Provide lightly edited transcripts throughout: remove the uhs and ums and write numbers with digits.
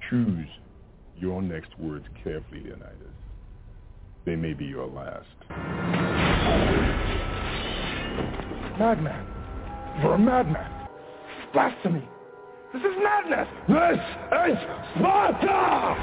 Choose your next words carefully, Leonidas. They may be your last. Madman. You're a madman. Blasphemy. This is madness. This is Sparta!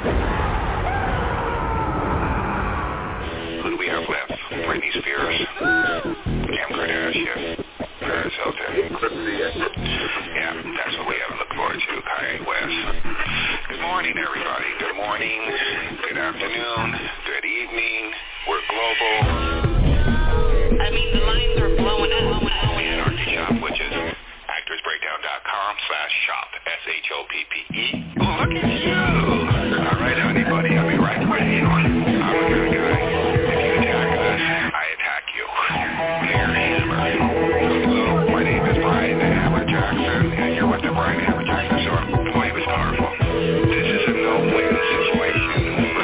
Who do we have left? Britney Spears, Kim Kardashian, Paris Hilton. Yeah, that's what we have to look forward to, Kanye West. Good morning, everybody. Good morning, good afternoon, good evening. We're global. I mean, the lines are blowing up. Anarchy Shop, which is actorsbreakdown.com/shop, SHOPPE. Oh, look at you. All right, anybody, I'll be right with you. I'm the kind of guy. If you attack us, I attack you. Here, Hammer. Hello, my name is Brian the Hammer Jackson, and you're with the Brian Hammer Jackson Show. Boy, it was powerful. This is a no-win situation.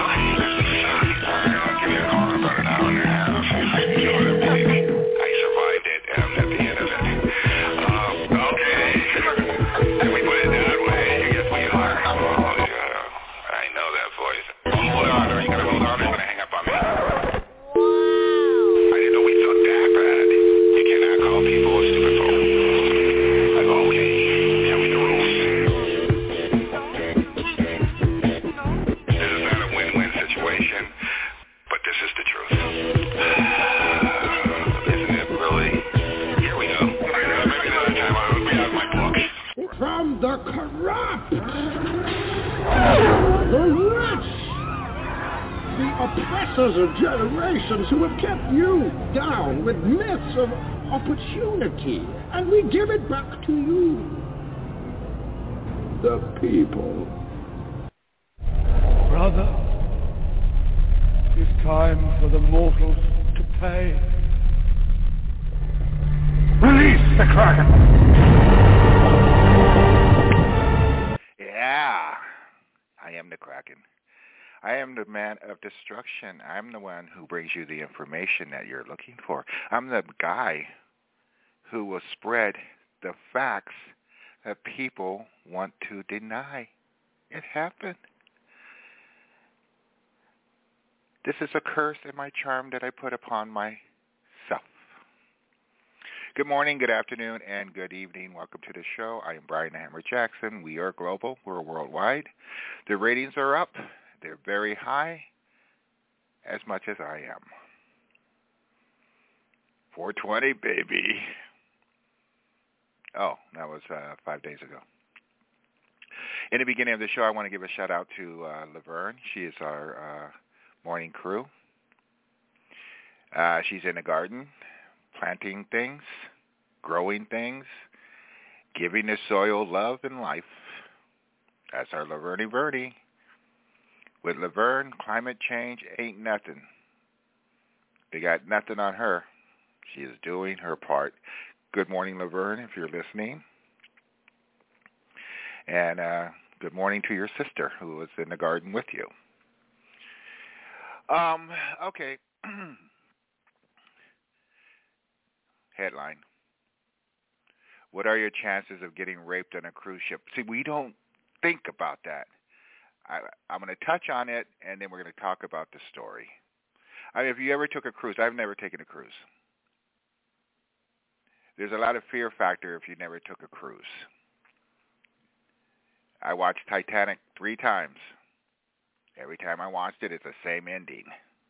I'll give you a call in about an hour and a half. You know what I believe. I survived it, and I'm at the end of it. Okay. Can we put it that way? I guess we are. Oh, yeah. I know that voice. Hold on. Are you going to hold on or are you going to hang up on me? I didn't know we thought that bad. You cannot call people a stupid phone. Like, okay. Tell me the rules. This is not a win-win situation, but this is the truth. Isn't it really? Here we go. Maybe another time I'll be out of my book. From the corrupt, the rich, the oppressors of generations who have kept you down with myths of opportunity, and we give it back to you, the people. Brother, it's time for the mortals to pay. Release the Kraken! Yeah, I am the Kraken. I am the man of destruction. I'm the one who brings you the information that you're looking for. I'm the guy who will spread the facts that people want to deny. It happened. This is a curse and my charm that I put upon myself. Good morning, good afternoon, and good evening. Welcome to the show. I am Brian the Hammer Jackson. We are global. We're worldwide. The ratings are up. They're very high, as much as I am. 420, baby. Oh, that was 5 days ago. In the beginning of the show, I want to give a shout-out to Laverne. She is our morning crew. She's in the garden, planting things, growing things, giving the soil love and life. That's our Laverne Verde. With Laverne, climate change ain't nothing. They got nothing on her. She is doing her part. Good morning, Laverne, if you're listening. And good morning to your sister who was in the garden with you. Okay. Headline. What are your chances of getting raped on a cruise ship? See, we don't think about that. I'm going to touch on it, and then we're going to talk about the story. I mean, if you ever took a cruise, I've never taken a cruise. There's a lot of fear factor if you never took a cruise. I watched Titanic 3 times. Every time I watched it, it's the same ending.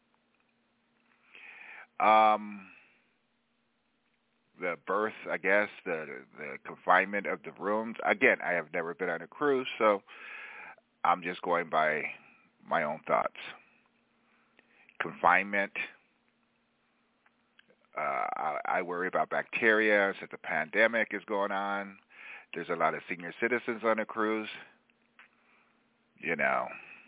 The berth, I guess, the confinement of the rooms. Again, I have never been on a cruise, so I'm just going by my own thoughts. Confinement. I worry about bacteria since the pandemic is going on. There's a lot of senior citizens on a cruise. You know,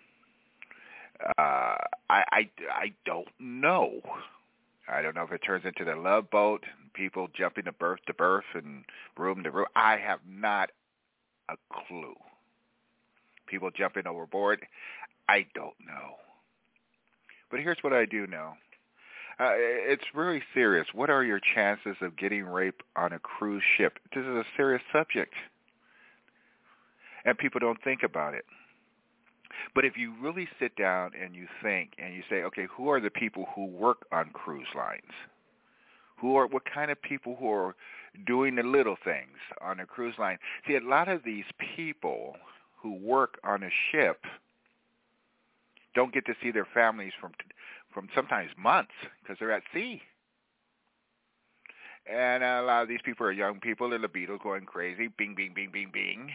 I don't know. I don't know if it turns into the Love Boat, people jumping to berth and room to room. I have not a clue. People jumping overboard. I don't know. But here's what I do know. It's really serious. What are your chances of getting raped on a cruise ship? This is a serious subject. And people don't think about it. But if you really sit down and you think and you say, okay, who are the people who work on cruise lines? What kind of people who are doing the little things on a cruise line? See, a lot of these people who work on a ship don't get to see their families from sometimes months because they're at sea. And a lot of these people are young people, their libido going crazy, bing, bing, bing, bing, bing.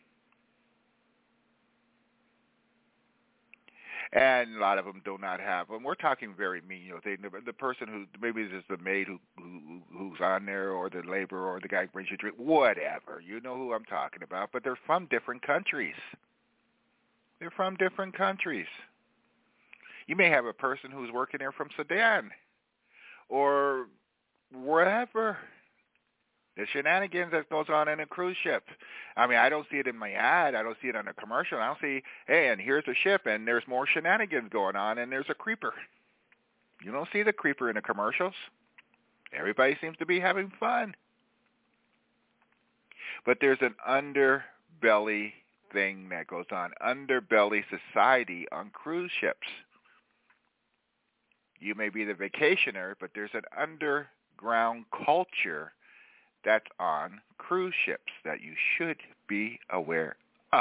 And a lot of them do not have them. We're talking very mean, the person who, maybe it's the maid who's on there, or the laborer, or the guy who brings you drink, whatever. You know who I'm talking about. But they're from different countries. They're from different countries. You may have a person who's working there from Sudan or wherever. The shenanigans that goes on in a cruise ship. I mean, I don't see it in my ad. I don't see it on a commercial. I don't see, hey, and here's a ship, and there's more shenanigans going on, and there's a creeper. You don't see the creeper in the commercials. Everybody seems to be having fun. But there's an underbelly thing that goes on, underbelly society on cruise ships. You may be the vacationer, but there's an underground culture that's on cruise ships that you should be aware of.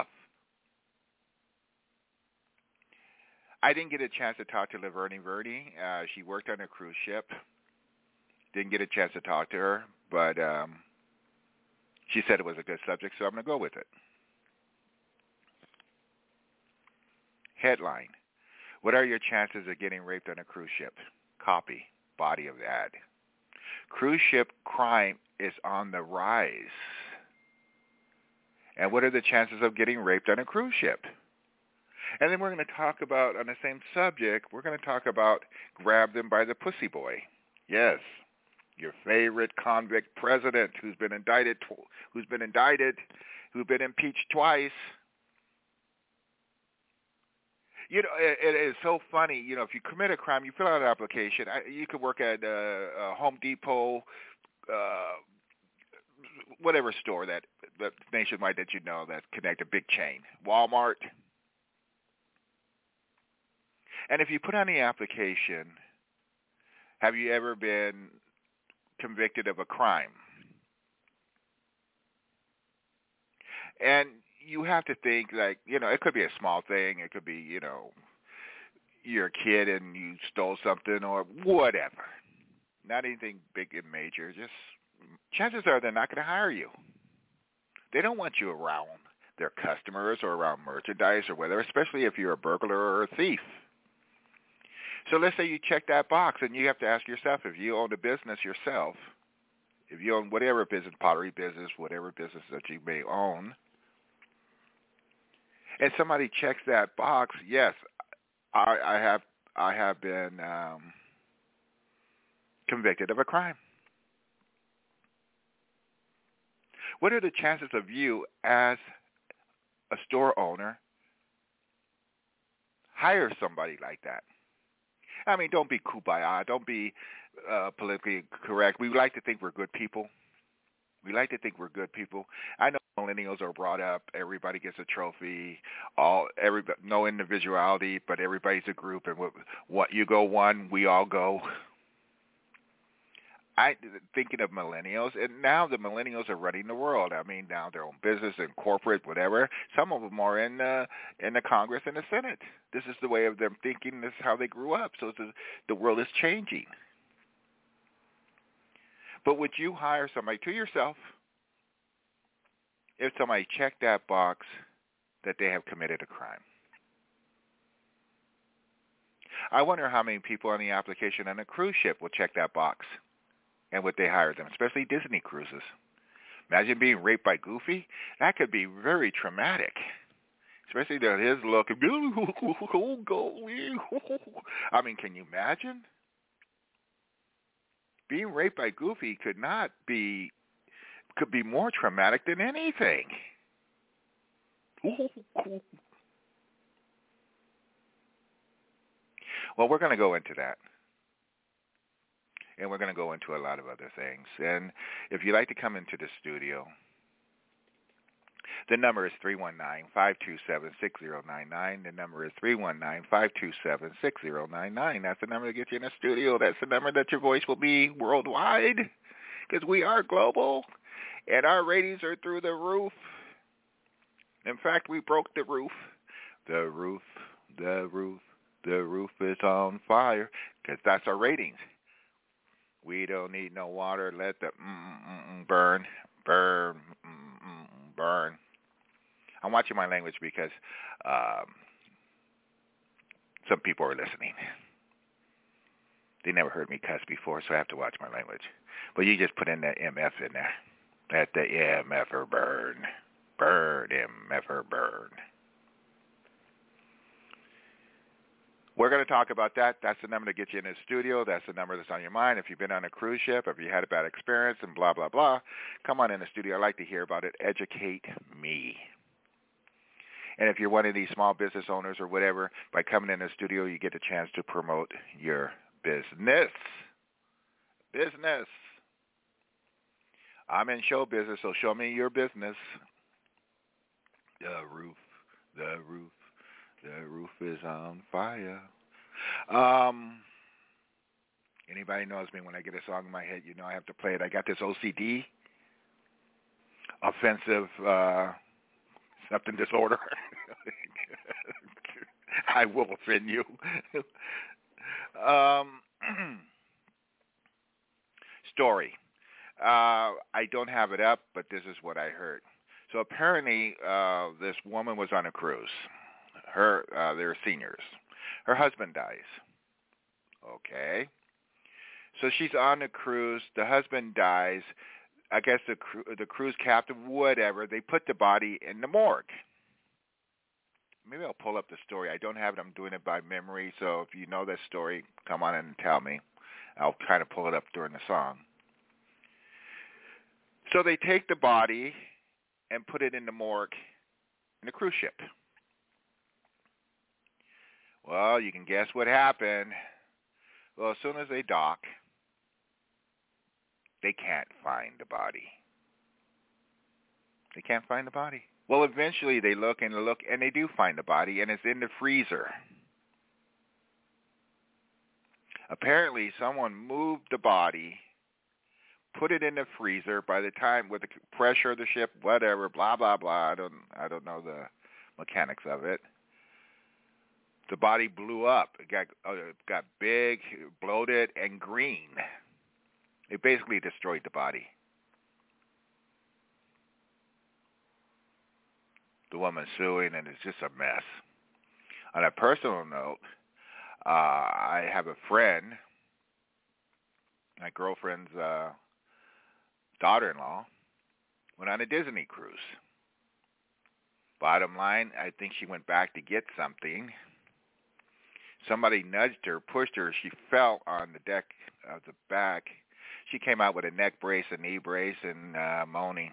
I didn't get a chance to talk to Laverne Verde. She worked on a cruise ship. Didn't get a chance to talk to her, but she said it was a good subject, so I'm going to go with it. Headline: what are your chances of getting raped on a cruise ship? Copy, body of the ad. Cruise ship crime is on the rise. And what are the chances of getting raped on a cruise ship? And then we're going to talk about, on the same subject, we're going to talk about grab them by the pussy boy. Yes, your favorite convict president who's been indicted, who's been impeached twice. You know, it is so funny. You know, if you commit a crime, you fill out an application. You could work at Home Depot, whatever store that nationwide that you know that's connected, big chain, Walmart. And if you put on the application, have you ever been convicted of a crime? And you have to think, like, you know, it could be a small thing. It could be, you know, you're a kid and you stole something or whatever. Not anything big and major. Just chances are they're not going to hire you. They don't want you around their customers or around merchandise or whatever, especially if you're a burglar or a thief. So let's say you check that box, and you have to ask yourself, if you own a business yourself, if you own whatever business, pottery business, whatever business that you may own, and somebody checks that box, yes, I have been convicted of a crime. What are the chances of you, as a store owner, hire somebody like that? I mean, don't be kumbaya. Don't be politically correct. We like to think we're good people. I know millennials are brought up. Everybody gets a trophy. No individuality, but everybody's a group. And what you go one, we all go. Thinking of millennials, and now the millennials are running the world. I mean, now their own business and corporate, whatever. Some of them are in the Congress and the Senate. This is the way of them thinking. This is how they grew up. So the world is changing. But would you hire somebody to yourself if somebody checked that box that they have committed a crime? I wonder how many people on the application on a cruise ship will check that box. And would they hire them, especially Disney cruises? Imagine being raped by Goofy. That could be very traumatic, especially his look. I mean, can you imagine? Being raped by Goofy could be more traumatic than anything. Well, we're going to go into that. And we're going to go into a lot of other things. And if you'd like to come into the studio, The number is 319-527-6099. The number is 319-527-6099. That's the number to get you in the studio. That's the number that your voice will be worldwide, because we are global, and our ratings are through the roof. In fact, we broke the roof. The roof is on fire, because that's our ratings. We don't need no water. Let the burn. I'm watching my language because some people are listening. They never heard me cuss before, so I have to watch my language. But you just put in that MF in there. Let the MF-er burn. Burn, MF-er burn. We're going to talk about that. That's the number to get you in the studio. That's the number that's on your mind. If you've been on a cruise ship, if you had a bad experience and blah, blah, blah, come on in the studio. I'd like to hear about it. Educate me. And if you're one of these small business owners or whatever, by coming in the studio, you get a chance to promote your business. I'm in show business, so show me your business. The roof is on fire. Anybody knows me, when I get a song in my head, you know I have to play it. I got this OCD, offensive something disorder. I will offend you. Story. I don't have it up, but this is what I heard. So apparently, this woman was on a cruise. They're seniors. Her husband dies. Okay. So she's on the cruise. The husband dies. I guess the cruise captain, whatever, they put the body in the morgue. Maybe I'll pull up the story. I don't have it. I'm doing it by memory. So if you know that story, come on in and tell me. I'll kind of pull it up during the song. So they take the body and put it in the morgue in a cruise ship. Well, you can guess what happened. Well, as soon as they dock, they can't find the body. They can't find the body. Well, eventually they look, and they do find the body, and it's in the freezer. Apparently, someone moved the body, put it in the freezer. By the time, with the pressure of the ship, whatever, blah, blah, blah, I don't know the mechanics of it. The body blew up. It got big, bloated, and green. It basically destroyed the body. The woman's suing, and it's just a mess. On a personal note, I have a friend, my girlfriend's daughter-in-law, went on a Disney cruise. Bottom line, I think she went back to get something. Somebody nudged her, pushed her. She fell on the deck of the back. She came out with a neck brace, a knee brace, and moaning.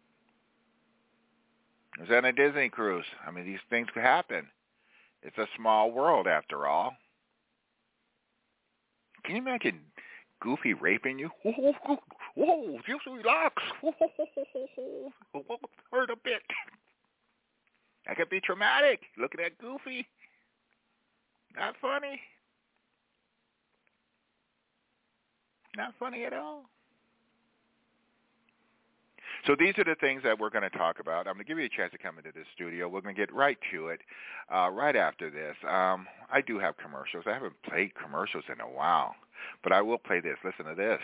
It was on a Disney cruise. I mean, these things could happen. It's a small world, after all. Can you imagine Goofy raping you? Whoa, just relax. Hurt a bit. That could be traumatic, looking at Goofy. Not funny. Not funny at all. So these are the things that we're going to talk about. I'm going to give you a chance to come into the studio. We're going to get right to it right after this. I do have commercials. I haven't played commercials in a while, but I will play this. Listen to this.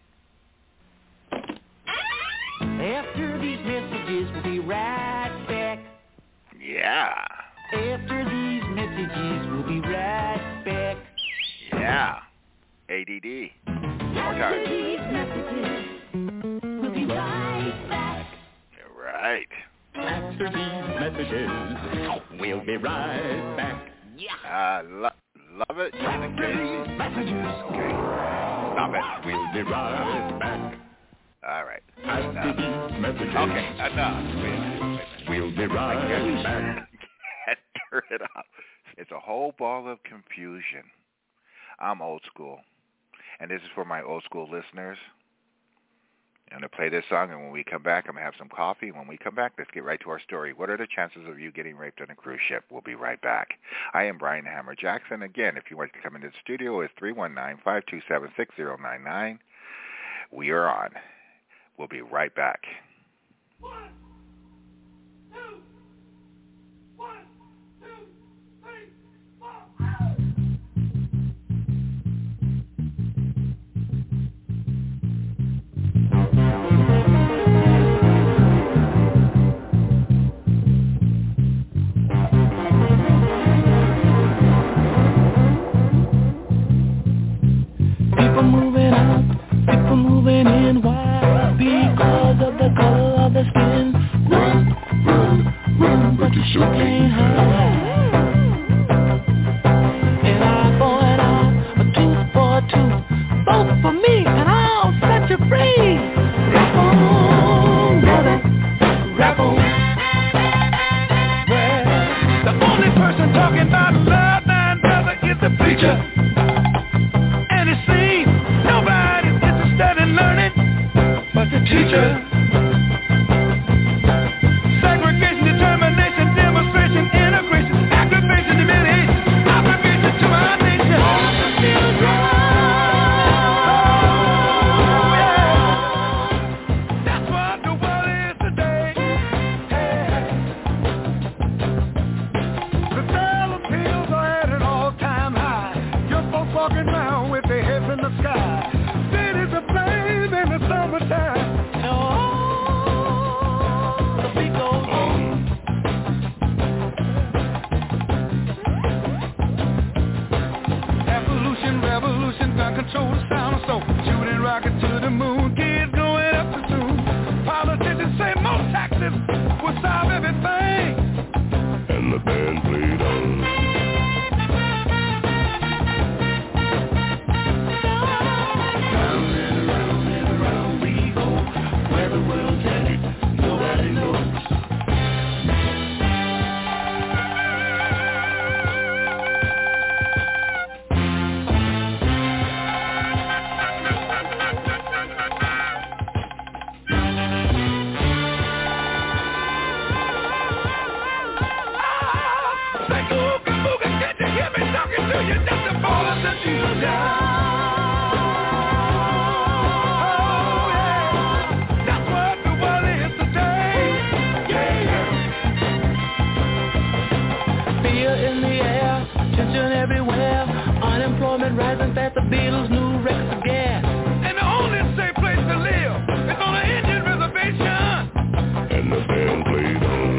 After these messages, we'll be right back. Yeah. After these messages, we'll be right back. Yeah. ADD. More time. After these messages, we'll be right back. Right. After these messages, we'll be right back. Yeah. Love it. After these messages, Stop it. we'll be right back. All right. After these messages, Okay, enough. we'll be right back. Turn it up. It's a whole ball of confusion. I'm old school, and this is for my old school listeners. I'm going to play this song, and when we come back, I'm going to have some coffee. When we come back, let's get right to our story. What are the chances of you getting raped on a cruise ship? We'll be right back. I am Brian Hammer Jackson. Again, if you want to come into the studio, it's 319-527-6099. We are on. We'll be right back. People moving out, people moving in. Why? Because of the color of the skin. Run, run, run, but you sure can't hide. An eye for an eye, a tooth for a tooth. Vote for me and I'll set you free. Rap on, brother, rap on. Well, the only person talking about love, man, brother, is the preacher. And it seems nobody's interested in learning but the teacher. Segregation, determination, demonstration, integration, aggravation, humiliation, obligation to our nation. That's what the world is today. The dollar bills are at an all-time high. Your folks walking around with their heads in the sky. Cities aflame in the summertime. The beat goes on. Evolution, revolution, gun control, the sound of soul. Shooting rocket to the moon, kids growing up too soon. Politicians say more taxes will solve everything. And the band played on. Unemployment rising fast, the Beatles' new records of gas. And the only safe place to live is on an Indian reservation. And the band played on.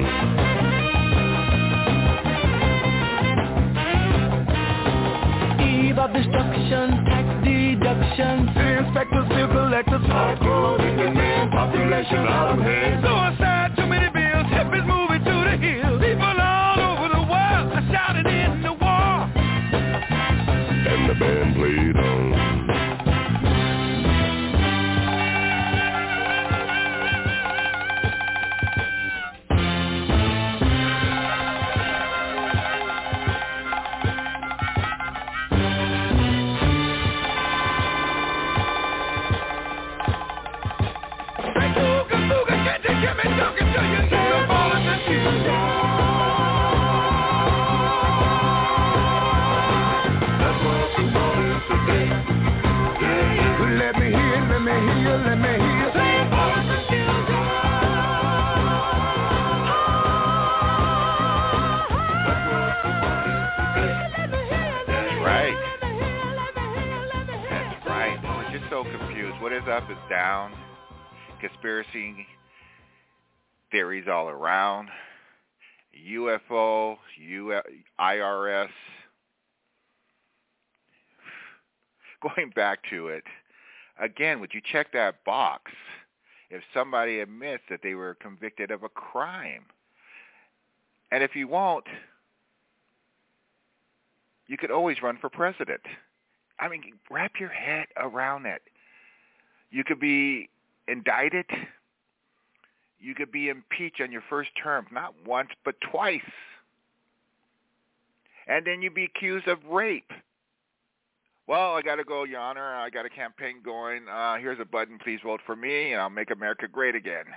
Eve of destruction, tax deduction. Inspectors, bill collectors, hardcore Indian population out of hand. Suicide, too many bills, hippies moving to the hills. People all over the world are shouting in the war. And the band played on. Up is down, conspiracy theories all around, UFO, IRS. Going back to it, again, would you check that box if somebody admits that they were convicted of a crime? And if you won't, you could always run for president. I mean, wrap your head around it. You could be indicted. You could be impeached on your first term, not once, but twice. And then you'd be accused of rape. Well, I got to go, Your Honor. I got a campaign going. Here's a button. Please vote for me, and I'll make America great again.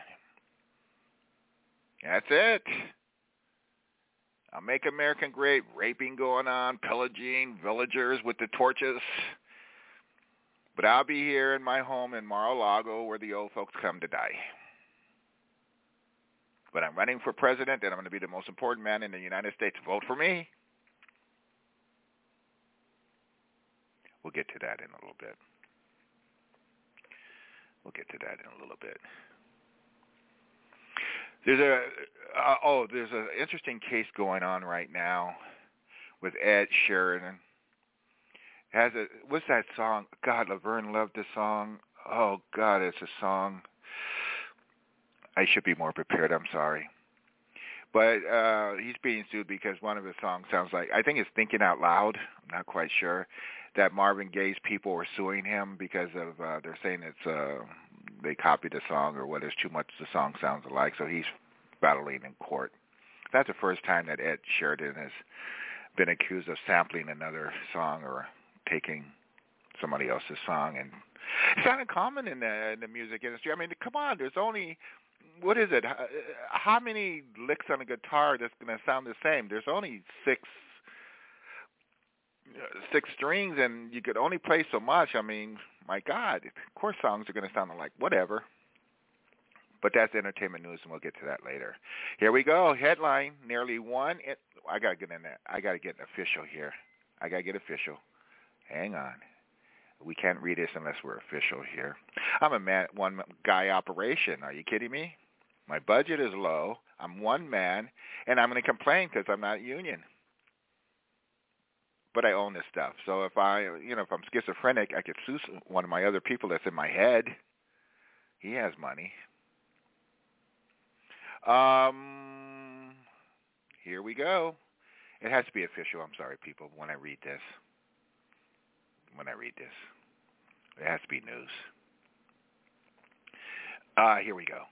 That's it. I'll make America great. Raping going on, pillaging villagers with the torches. But I'll be here in my home in Mar-a-Lago where the old folks come to die. But I'm running for president, and I'm going to be the most important man in the United States. Vote for me. We'll get to that in a little bit. There's an interesting case going on right now with Ed Sheeran. What's that song? God, Laverne loved this song. Oh, God, it's a song. I should be more prepared. I'm sorry. But he's being sued because one of his songs sounds like, I think it's Thinking Out Loud. I'm not quite sure. That Marvin Gaye's people were suing him because of, they're saying it's, they copied the song or what is too much the song sounds alike. So he's battling in court. That's the first time that Ed Sheeran has been accused of sampling another song or taking somebody else's song. And it's not uncommon in the music industry. I mean, come on, there's only, what is it? How many licks on a guitar that's going to sound the same? There's only six strings, and you could only play so much. I mean, my God, of course songs are going to sound like whatever. But that's entertainment news, and we'll get to that later. Here we go. Headline, nearly one. I got to get in there. I got to get official here. I got to get official. Hang on. We can't read this unless we're official here. I'm a one-guy operation. Are you kidding me? My budget is low. I'm one man, and I'm going to complain because I'm not union. But I own this stuff. So if if I'm schizophrenic, I could sue one of my other people that's in my head. He has money. Here we go. It has to be official. I'm sorry, people, when I read this. It has to be news. Here we go.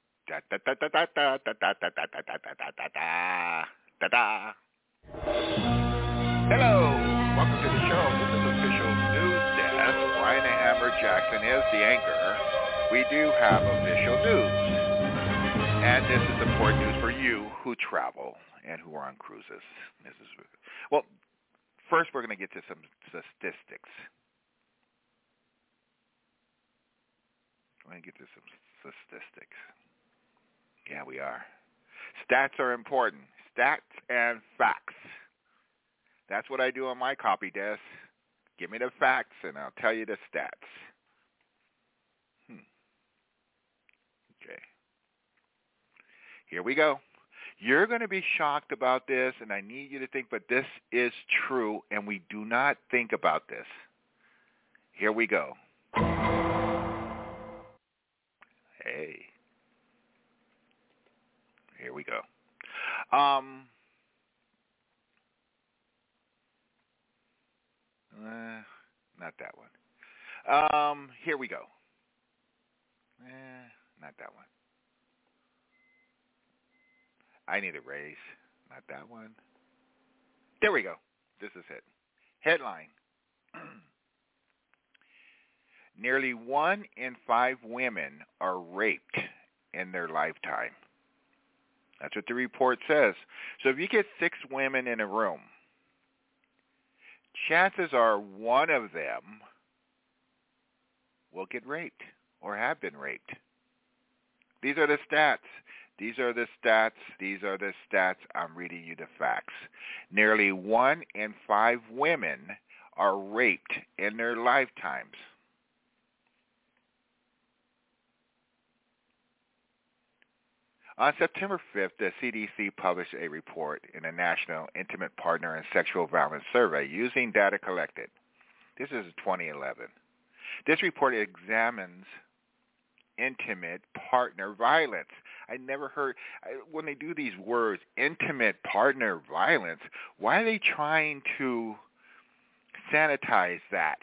Hello. Welcome to the show. This is Official News Desk. Brian Hammer Jackson is the anchor. We do have official news. And this is important news for you who travel and who are on cruises. Well, first we're going to get to some statistics. Yeah, we are. Stats are important. Stats and facts. That's what I do on my copy desk. Give me the facts, and I'll tell you the stats. Okay. Here we go. You're going to be shocked about this, and I need you to think, but this is true, and we do not think about this. Here we go. Hey. Here we go. Not that one. Here we go. Not that one. I need a raise. Not that one. There we go. This is it. Headline. Nearly 1 in 5 women are raped in their lifetime. That's what the report says. So if you get 6 women in a room, chances are one of them will get raped or have been raped. These are the stats. I'm reading you the facts. Nearly 1 in 5 women are raped in their lifetimes. On September 5th, the CDC published a report in a National Intimate Partner and Sexual Violence Survey using data collected. This is 2011. This report examines intimate partner violence. I never heard, when they do these words, intimate partner violence, why are they trying to sanitize that?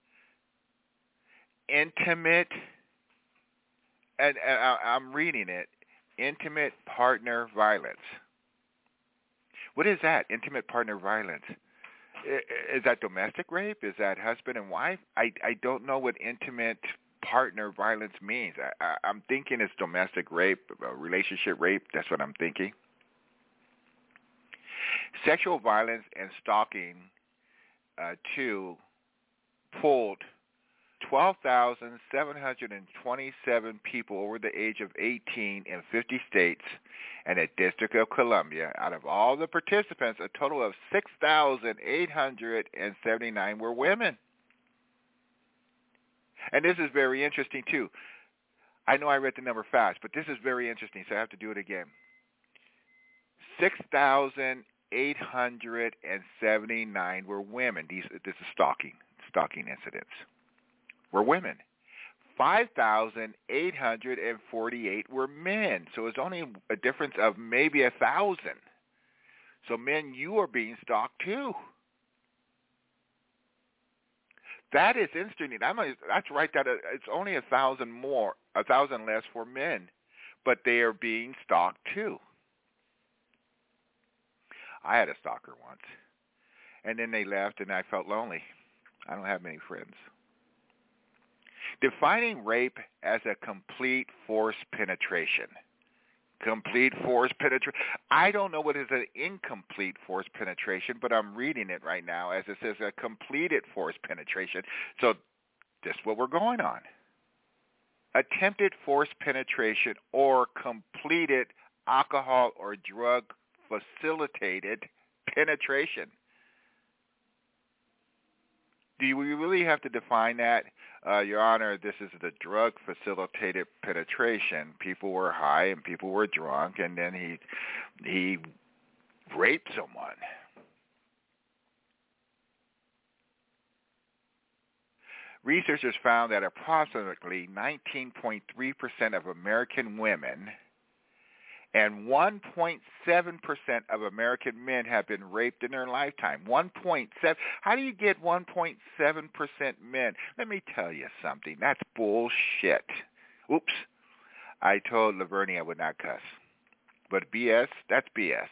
Intimate, and I'm reading it, intimate partner violence. What is that, intimate partner violence? Is that domestic rape? Is that husband and wife? I don't know what intimate partner violence means. I'm thinking it's domestic rape, relationship rape. That's what I'm thinking. Sexual violence and stalking, too, pulled 12,727 people over the age of 18 in 50 states and the District of Columbia. Out of all the participants, a total of 6,879 were women. And this is very interesting, too. I know I read the number fast, but this is very interesting, so I have to do it again. 6,879 were women. This is stalking incidents. Were women. 5,848 were men. So it's only a difference of maybe 1,000. So men, you are being stalked too. That is interesting. That's right. That it's only 1,000 less for men, but they are being stalked too. I had a stalker once, and then they left, and I felt lonely. I don't have many friends. Defining rape as a complete forced penetration. Complete forced penetration. I don't know what is an incomplete forced penetration, but I'm reading it right now as it says a completed forced penetration. So this is what we're going on. Attempted forced penetration or completed alcohol or drug facilitated penetration. Do we really have to define that? Your Honor, this is the drug-facilitated penetration. People were high and people were drunk, and then he raped someone. Researchers found that approximately 19.3% of American women and 1.7% of American men have been raped in their lifetime. 1.7. How do you get 1.7% men? Let me tell you something. That's bullshit. Oops. I told Lavernie I would not cuss. But BS, that's BS.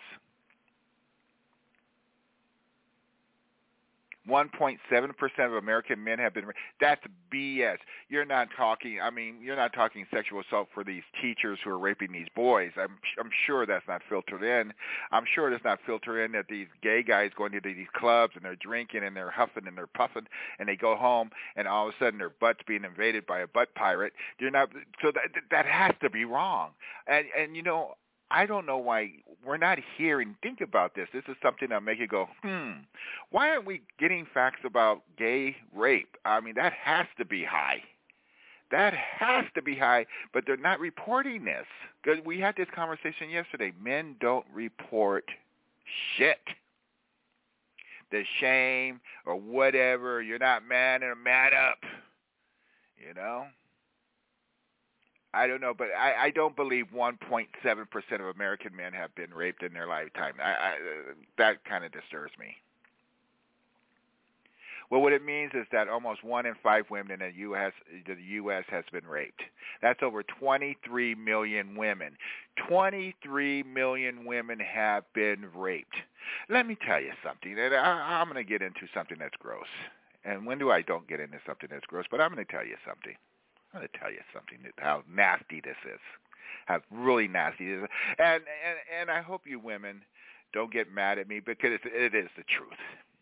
1.7% of American men have been raped. That's BS. You're not talking sexual assault for these teachers who are raping these boys. I'm sure that's not filtered in. I'm sure it's not filtered in that these gay guys going to these clubs and they're drinking and they're huffing and they're puffing and they go home and all of a sudden their butt's being invaded by a butt pirate. So that has to be wrong. And you know, I don't know why we're not hearing. Think about this. This is something that'll make you go, why aren't we getting facts about gay rape? I mean, that has to be high. That has to be high, but they're not reporting this. Because we had this conversation yesterday. Men don't report shit. The shame or whatever, you're not man and man up, you know? I don't know, but I don't believe 1.7% of American men have been raped in their lifetime. That kind of disturbs me. Well, what it means is that almost 1 in 5 women in the U.S. has been raped. That's over 23 million women. 23 million women have been raped. Let me tell you something. And I'm going to get into something that's gross. And when do I don't get into something that's gross? But I'm going to tell you something. I'm going to tell you something, how nasty this is, how really nasty it is. And I hope you women don't get mad at me because it is the truth.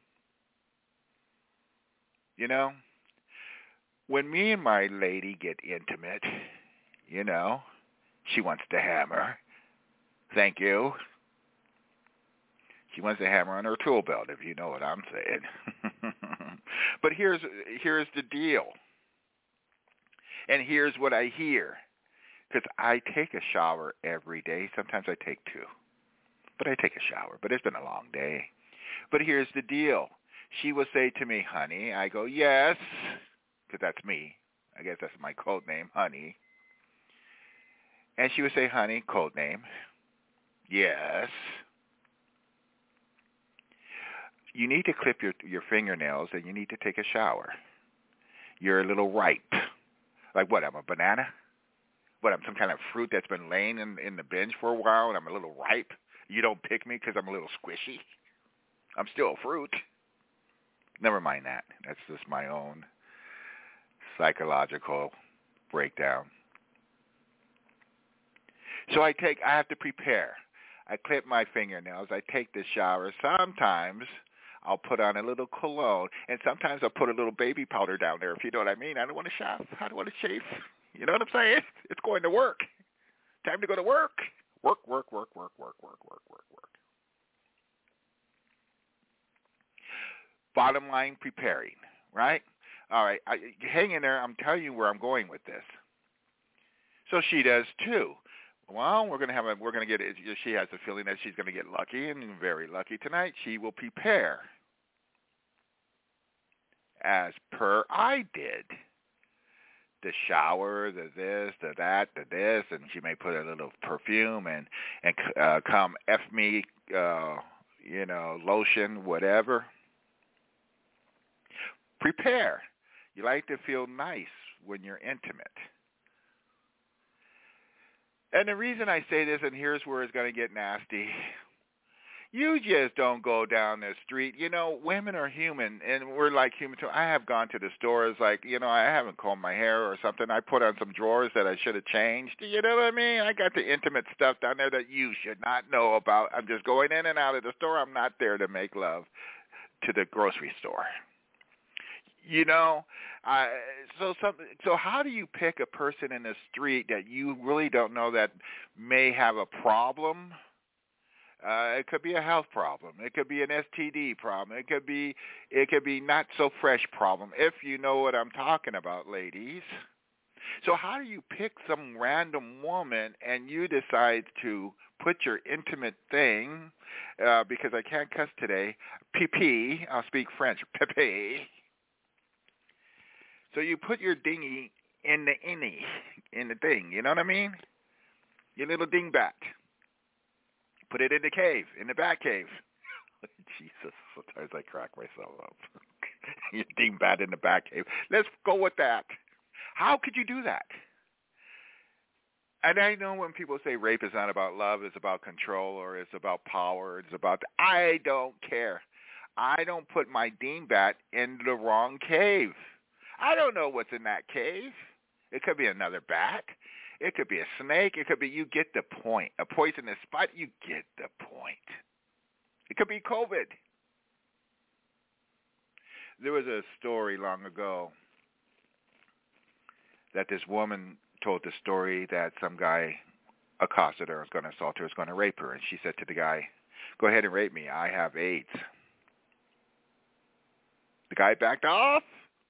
You know, when me and my lady get intimate, you know, she wants to hammer. Thank you. She wants to hammer on her tool belt, if you know what I'm saying. But here's the deal. And here's what I hear, because I take a shower every day. Sometimes I take 2, but I take a shower. But it's been a long day. But here's the deal. She will say to me, honey. I go, yes, because that's me. I guess that's my code name, honey. And she would say, honey, code name, yes. You need to clip your fingernails and you need to take a shower. You're a little ripe. Like what, I'm a banana? What, I'm some kind of fruit that's been laying in the bench for a while and I'm a little ripe? You don't pick me because I'm a little squishy? I'm still a fruit. Never mind that. That's just my own psychological breakdown. So I have to prepare. I clip my fingernails. I take the shower. Sometimes I'll put on a little cologne, and sometimes I'll put a little baby powder down there, if you know what I mean. I don't want to shave. I don't want to shave. You know what I'm saying? It's going to work. Time to go to work. Work. Bottom line, preparing, right? All right, hang in there. I'm telling you where I'm going with this. So she does too. Well, we're going to get it. She has the feeling that she's going to get lucky, and very lucky tonight. She will prepare as per I did. The shower, the this, the that, the this, and she may put a little perfume and come F me, lotion, whatever. Prepare. You like to feel nice when you're intimate. And the reason I say this, and here's where it's going to get nasty, you just don't go down the street. Women are human, and we're like human too. I have gone to the stores, I haven't combed my hair or something. I put on some drawers that I should have changed. You know what I mean? I got the intimate stuff down there that you should not know about. I'm just going in and out of the store. I'm not there to make love to the grocery store. So how do you pick a person in the street that you really don't know that may have a problem? It could be a health problem. It could be an STD problem. It could be not so fresh problem, if you know what I'm talking about, ladies. So how do you pick some random woman and you decide to put your intimate thing, because I can't cuss today, pee-pee, I'll speak French, pee-pee. So you put your dingy in the thing, you know what I mean? Your little dingbat. Put it in the cave, in the bat cave. Jesus, sometimes I crack myself up. Your dingbat in the bat cave. Let's go with that. How could you do that? And I know when people say rape is not about love, it's about control, or it's about power, it's about... I don't care. I don't put my dingbat in the wrong cave. I don't know what's in that cave. It could be another bat. It could be a snake. It could be, you get the point. A poisonous spot, you get the point. It could be COVID. There was a story long ago that this woman told the story that some guy accosted her, was going to assault her, was going to rape her. And she said to the guy, go ahead and rape me. I have AIDS. The guy backed off.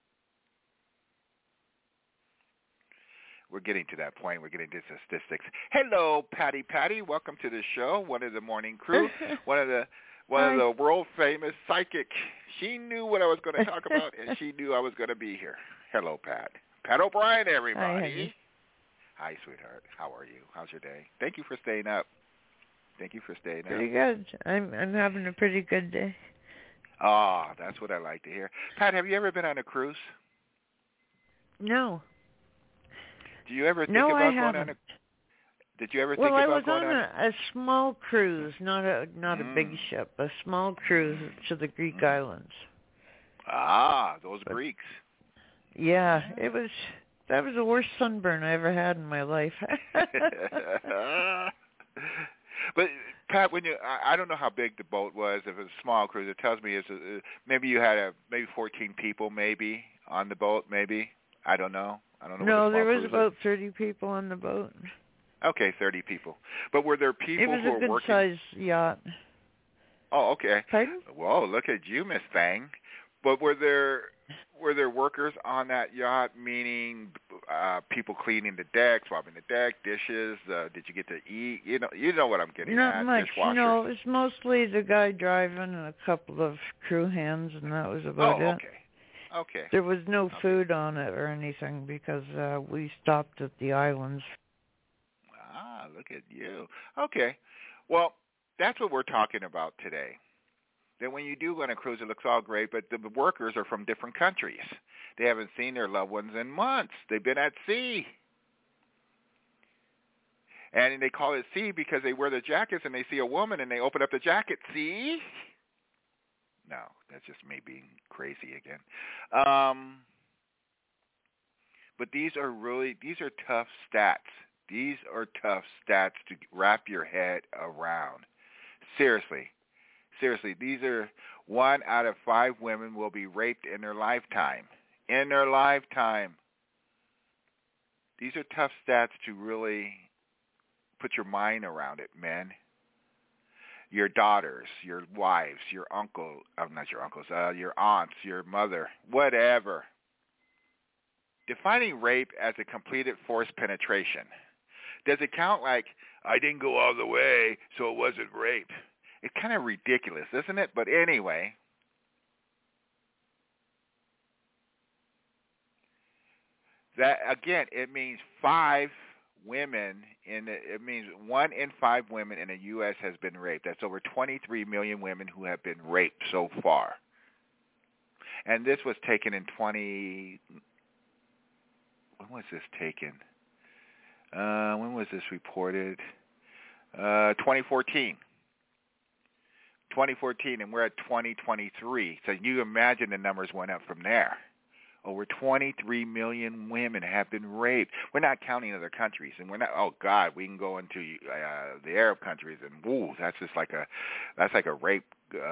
We're getting to that point. We're getting to statistics. Hello, Patty. Welcome to the show. One of the morning crew. One of the world famous psychic. She knew what I was going to talk about, and she knew I was going to be here. Hello, Pat. Pat O'Brien, everybody. Hi, sweetheart. How are you? How's your day? Thank you for staying up. Pretty good. I'm having a pretty good day. Oh, that's what I like to hear. Pat, have you ever been on a cruise? No. Do you ever think about going on a... Did you ever think about going on... Well, I was on a small cruise, not a big ship, a small cruise to the Greek islands. Ah, those Greeks. Yeah, that was the worst sunburn I ever had in my life. But Pat, I don't know how big the boat was. If it was a small cruise, it tells me maybe you had maybe 14 people maybe on the boat. Maybe, I don't know. No, there was about 30 people on the boat. Okay, 30 people. But were there people who were working? It was a good-sized yacht. Oh, okay. Pardon? Whoa, look at you, Miss Thang. But were there workers on that yacht, meaning people cleaning the deck, swabbing the deck, dishes? Did you get to eat? You know what I'm getting at. Not much. Dishwashers. No, it was mostly the guy driving and a couple of crew hands, and that was about it. Okay. There was no food on it or anything because we stopped at the islands. Ah, look at you. Okay. Well, that's what we're talking about today. That when you do go on a cruise, it looks all great, but the workers are from different countries. They haven't seen their loved ones in months. They've been at sea. And they call it sea because they wear the jackets and they see a woman and they open up the jacket. See? No. Wow, that's just me being crazy again. But these are tough stats. These are tough stats to wrap your head around. Seriously, these are 1 out of 5 women will be raped in their lifetime. In their lifetime. These are tough stats to really put your mind around it, men. Your daughters, your wives, your your aunts, your mother, whatever. Defining rape as a completed forced penetration. Does it count like, I didn't go all the way, so it wasn't rape? It's kind of ridiculous, isn't it? But anyway, that again, it means 5 women it means 1 in 5 women in the U.S. has been raped. That's over 23 million women who have been raped so far. And this was taken in when was this taken? When was this reported? 2014. 2014, and we're at 2023. So you imagine the numbers went up from there. Over 23 million women have been raped. We're not counting other countries, and we're not. Oh God, we can go into the Arab countries, and woo, that's like a rape,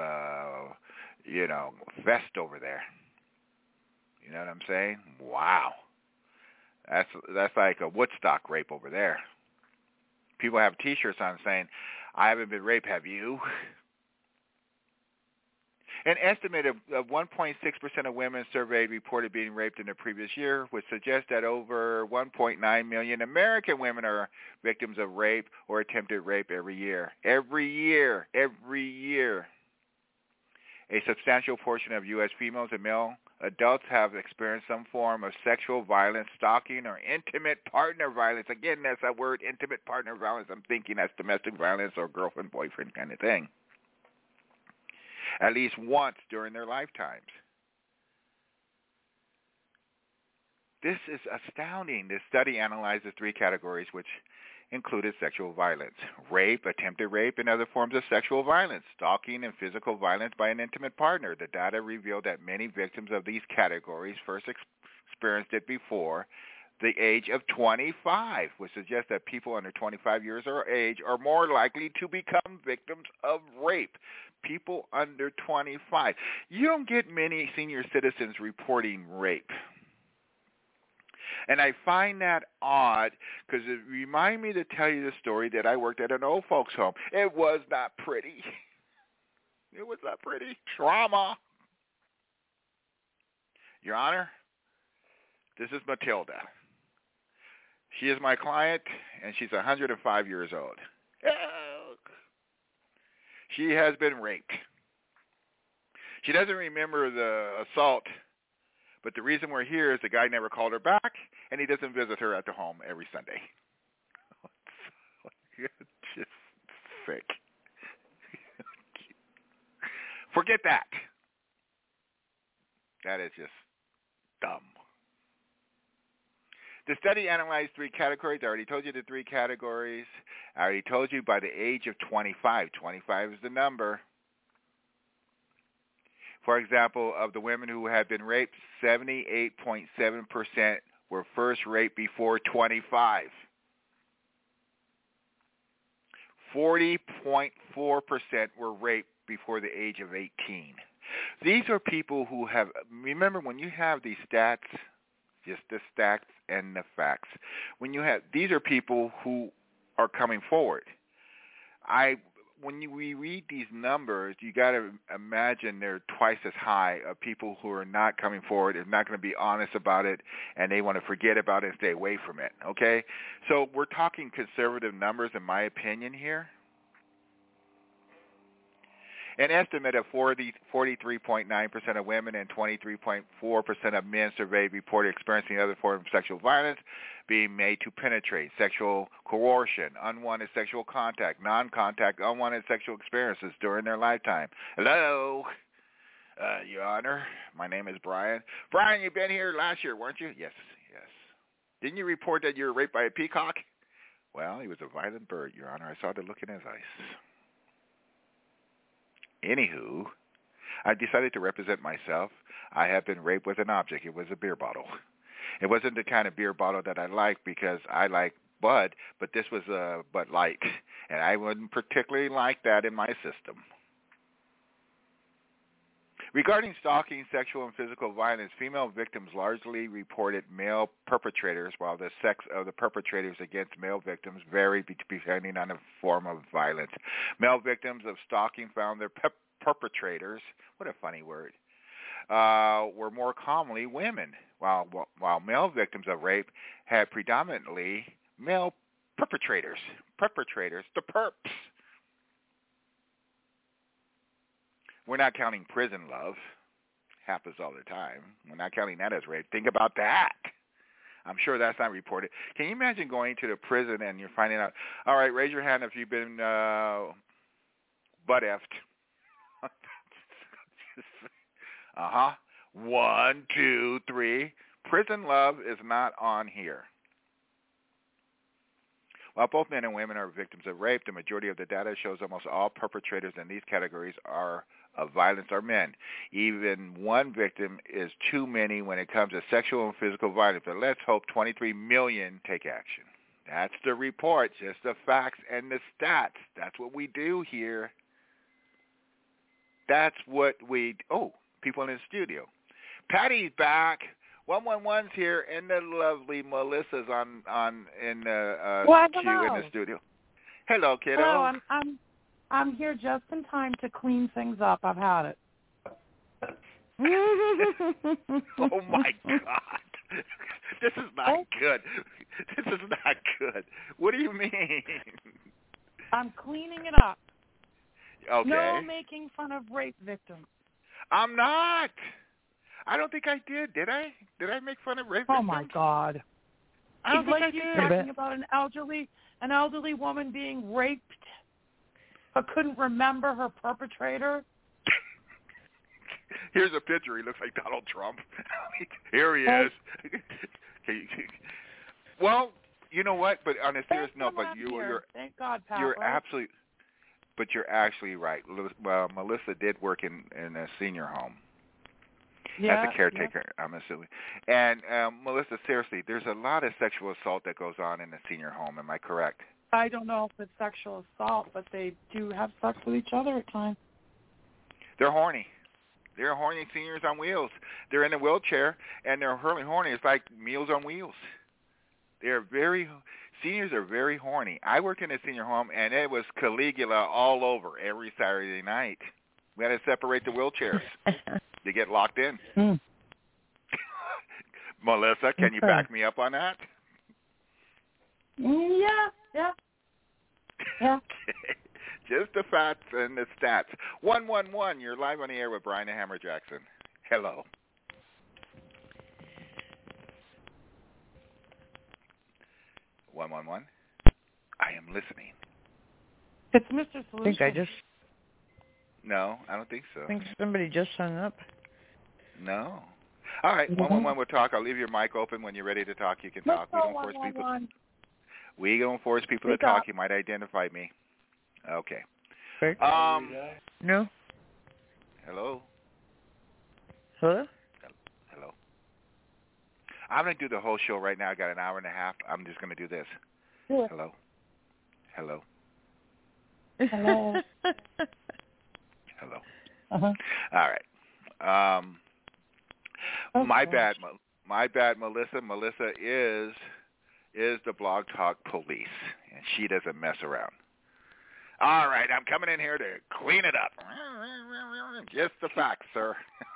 fest over there. You know what I'm saying? Wow, that's like a Woodstock rape over there. People have T-shirts on saying, "I haven't been raped. Have you?" An estimate of 1.6% of women surveyed reported being raped in the previous year, which suggests that over 1.9 million American women are victims of rape or attempted rape every year. Every year. A substantial portion of U.S. females and male adults have experienced some form of sexual violence, stalking, or intimate partner violence. Again, that's that word, intimate partner violence. I'm thinking that's domestic violence or girlfriend, boyfriend kind of thing. At least once during their lifetimes. This is astounding. This study analyzes 3 categories, which included sexual violence: rape, attempted rape, and other forms of sexual violence, stalking, and physical violence by an intimate partner. The data revealed that many victims of these categories first experienced it before the age of 25, which suggests that people under 25 years of age are more likely to become victims of rape. People under 25. You don't get many senior citizens reporting rape. And I find that odd because it reminds me to tell you the story that I worked at an old folks' home. It was not pretty. It was not pretty. Trauma. Your Honor, this is Matilda. She is my client, and she's 105 years old. She has been raped. She doesn't remember the assault, but the reason we're here is the guy never called her back, and he doesn't visit her at the home every Sunday. Just sick. Forget that. That is just dumb. The study analyzed 3 categories. I already told you the 3 categories. I already told you by the age of 25. 25 is the number. For example, of the women who had been raped, 78.7% were first raped before 25. 40.4% were raped before the age of 18. These are people who have, remember when you have these stats, just the stats and the facts. When you have, these are people who are coming forward. When we read these numbers, you got to imagine they're twice as high of people who are not coming forward and not going to be honest about it, and they want to forget about it and stay away from it. Okay, so we're talking conservative numbers, in my opinion here. An estimate of 43.9% of women and 23.4% of men surveyed reported experiencing other forms of sexual violence being made to penetrate, sexual coercion, unwanted sexual contact, non-contact, unwanted sexual experiences during their lifetime. Hello, Your Honor. My name is Brian. Brian, you've been here last year, weren't you? Yes. Didn't you report that you were raped by a peacock? Well, he was a violent bird, Your Honor. I saw the look in his eyes. Anywho, I decided to represent myself. I have been raped with an object. It was a beer bottle. It wasn't the kind of beer bottle that I like because I like Bud, but this was a Bud Light, and I wouldn't particularly like that in my system. Regarding stalking, sexual, and physical violence, female victims largely reported male perpetrators, while the sex of the perpetrators against male victims varied depending on the form of violence. Male victims of stalking found their perpetrators, what a funny word, were more commonly women, while male victims of rape had predominantly male perpetrators, the perps. We're not counting prison love. Happens all the time. We're not counting that as rape. Think about that. I'm sure that's not reported. Can you imagine going to the prison and you're finding out, all right, raise your hand if you've been butt-effed. 1, 2, 3. Prison love is not on here. While both men and women are victims of rape, the majority of the data shows almost all perpetrators in these categories of violence are men. Even one victim is too many when it comes to sexual and physical violence. But let's hope 23 million take action. That's the report, just the facts and the stats. That's what we do here. That's what we... Oh, people in the studio. Patty's back. 111's here, and the lovely Melissa's in the queue in the studio. Hello, kiddo. Hello, I'm here just in time to clean things up. I've had it. Oh my God, this is not good. This is not good. What do you mean? I'm cleaning it up. Okay. No making fun of rape victims. I'm not. I don't think I did. Did I? Did I make fun of rape victims? Oh my God! I don't think I you did. talking about an elderly woman being raped, but couldn't remember her perpetrator. Here's a picture. He looks like Donald Trump. Here he is. Well, you know what? But on a serious note, but you're thank God, Papa. You're absolutely. But you're actually right. Well, Melissa did work in a senior home. As a caretaker, I'm assuming. And Melissa, seriously, there's a lot of sexual assault that goes on in a senior home. Am I correct? I don't know if it's sexual assault, but they do have sex with each other at times. They're horny. They're horny seniors on wheels. They're in a wheelchair, and they're really horny. It's like Meals on Wheels. Seniors are very horny. I worked in a senior home, and it was Caligula all over every Saturday night. We had to separate the wheelchairs. They get locked in. Melissa, can you back me up on that? Yeah. Just the facts and the stats. 111, you're live on the air with Brian the Hammer Jackson. Hello. (111) I am listening. It's Mr. Solution. No, I don't think so. I think somebody just hung up. No. All right, 111 will talk. I'll leave your mic open. When you're ready to talk, you can talk. We don't force people. We don't force people to talk. You might identify me. Okay. No. Hello. Hello. Hello. I'm going to do the whole show right now. I got an hour and a half. I'm just going to do this. Yeah. Hello. Hello. Hello. Hello. Uh-huh. All right. My bad, Melissa. Melissa is the Blog Talk police, and she doesn't mess around. All right, I'm coming in here to clean it up. Just the facts, sir.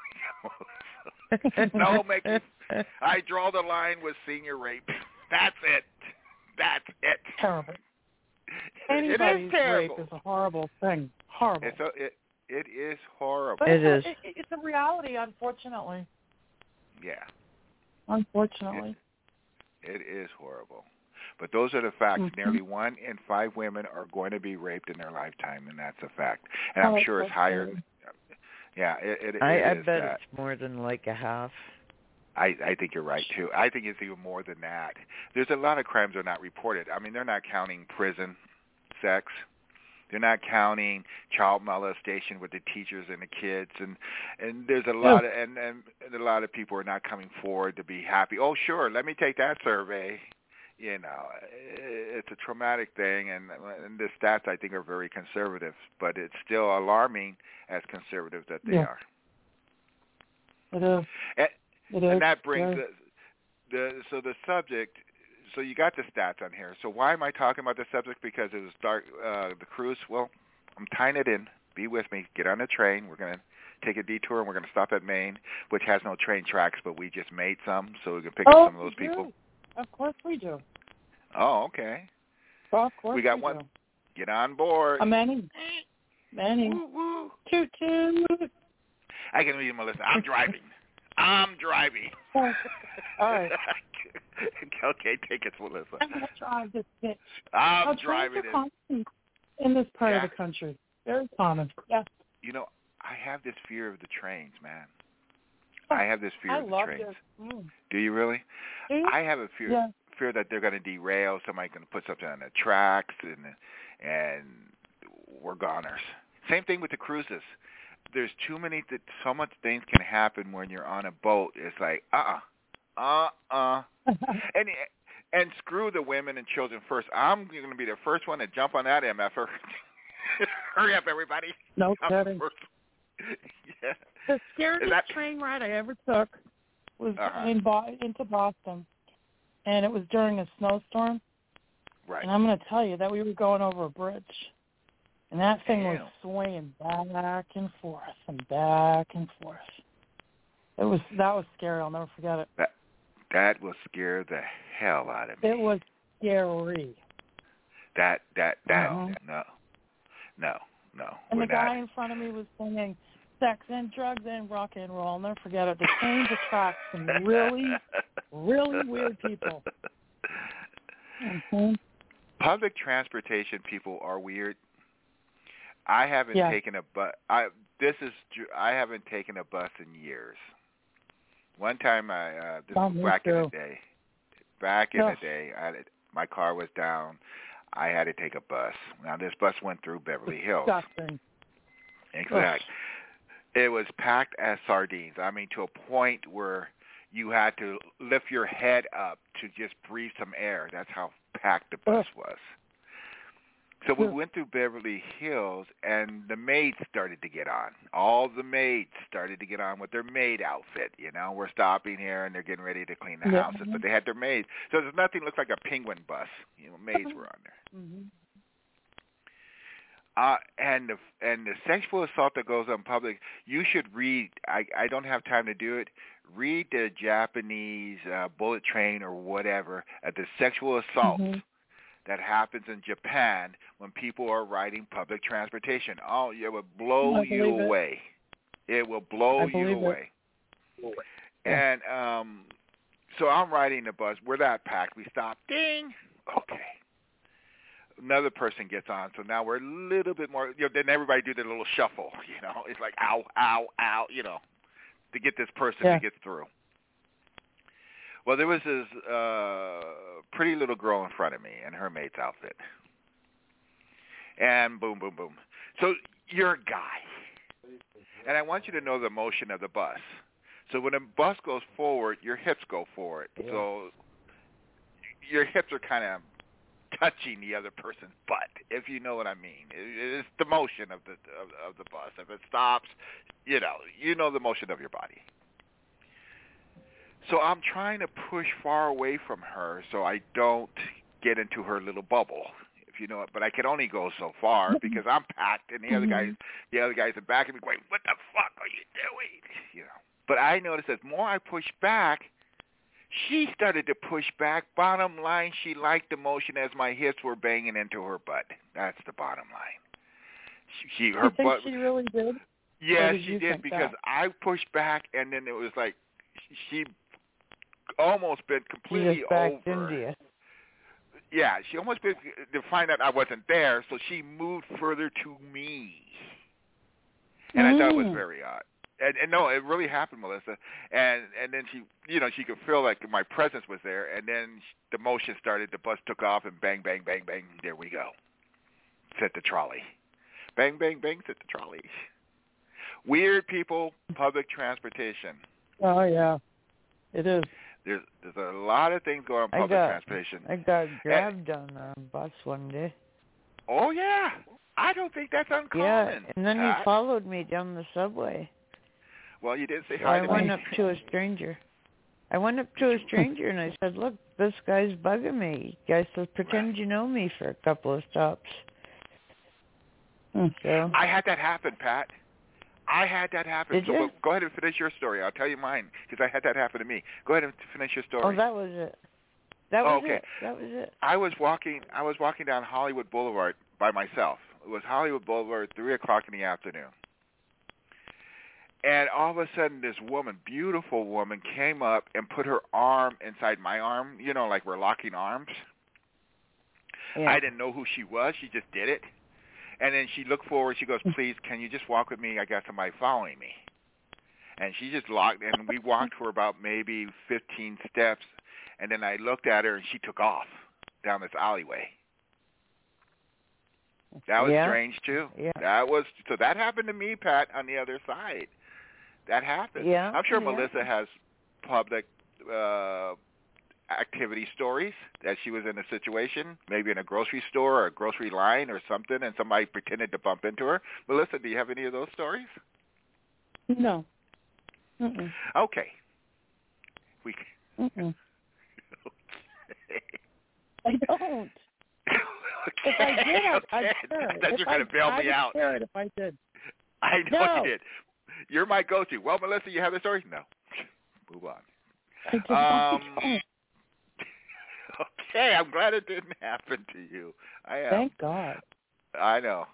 No making. I draw the line with senior rape. That's it. That's it. Terrible. Anybody's rape is a horrible thing. Horrible. It is horrible. But it is. It's a reality, unfortunately. Yeah. Unfortunately. It is horrible. But those are the facts. Mm-hmm. Nearly 1 in 5 women are going to be raped in their lifetime, and that's a fact. And I'm sure it's higher. Yeah, it I is. bet it's more than like a half. I think you're right, too. I think it's even more than that. There's a lot of crimes that are not reported. I mean, they're not counting prison, sex. They're not counting child molestation with the teachers and the kids, and there's a lot of and a lot of people are not coming forward to be happy. Oh, sure, let me take that survey. You know, it's a traumatic thing, and the stats I think are very conservative, but it's still alarming as conservative that they are. It is. And that brings the subject. So you got the stats on here. So why am I talking about the subject? Because it was dark. The cruise. Well, I'm tying it in. Be with me. Get on the train. We're gonna take a detour, and we're gonna stop at Maine, which has no train tracks, but we just made some, so we can pick up some of those people. Of course we do. Oh, okay. Well, of course we got one. Do. Get on board. Manny. Woo, woo. Toot toot. I can read Melissa. I'm driving. All right. Okay, take it, Melissa. I'm going to drive this bitch. I'm driving it. Common in this part of the country. Very common. Yeah. You know, I have this fear of the trains, man. I have this fear of the trains. Do you really? I have a fear that they're going to derail. Somebody's going to put something on the tracks, and we're goners. Same thing with the cruises. There's too many. So much things can happen when you're on a boat. It's like and screw the women and children first. I'm going to be the first one to jump on that MFer. Hurry up, everybody! No kidding. Yeah. The scariest train ride I ever took was into Boston, and it was during a snowstorm. Right. And I'm going to tell you that we were going over a bridge, and that thing was swaying back and forth and back and forth. That was scary. I'll never forget it. That will scare the hell out of me. It was scary. No. And the guy in front of me was singing sex and drugs and rock and roll. I'll never forget it. The trains attract some really, really weird people. Mm-hmm. Public transportation people are weird. I haven't taken a bus. I haven't taken a bus in years. One time, this was back in the day. My car was down. I had to take a bus. Now, this bus went through Beverly Hills. Disgusting. Exactly. It was packed as sardines. I mean, to a point where you had to lift your head up to just breathe some air. That's how packed the bus was. So we went through Beverly Hills, and the maids started to get on. All the maids started to get on with their maid outfit. You know, we're stopping here, and they're getting ready to clean the houses, but they had their maids. So there's nothing looked like a penguin bus. You know, maids were on there. Mm-hmm. And the sexual assault that goes on public, you should read. I don't have time to do it. Read the Japanese Bullet Train or whatever at the sexual assault. Mm-hmm. That happens in Japan when people are riding public transportation. Oh, it will blow you away. It will blow you away. And so I'm riding the bus. We're that packed. We stop. Ding. Okay. Another person gets on. So now we're a little bit more. You know, then everybody do their little shuffle. You know, it's like ow, ow, ow. You know, to get this person to get through. Well, there was this pretty little girl in front of me in her maid's outfit. And boom, boom, boom. So you're a guy. And I want you to know the motion of the bus. So when a bus goes forward, your hips go forward. Yeah. So your hips are kind of touching the other person's butt, if you know what I mean. It's the motion of the bus. If it stops, you know the motion of your body. So I'm trying to push far away from her so I don't get into her little bubble, if you know it. But I can only go so far because I'm packed, and the other guys in back of me going, "What the fuck are you doing?" You know. But I noticed as more I pushed back, she started to push back. Bottom line, she liked the motion as my hips were banging into her butt. That's the bottom line. She really did? Yeah, she did because I pushed back, and then it was like she almost been completely over. Yeah, she almost been to find out I wasn't there, so she moved further to me. And I thought it was very odd. And no, it really happened, Melissa. And then she could feel like my presence was there, and then the motion started. The bus took off, and bang, bang, bang, bang. There we go. said the trolley. Bang, bang, bang, said the trolley. Weird people, public transportation. Oh, yeah. It is. There's a lot of things going on in public transportation. I got grabbed on a bus one day. Oh, yeah. I don't think that's uncommon. Yeah, and then he followed me down the subway. Well, you didn't say hi to me. I went up to a stranger. And I said, look, this guy's bugging me. The guy says, pretend you know me for a couple of stops. So I had that happen, Pat. Did you? Go ahead and finish your story. I'll tell you mine because I had that happen to me. Go ahead and finish your story. Oh, that was it. That was it. I was walking down Hollywood Boulevard by myself. It was Hollywood Boulevard, 3 o'clock in the afternoon. And all of a sudden, this woman, beautiful woman, came up and put her arm inside my arm, like we're locking arms. Yeah. I didn't know who she was. She just did it. And then she looked forward. She goes, please, can you just walk with me? I got somebody following me. And she just locked, and we walked for about maybe 15 steps. And then I looked at her, and she took off down this alleyway. That was strange, too. Yeah. So that happened to me, Pat, on the other side. That happened. Yeah. I'm sure Melissa has public activity stories that she was in a situation, maybe in a grocery store or a grocery line or something, and somebody pretended to bump into her. Melissa, do you have any of those stories? No. Mm-mm. Okay. Mm-mm. I don't. Okay. If I did, I'd share it. You're going to bail me out. I'd share it if I did. I know you did. You're my go-to. Well, Melissa, you have the story? No. Move on. Okay, I'm glad it didn't happen to you. Thank God. I know.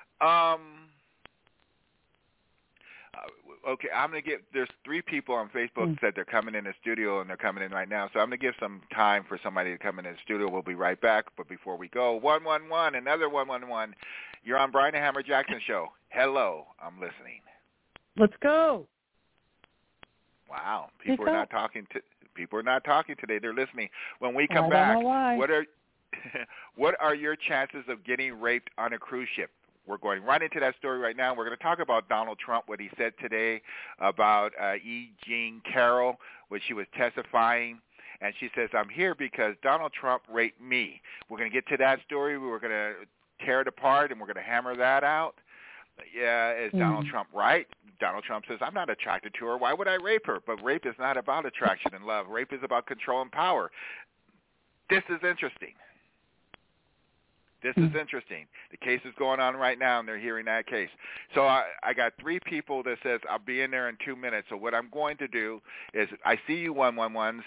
Okay, I'm going to there's 3 people on Facebook said they're coming in the studio, and they're coming in right now. So I'm going to give some time for somebody to come in the studio. We'll be right back. But before we go, 111, another 111. You're on Brian the Hammer Jackson Show. Hello, I'm listening. Let's go. Wow, people are not talking today. They're listening. When we come back, what are your chances of getting raped on a cruise ship? We're going right into that story right now. We're going to talk about Donald Trump, what he said today about E. Jean Carroll, when she was testifying. And she says, I'm here because Donald Trump raped me. We're going to get to that story. We're going to tear it apart, and we're going to hammer that out. Yeah, is Donald Trump right? Donald Trump says, I'm not attracted to her. Why would I rape her? But rape is not about attraction and love. Rape is about control and power. This is interesting. The case is going on right now, and they're hearing that case. So I got 3 people that says, I'll be in there in 2 minutes. So what I'm going to do is I see you 111s.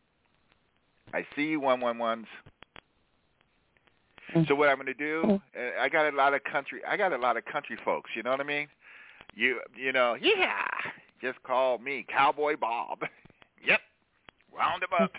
So what I'm going to do, I got a lot of country folks, you know what I mean? You know, just call me Cowboy Bob. Yep, round him up.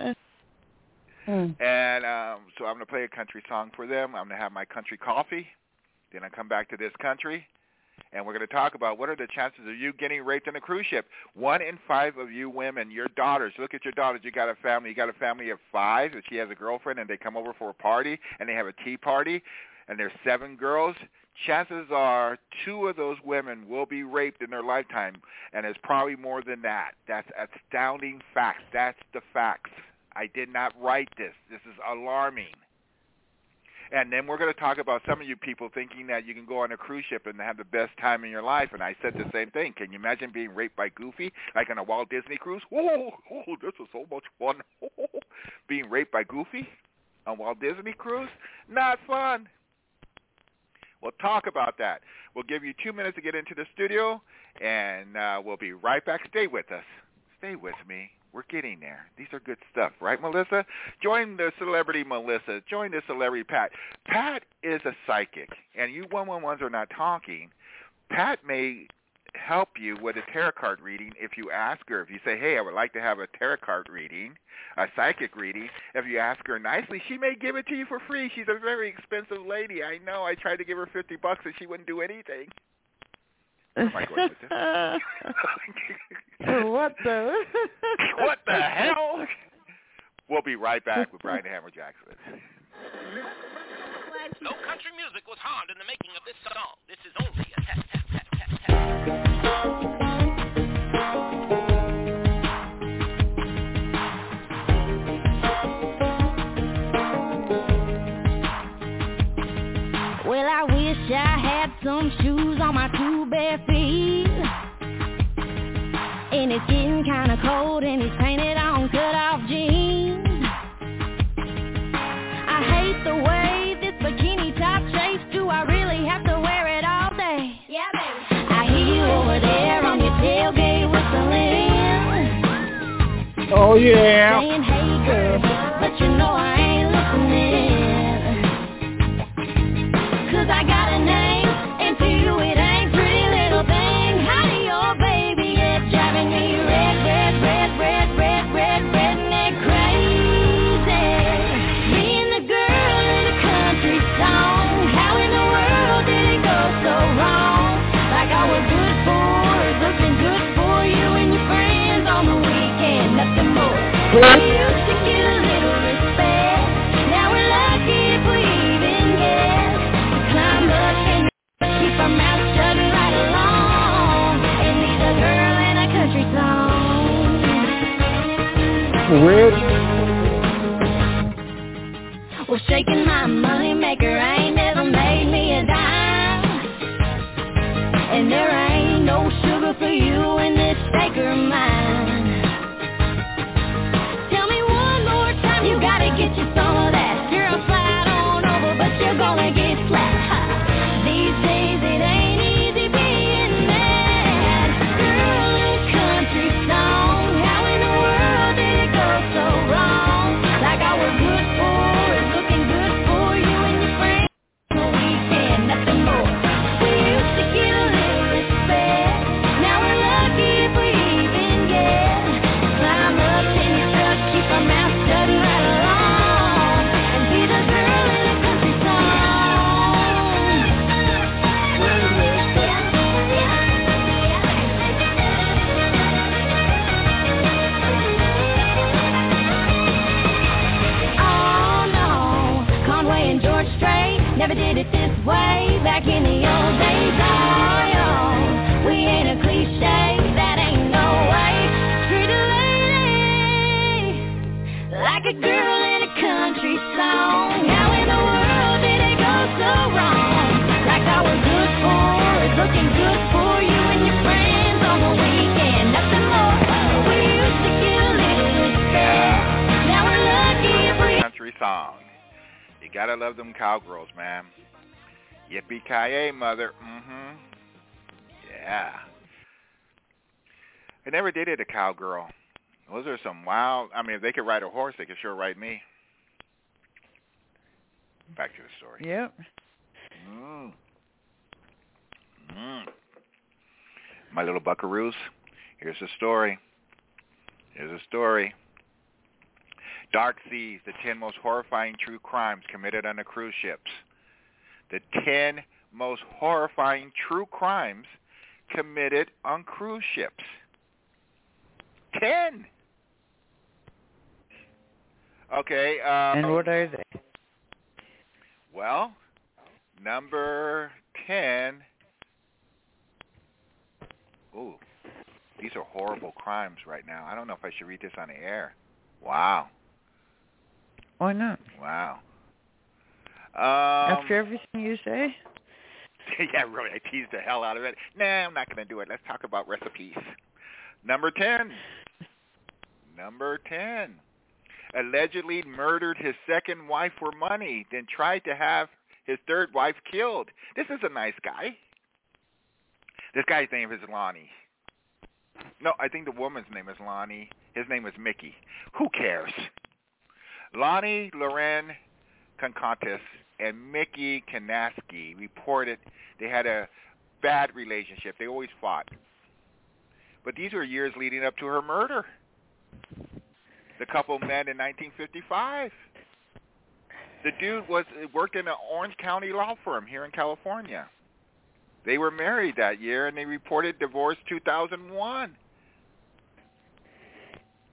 And so I'm going to play a country song for them. I'm going to have my country coffee. Then I come back to this country, and we're going to talk about what are the chances of you getting raped on a cruise ship. 1 in 5 of you women, your daughters, look at your daughters. You got a family of 5. If she has a girlfriend and they come over for a party and they have a tea party, and there's 7 girls, chances are 2 of those women will be raped in their lifetime, and it's probably more than that. That's astounding facts. That's the facts. I did not write this. This is alarming. And then we're going to talk about some of you people thinking that you can go on a cruise ship and have the best time in your life. And I said the same thing. Can you imagine being raped by Goofy, like on a Walt Disney cruise? Oh, this is so much fun. Being raped by Goofy on Walt Disney cruise? Not fun. We'll talk about that. We'll give you 2 minutes to get into the studio, and we'll be right back. Stay with us. Stay with me. We're getting there. These are good stuff, right, Melissa? Join the celebrity Melissa. Join the celebrity Pat. Pat is a psychic, and you 111s are not talking. Pat may help you with a tarot card reading if you ask her. If you say, hey, I would like to have a tarot card reading, a psychic reading, if you ask her nicely, she may give it to you for free. She's a very expensive lady. I know. I tried to give her $50 and she wouldn't do anything. Where am I going with this? What the hell? We'll be right back with Brian the Hammer Jackson. No country music was harmed in the making of this song. This is only a tap, tap, tap, tap, tap. Well, I wish I had some shoes on my two bare feet. And it's getting kind of cold and he's painted on cut-off jeans. I hate the way this bikini top shapes. Do I really have to wear it all day? Yeah, baby. I hear you over there on your tailgate whistling. Oh, yeah. Saying, hey, girl, but you know I ain't listening. 'Cause I got a name, and to you it ain't pretty little thing. How do your baby is driving me redneck crazy. Being the girl in a country song. How in the world did it go so wrong? Like I was good for, looking good for you and your friends on the weekend, nothing more. We used to get a little respect. Now we're lucky if we even get to climb up and keep our mouths shut right along and be the girl in a country song. Well, shaking my money maker ain't never made me a dime, and there ain't no sugar for you in this shaker of mine. Tell me one more time, you gotta get you some of that. Girl, slide on over, but you're gonna get flat. These days it ain't easy being that girl in a country song. How in the world did it go so wrong? Like I was good for, looking good for you and your friends on the weekend, nothing more. We used to get a little respect. Now we're lucky if we even get to climb up in your truck, keep our mouths shut right along and be the girl in a country song. Oh no, Conway and George Strait never did it this way back in the old days. Oh, yo, we ain't a cliche, that ain't no way. Treat a lady like a girl in a country song. How in the world did it go so wrong? Like I was good for, looking good for you and your friends on the weekend, nothing more. We used to get a little respect. Now we're lucky if we Country song. You gotta love them cowgirls, man. Yippee-ki-yay, mother. Mm-hmm. Yeah. I never dated a cowgirl. Those are some wild... I mean, if they could ride a horse, they could sure ride me. Back to the story. Yep. My little buckaroos, here's the story. Dark Seas, the 10 most horrifying true crimes committed on the cruise ships. The 10 most horrifying true crimes committed on cruise ships. 10! Okay. And what are they? Well, number 10. Ooh, these are horrible crimes right now. I don't know if I should read this on the air. Wow. Why not? Wow. After everything you say? Yeah, really. I teased the hell out of it. Nah, I'm not going to do it. Let's talk about recipes. Number 10. Allegedly murdered his second wife for money, then tried to have his third wife killed. This is a nice guy. This guy's name is Lonnie. No, I think the woman's name is Lonnie. His name is Mickey. Who cares? Lonnie Loren Concantis and Mickey Kanaski reported they had a bad relationship. They always fought. But these were years leading up to her murder. The couple met in 1955. The dude worked in an Orange County law firm here in California. They were married that year, and they reported divorce 2001.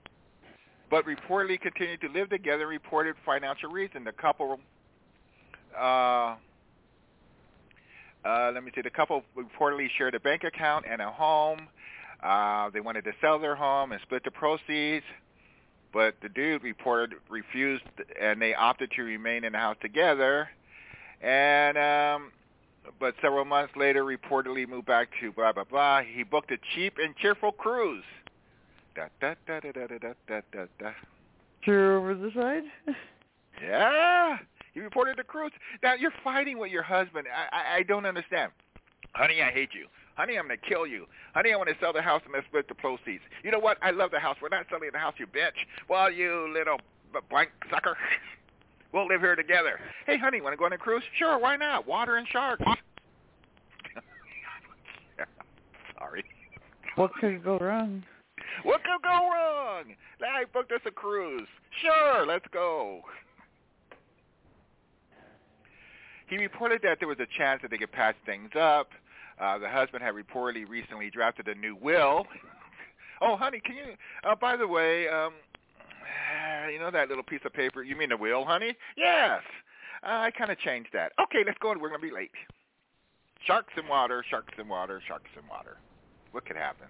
But reportedly continued to live together and reported financial reason. The couple let me see. The couple reportedly shared a bank account and a home. They wanted to sell their home and split the proceeds, but the dude refused, and they opted to remain in the house together. And but several months later, reportedly moved back to blah blah blah. He booked a cheap and cheerful cruise. Da da da da da da da da da. Cheer over the side. Yeah. He reported the cruise. Now, you're fighting with your husband. I don't understand. Honey, I hate you. Honey, I'm going to kill you. Honey, I want to sell the house and let's split the proceeds. You know what? I love the house. We're not selling the house, you bitch. Well, you little blank sucker. We'll live here together. Hey, honey, want to go on a cruise? Sure, why not? Water and sharks. Sorry. What could go wrong? What could go wrong? I booked us a cruise. Sure, let's go. He reported that there was a chance that they could patch things up. The husband had reportedly recently drafted a new will. Oh, honey, can you, by the way, you know that little piece of paper? You mean the will, honey? Yes. I kind of changed that. Okay, let's go. We're going to be late. Sharks in water, sharks in water, sharks in water. What could happen?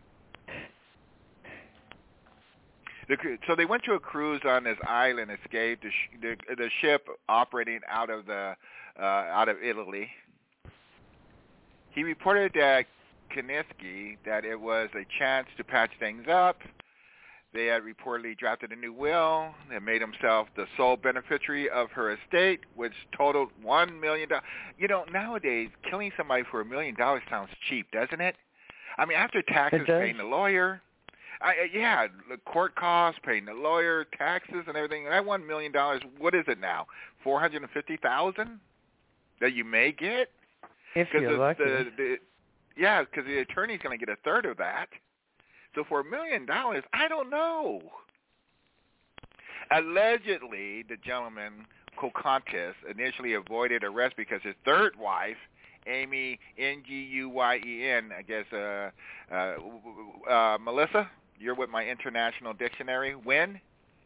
So they went to a cruise on this island, escaped. The ship operating out of Italy. He reported that Kaninsky that it was a chance to patch things up. They had reportedly drafted a new will that made himself the sole beneficiary of her estate, which totaled $1 million. You know, nowadays, killing somebody for $1 million sounds cheap, doesn't it? I mean, after taxes, paying the lawyer. Yeah, the court costs, paying the lawyer, taxes, and everything. That $1 million, what is it now? $450,000 that you may get. If you're lucky. Yeah, because the attorney's going to get a third of that. So for $1 million, I don't know. Allegedly, the gentleman, Kokontis, initially avoided arrest because his third wife, Amy Nguyen, I guess, Melissa, you're with my international dictionary. When?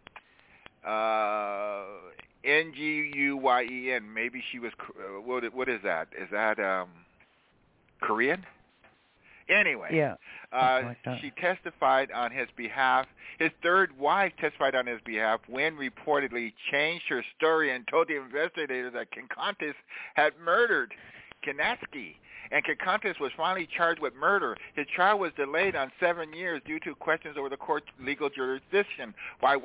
Nguyen, maybe she was, what is that? Is that Korean? Anyway, yeah, like she testified on his behalf. His third wife testified on his behalf when reportedly changed her story and told the investigators that Kokontis had murdered Kaninsky. And Kokontis was finally charged with murder. His trial was delayed on 7 years due to questions over the court's legal jurisdiction. While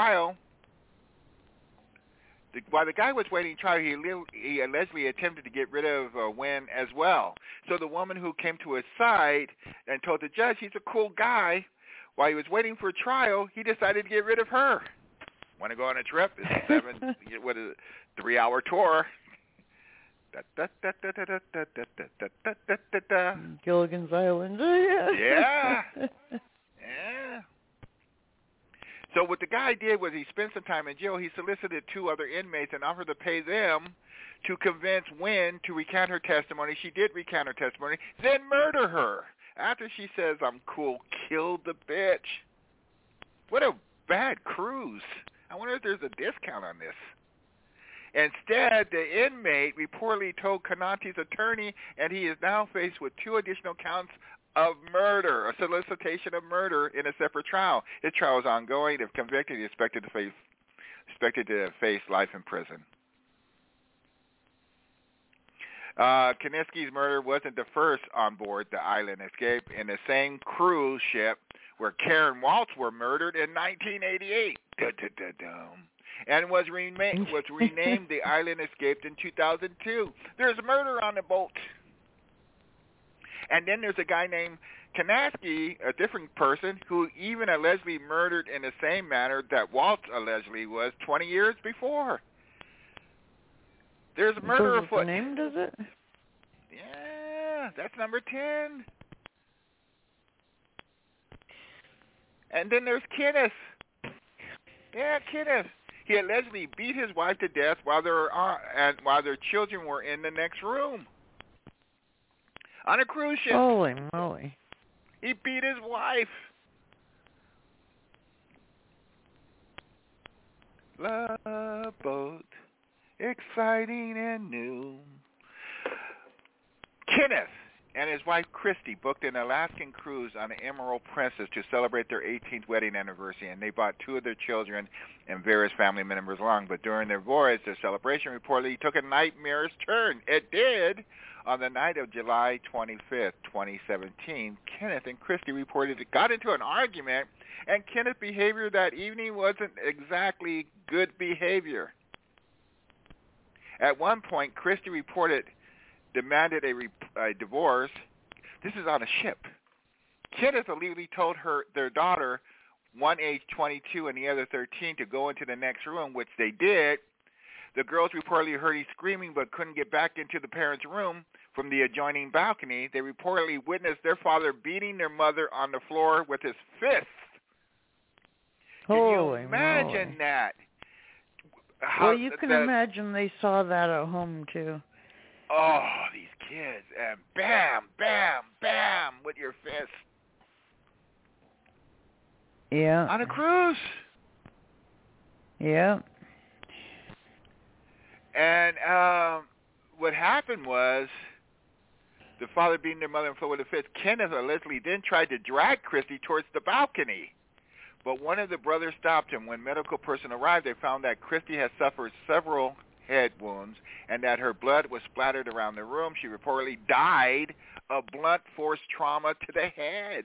the guy was waiting trial, he allegedly attempted to get rid of Nguyen as well. So the woman who came to his side and told the judge he's a cool guy, while he was waiting for trial, he decided to get rid of her. Want to go on a trip? It's a 3-hour tour. Gilligan's Island. Yeah. Yeah. So what the guy did was he spent some time in jail. He solicited 2 other inmates and offered to pay them to convince Nguyen to recant her testimony. She did recant her testimony, then murder her. After she says, I'm cool, killed the bitch. What a bad cruise. I wonder if there's a discount on this. Instead, the inmate reportedly told Kaninsky's attorney, and he is now faced with 2 additional counts of murder, a solicitation of murder in a separate trial. His trial is ongoing. If convicted, he is expected to face life in prison. Kaninsky's murder wasn't the first on board the island escape. In the same cruise ship where Karen Waltz were murdered in 1988. And was renamed the Island Escaped in 2002. There's murder on the boat. And then there's a guy named Kaninsky, a different person, who even allegedly murdered in the same manner that Waltz allegedly was 20 years before. There's murder afoot. The name does it? Yeah, that's number 10. And then there's Kenneth. Yeah, Kenneth. He allegedly beat his wife to death while their children were in the next room on a cruise ship. Holy moly! He beat his wife. Love boat exciting and new. Kenneth and his wife Christy booked an Alaskan cruise on the Emerald Princess to celebrate their 18th wedding anniversary, and they brought two of their children and various family members along. But during their voyage, their celebration reportedly took a nightmarish turn. It did. On the night of July 25th, 2017, Kenneth and Christy reported it got into an argument, and Kenneth's behavior that evening wasn't exactly good behavior. At one point, Christy demanded a divorce. This is on a ship. Kenneth allegedly told their daughter, one age 22 and the other 13, to go into the next room, which they did. The girls reportedly heard he screaming but couldn't get back into the parents' room from the adjoining balcony. They reportedly witnessed their father beating their mother on the floor with his fist. Can you imagine that? Well, you can imagine they saw that at home, too. Oh, these kids, and bam, bam, bam, with your fist. Yeah. On a cruise. Yeah. And what happened was the father beating their mother on the floor with a fist. Kenneth allegedly then tried to drag Christy towards the balcony, but one of the brothers stopped him. When medical person arrived, they found that Christy had suffered several head wounds and that her blood was splattered around the room. She reportedly died of blunt force trauma to the head.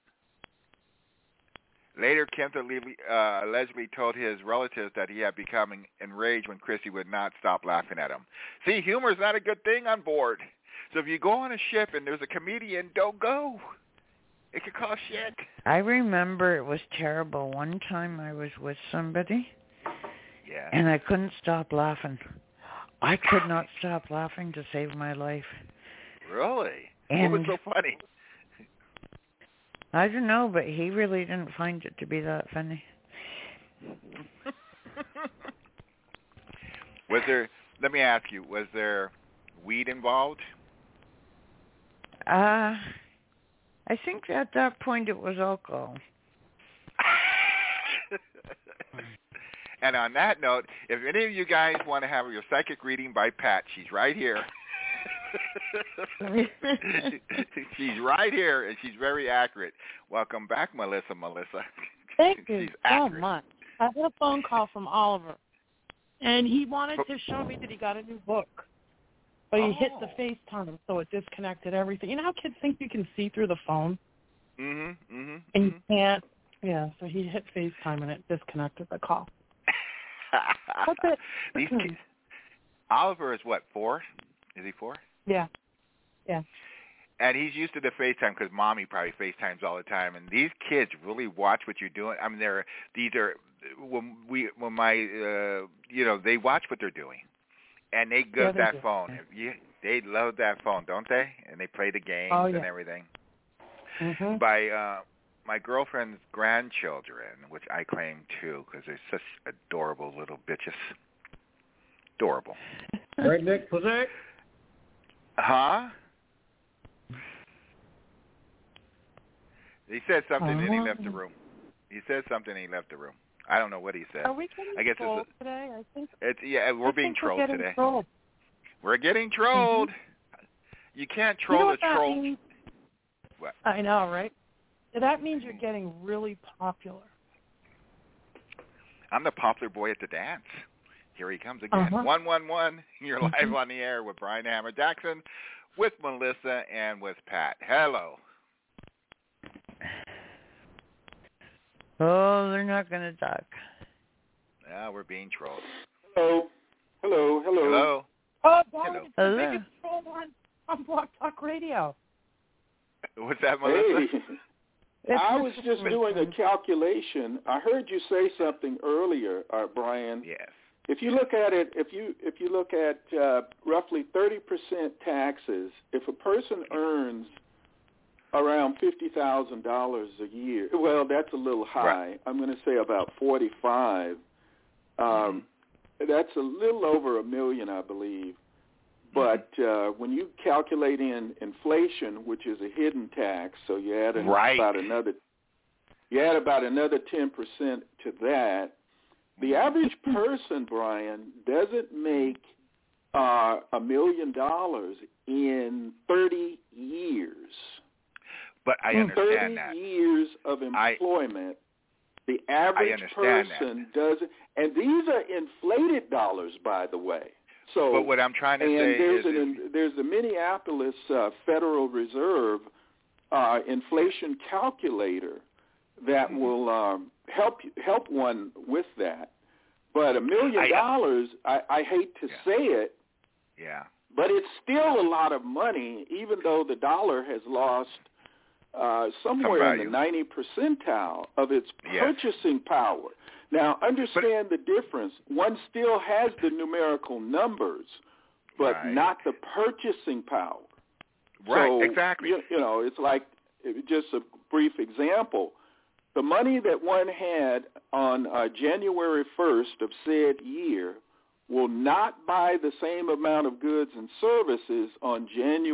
Later, Kenneth allegedly told his relatives that he had become enraged when Christy would not stop laughing at him. See, humor is not a good thing on board. So if you go on a ship and there's a comedian, don't go. It could cause shit. I remember it was terrible. One time I was with somebody, and I couldn't stop laughing. I could not stop laughing to save my life. Really? And what was so funny? I don't know, but he really didn't find it to be that funny. Let me ask you, was there weed involved? I think at that point it was alcohol. And on that note, if any of you guys want to have your psychic reading by Pat, she's right here. She's right here, and she's very accurate. Welcome back, Melissa. Thank you so much. I had a phone call from Oliver, and he wanted to show me that he got a new book, but he hit the FaceTime, so it disconnected everything. You know how kids think you can see through the phone? And you can't. Yeah, so he hit FaceTime, and it disconnected the call. These kids. Oliver is what, 4? Is he 4? Yeah. And he's used to the FaceTime because Mommy probably FaceTimes all the time. And these kids really watch what you're doing. I mean, they watch what they're doing, and they go that phone. They love that phone, don't they? And they play the games and everything. By my girlfriend's grandchildren, which I claim too, because they're such adorable little bitches. Adorable. Right, Nick? Jose? Huh? He said something and he left the room. I don't know what he said. Are we getting trolled today? I think we're being trolled today. We're getting trolled. You can't troll the troll. What? I know, right? That means you're getting really popular. I'm the popular boy at the dance. Here he comes again. 111. You're live on the air with Brian Hammer Jackson, with Melissa, and with Pat. Hello. Oh, they're not going to talk. Yeah, we're being trolled. Hello. Hello. Oh, darn, it's the biggest troll on Blog Talk Radio. What's that, Melissa? Hey, I was just doing a calculation. I heard you say something earlier, Brian. Yes. If you look at it, if you look at roughly 30% taxes, if a person earns around $50,000 a year, well, that's a little high. Right. I'm going to say about 45. That's a little over $1 million, I believe. But when you calculate in inflation, which is a hidden tax, so you add about another 10% to that. The average person, Brian, doesn't make $1 million in 30 years. But I understand 30 years of employment, the average person doesn't. And these are inflated dollars, by the way. So, but what I'm trying to say there's the Minneapolis Federal Reserve inflation calculator that will help one with that. But $1 million, I hate to say it, but it's still a lot of money, even though the dollar has lost somewhere in the 90 percentile of its purchasing power. Now, understand the difference. One still has the numerical numbers, but not the purchasing power. Right, so, exactly. You know, it's like, just a brief example, the money that one had on January 1st of said year will not buy the same amount of goods and services on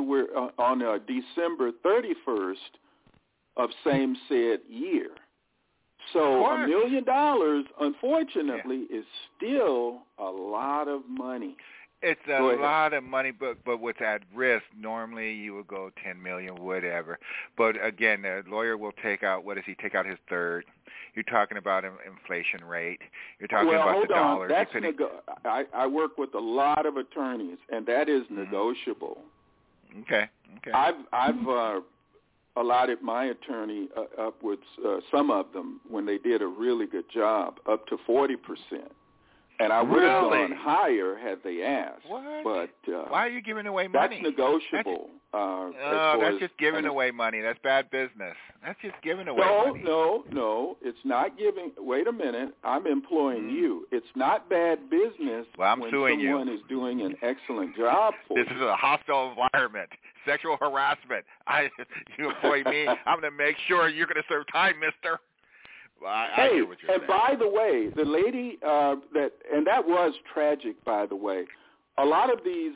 December 31st of same said year. So $1 million, unfortunately, is still a lot of money. It's a lot of money, but what's at risk, normally you would go $10 million, whatever. But again, the lawyer will take out, what does he take out his third? You're talking about inflation rate. You're talking about the dollar. That's I work with a lot of attorneys, and that is negotiable. Okay. I've allotted my attorney upwards, some of them, when they did a really good job, up to 40%. And I would have gone higher had they asked. What? But why are you giving away money? That's negotiable. That's just giving away money. That's bad business. That's just giving away money. No. It's not giving. Wait a minute. I'm employing you. It's not bad business when someone is doing an excellent job for you. This is a hostile environment. Sexual harassment. You employ me. I'm going to make sure you're going to serve time, mister. Well, I hear what you're saying. By the way, the lady that was tragic, by the way. A lot of these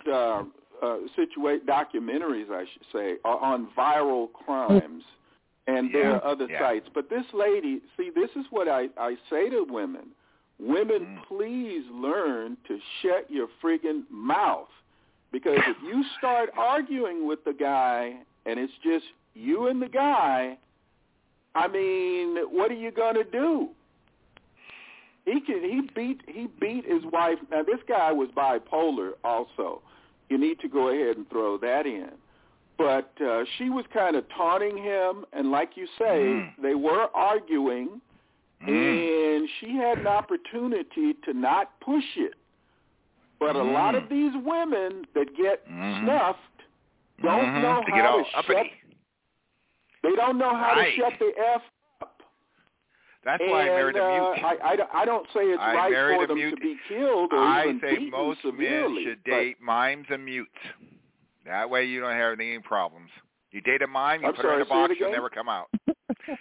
documentaries, I should say, are on viral crimes, and there are other sites. But this lady, see, this is what I say to women. Women, please learn to shut your friggin' mouth, because if you start arguing with the guy and it's just you and the guy, I mean, what are you going to do? He beat his wife. Now, this guy was bipolar also. You need to go ahead and throw that in. But she was kind of taunting him, and like you say, they were arguing, and she had an opportunity to not push it. But a lot of these women that get snuffed don't know how to shut. They don't know how to shut the F up. That's why I married a mute. I don't say it's right for them to be killed or even beaten severely. I say most men should date mimes and mutes. That way you don't have any problems. You date a mime, you put her in a box, she'll never come out. What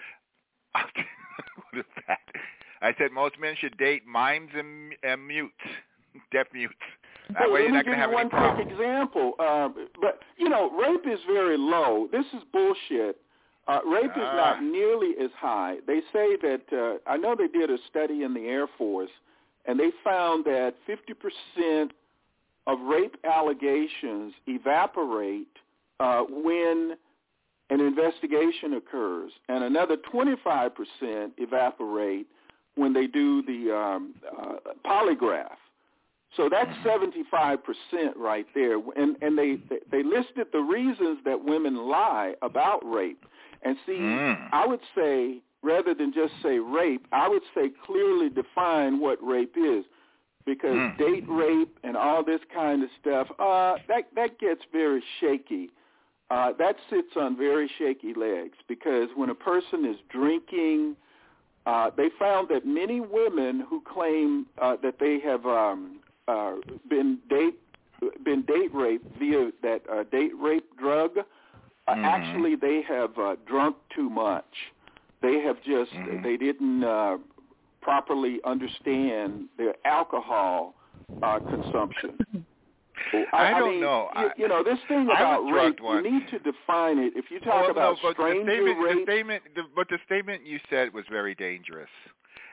is that? I said most men should date mimes and mutes, deaf mutes. That way you're not going to have any problems. Let me give you one quick example. But, you know, rape is very low. This is bullshit. Rape is not nearly as high. They say that, I know they did a study in the Air Force, and they found that 50% of rape allegations evaporate when an investigation occurs, and another 25% evaporate when they do the polygraph. So that's 75% right there. And they listed the reasons that women lie about rape. And see, I would say, rather than just say rape, I would say clearly define what rape is. Because date rape and all this kind of stuff, that gets very shaky. That sits on very shaky legs. Because when a person is drinking, they found that many women who claim that they have been date raped via that date rape drug, actually they have drunk too much. They have just they didn't properly understand their alcohol consumption. I don't know. You know, this thing about rape, you need to define it. If you talk about stranger rape. But the statement you said was very dangerous.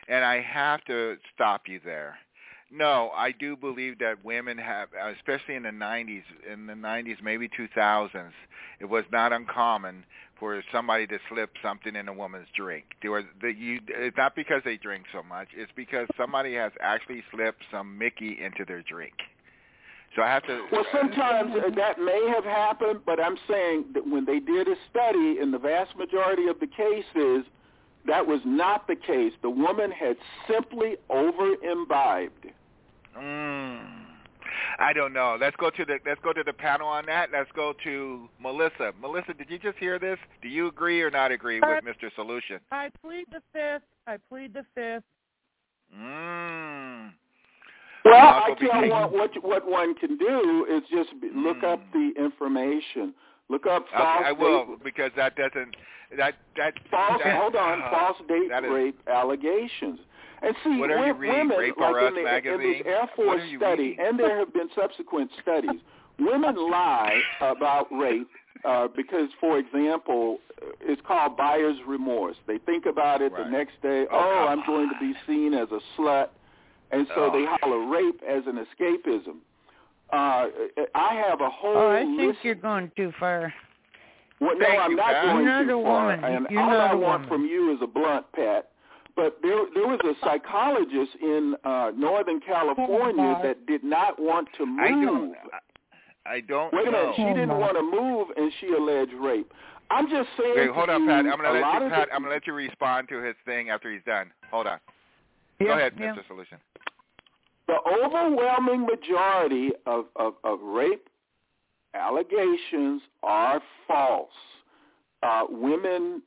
And I have to stop you there. No, I do believe that women have, especially in the 90s, maybe 2000s, it was not uncommon for somebody to slip something in a woman's drink. It's not because they drink so much. It's because somebody has actually slipped some Mickey into their drink. So I have to... Well, sometimes that may have happened, but I'm saying that when they did a study, in the vast majority of the cases, that was not the case. The woman had simply over-imbibed. I don't know. Let's go to the panel on that. Let's go to Melissa. Melissa, did you just hear this? Do you agree or not agree with Mr. Solution? I plead the fifth. Well, I tell you what one can do is just look up the information. Look up false I will, because that doesn't... false date rape allegations. And see, what are you reading? Women, Rape like or Us in magazine? this Air Force study, and there have been subsequent studies, women lie about rape because, for example, it's called buyer's remorse. They think about it the next day, I'm going to be seen as a slut, and so they holler rape as an escapism. I have a whole I think you're going too far. Well, no, I'm not going too far. And You're all not I a want woman. from you is a blunt, Pat. But there was a psychologist in Northern California that did not want to move. I don't Wait a minute. She didn't want to move, and she alleged rape. I'm just saying. Wait, hold on, Pat. I'm going to let you respond to his thing after he's done. Hold on. Go ahead, Mr. Solution. The overwhelming majority of rape allegations are false. Women,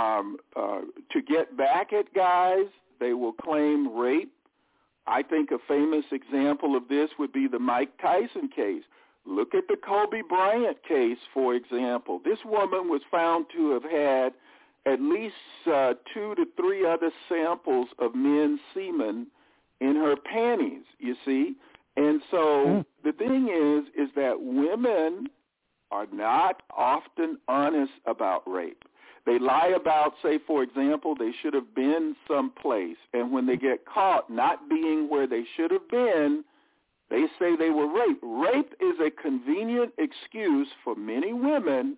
to get back at guys, they will claim rape. I think a famous example of this would be the Mike Tyson case. Look at the Kobe Bryant case, for example. This woman was found to have had at least 2 to 3 other samples of men's semen in her panties, you see. And so the thing is that women are not often honest about rape. They lie about, say, for example, they should have been someplace, and when they get caught not being where they should have been, they say they were raped. Rape is a convenient excuse for many women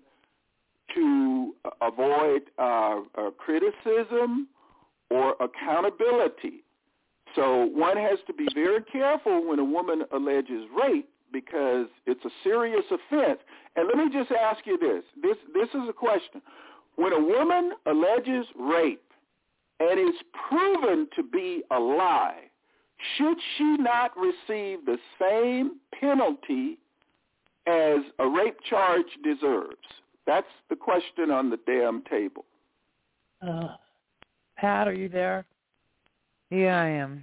to avoid criticism or accountability. So one has to be very careful when a woman alleges rape because it's a serious offense. And let me just ask you this. This is a question. When a woman alleges rape and is proven to be a lie, should she not receive the same penalty as a rape charge deserves? That's the question on the damn table. Pat, are you there? Yeah, I am.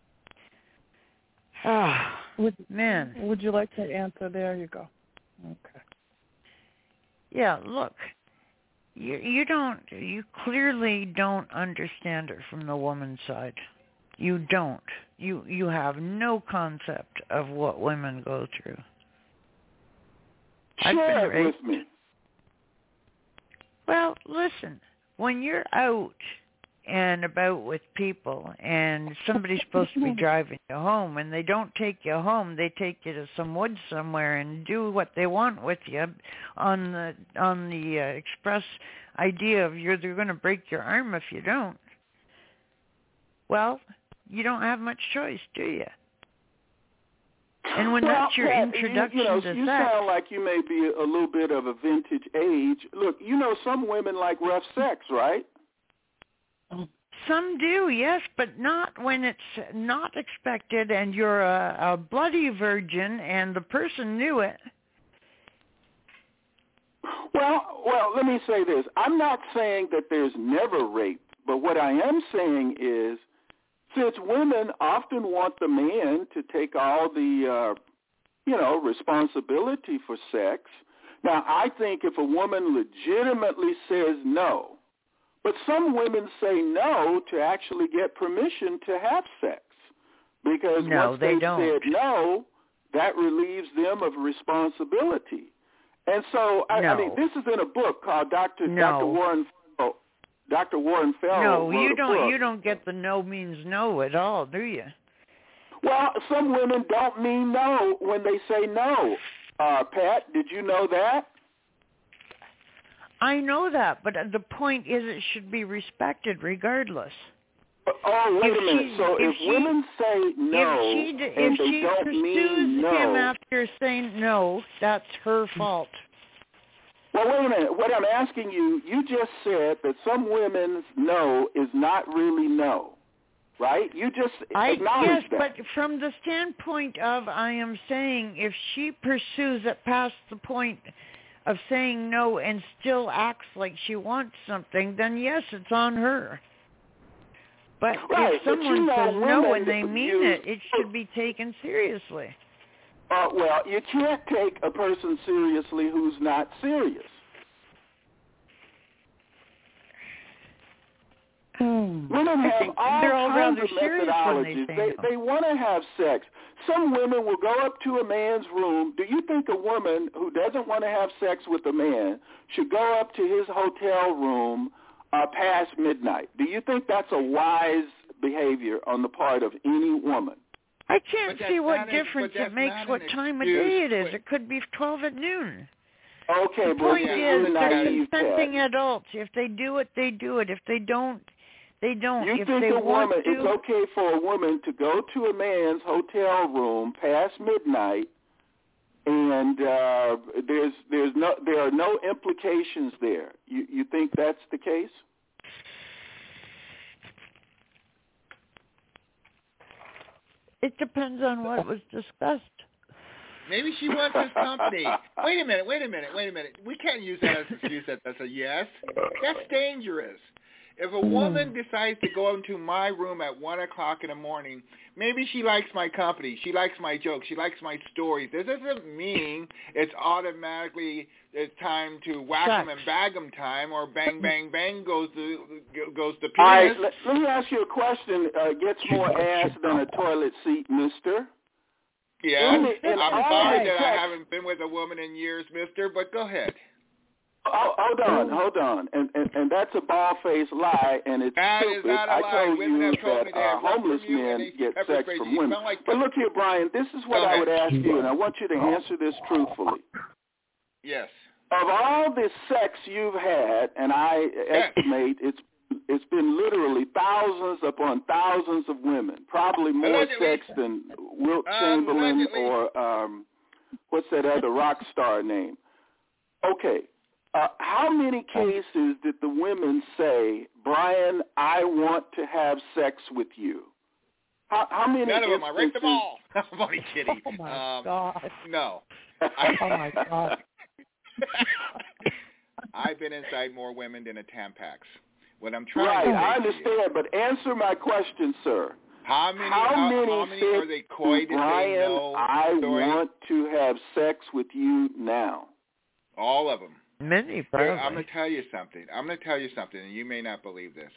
Man. Would you like to answer? There you go. Okay. Yeah, look, you clearly don't understand it from the woman's side. You don't. You have no concept of what women go through. Share it with me. Well, listen, when you're out and about with people and somebody's supposed to be driving you home and they don't take you home, they take you to some woods somewhere and do what they want with you on the express idea of they're going to break your arm if you don't. Well, you don't have much choice, do you? And when that's your introduction to sex... You sound like you may be a little bit of a vintage age. Look, some women like rough sex, right? Some do, yes, but not when it's not expected and you're a bloody virgin and the person knew it. Well, let me say this. I'm not saying that there's never rape, but what I am saying is since women often want the man to take all the, responsibility for sex, now I think if a woman legitimately says no, but some women say no to actually get permission to have sex because once they've said no, that relieves them of responsibility. And so, I mean, this is in a book called Dr. Warren Dr. Warren Farrell No, wrote you a don't. book. You don't get the no means no at all, do you? Well, some women don't mean no when they say no. Pat, did you know that? I know that, but the point is it should be respected regardless. Oh, wait a minute. So if women say no and they don't mean no, if she pursues him after saying no, that's her fault. Well, wait a minute. What I'm asking you, you just said that some women's no is not really no, right? You just acknowledged that. Yes, but from the standpoint of, I am saying, if she pursues it past the point of saying no and still acts like she wants something, then yes, it's on her. But if someone says no and they mean it, it should be taken seriously. Well, you can't take a person seriously who's not serious. Women have all kinds of methodologies. They want to have sex. Some women will go up to a man's room. Do you think a woman who doesn't want to have sex with a man should go up to his hotel room past midnight? Do you think that's a wise behavior on the part of any woman? I can't see what difference it makes what time of day it is. It could be 12 at noon. Okay, the point is they're consenting adults. If they do it, they do it. If they don't, they don't. You if think they want it's okay for a woman to go to a man's hotel room past midnight, and there are no implications there? You think that's the case? It depends on what was discussed. Maybe she wants his company. Wait a minute. We can't use that as an excuse that that's a yes. That's dangerous. If a woman decides to go into my room at 1 o'clock in the morning, maybe she likes my company. She likes my jokes. She likes my stories. This doesn't mean it's automatically it's time to whack 'em and bag 'em time, or bang, bang, bang goes the penis. All right, let me ask you a question. Gets more ass than a toilet seat, mister. Yeah, I'm sorry that I haven't been with a woman in years, mister, but go ahead. Oh, hold on, and that's a bald-faced lie, and it's stupid. I told you that homeless men get sex from women. But look here, Brian, this is what I would ask you, and I want you to answer this truthfully. Yes. Of all the sex you've had, and I estimate it's been literally thousands upon thousands of women, probably more sex than Wilt Chamberlain or what's that other rock star name? Okay. How many cases did the women say, Brian, I want to have sex with you? How many None of instances? them. I raped them all. I'm only kidding. Oh, my God. No. Oh, my God. I've been inside more women than a Tampax. What I'm trying to say I understand, but answer my question, sir. How many are they coy to Brian, say no? I want to have sex with you now. All of them. Many, probably. I'm going to tell you something, and you may not believe this.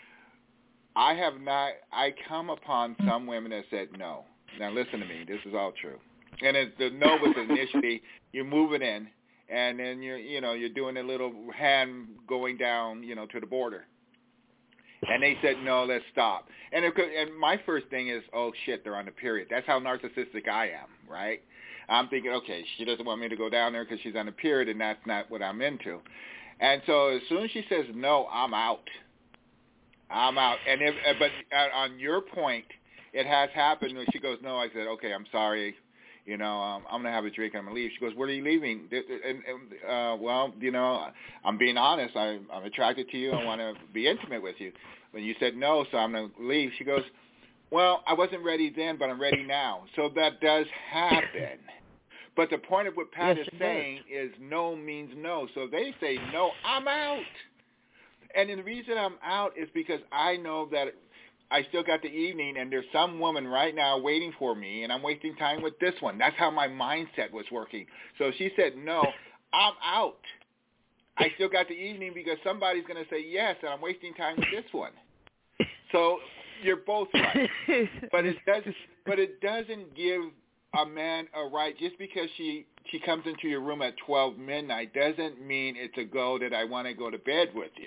I come upon some women that said no. Now listen to me. This is all true. And the no was initially you're moving in, and then you're doing a little hand going down, to the border. And they said, no, let's stop. And my first thing is, oh, shit, they're on the period. That's how narcissistic I am, right? I'm thinking, okay, she doesn't want me to go down there because she's on a period, and that's not what I'm into. And so as soon as she says no, I'm out. And but on your point, it has happened when she goes no. I said, okay, I'm sorry. I'm going to have a drink and I'm going to leave. She goes, where are you leaving? Well, I'm being honest. I'm attracted to you. I want to be intimate with you. When you said no, so I'm going to leave. She goes, well, I wasn't ready then, but I'm ready now. So that does happen. But the point of what Pat is saying is no means no. So if they say no, I'm out. And the reason I'm out is because I know that I still got the evening, and there's some woman right now waiting for me, and I'm wasting time with this one. That's how my mindset was working. So she said no, I'm out. I still got the evening because somebody's going to say yes, and I'm wasting time with this one. So you're both right. But it doesn't give a man a right just because she comes into your room at 12 midnight doesn't mean it's a go that I want to go to bed with you.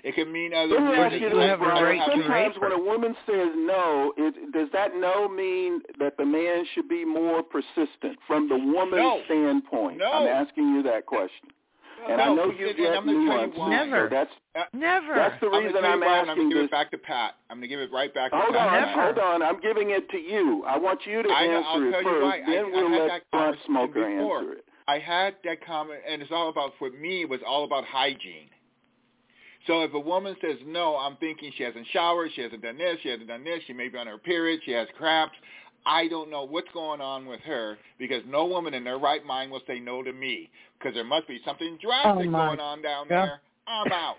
It can mean other things. Sometimes when a woman says no, does that no mean that the man should be more persistent from the woman's standpoint? No. I'm asking you that question. And I know you get nuance. Never. So Never. That's the reason I'm asking I'm going to give this. it back to Pat. I'm going to give it right back to Hold Pat. Hold on. I'm giving it to you. I want you to answer it first. Then we'll let Blunt Smoker answer it. I had that comment, and it's all about, for me, it was all about hygiene. So if a woman says no, I'm thinking she hasn't showered, she hasn't done this, she may be on her period, she has cramps. I don't know what's going on with her, because no woman in their right mind will say no to me, because there must be something drastic going on down there. I'm out.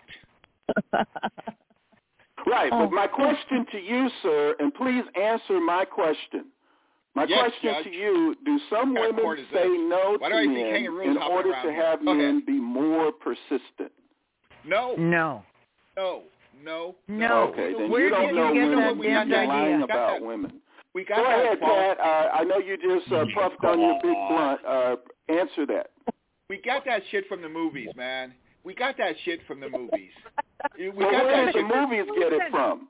Right, but my question to you, sir, and please answer my question. My question Judge. to you, do some women say no to men in order to have men be more persistent? No. No. No. No. No. Okay, then Where you don't did know you get women. that You're lying idea? about women. We got Go that ahead, Pat. I know you just puffed on your big blunt. Answer that. We got that shit from the movies, man. We got that shit from the movies. Where did the movies get it from?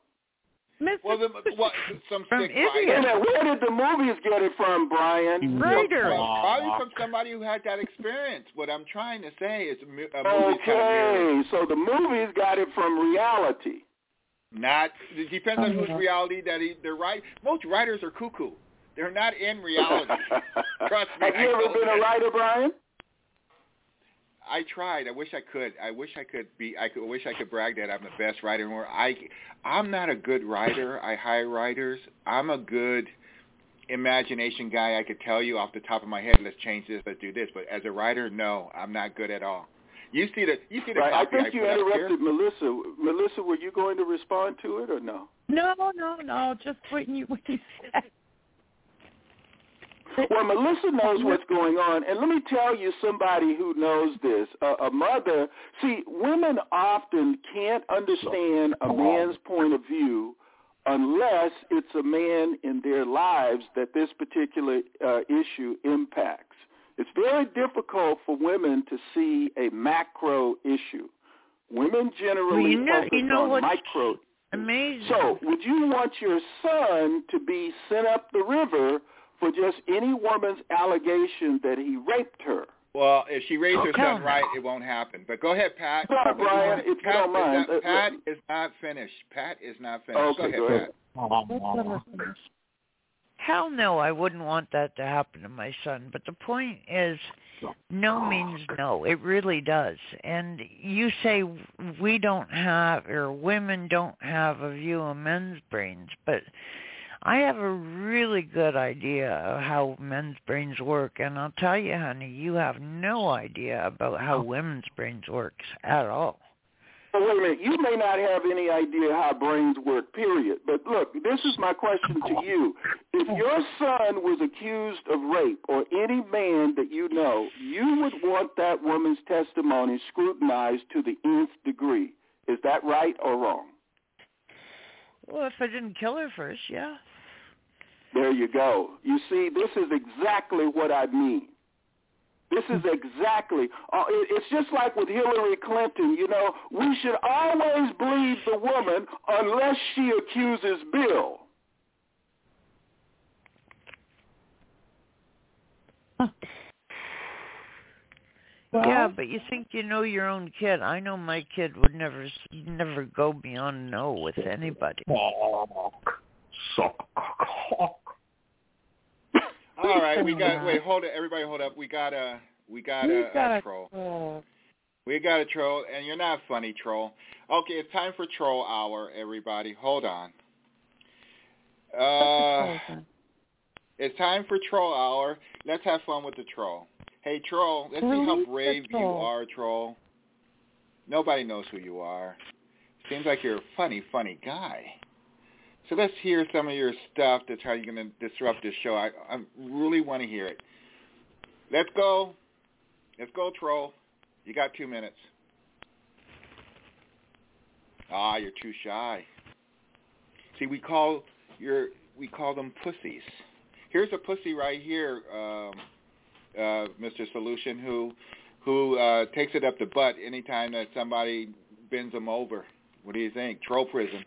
Some from sick idiots. Where did the movies get it from, Brian? Writers. Probably from somebody who had that experience. What I'm trying to say is so the movies got it from reality. It depends on whose reality they're right. Most writers are cuckoo. They're not in reality. Trust me. Have you ever been a writer, Brian? I tried. I wish I could. I wish I could brag that I'm the best writer in the world. I'm not a good writer. I hire writers. I'm a good imagination guy. I could tell you off the top of my head, let's change this, let's do this. But as a writer, no, I'm not good at all. You see the right. copy I think you interrupted Melissa. Melissa, were you going to respond to it or no? No. Just what you said. Well, Melissa knows what's going on, and let me tell you somebody who knows this. A mother, see, women often can't understand a man's point of view unless it's a man in their lives that this particular issue impacts. It's very difficult for women to see a macro issue. Women generally focus on micro. Amazing. So would you want your son to be sent up the river for just any woman's allegation that he raped her? Well, if she raised her son right, it won't happen. But go ahead, Pat. Sorry, Brian, if you don't mind. Pat is not finished. Okay, go ahead, Pat. Hell no, I wouldn't want that to happen to my son. But the point is, no means no. It really does. And you say we don't have, or women don't have a view of men's brains, but I have a really good idea of how men's brains work, and I'll tell you, honey, you have no idea about how women's brains works at all. Well, wait a minute. You may not have any idea how brains work, period. But look, this is my question to you. If your son was accused of rape, or any man that you know, you would want that woman's testimony scrutinized to the nth degree. Is that right or wrong? Well, if I didn't kill her first, yeah. There you go. You see, this is exactly what I mean. This is exactly, it's just like with Hillary Clinton, you know, we should always believe the woman unless she accuses Bill. Yeah, but you think you know your own kid. I know my kid would never go beyond no with anybody. Suck. All right, hold it, everybody hold up. We got a troll. We got a troll, and you're not funny, troll. Okay, it's time for troll hour, everybody. Hold on. It's time for troll hour. Let's have fun with the troll. Hey, troll, let's see how brave you are, troll. Nobody knows who you are. Seems like you're a funny guy. So let's hear some of your stuff. That's how you're going to disrupt this show. I really want to hear it. Let's go. Let's go, troll. You got 2 minutes. You're too shy. See, we call them pussies. Here's a pussy right here, Mr. Solution, who takes it up the butt anytime that somebody bends them over. What do you think? Troll prison.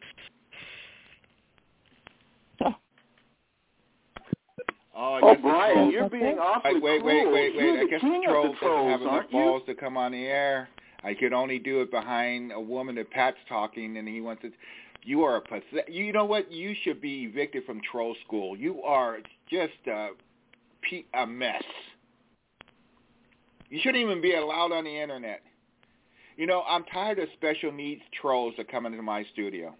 Oh, Brian, you're being awfully wait. cruel. I guess the troll doesn't have enough balls you? to come on the air. I could only do it behind a woman that Pat's talking, and he wants to. You are you know what? You should be evicted from troll school. You are just a mess. You shouldn't even be allowed on the internet. You know, I'm tired of special needs trolls that come into my studio.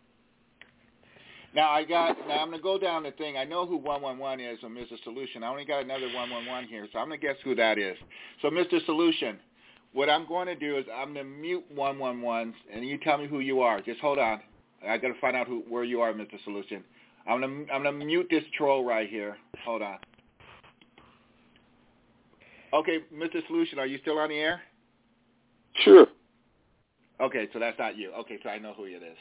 Now I'm going to go down the thing. I know who 111 is on Mr. Solution. I only got another 111 here, so I'm going to guess who that is. So, Mr. Solution, what I'm going to do is I'm going to mute 111s, and you tell me who you are. Just hold on. I got to find out where you are, Mr. Solution. I'm going to mute this troll right here. Hold on. Okay, Mr. Solution, are you still on the air? Sure. Okay, so that's not you. Okay, so I know who it is.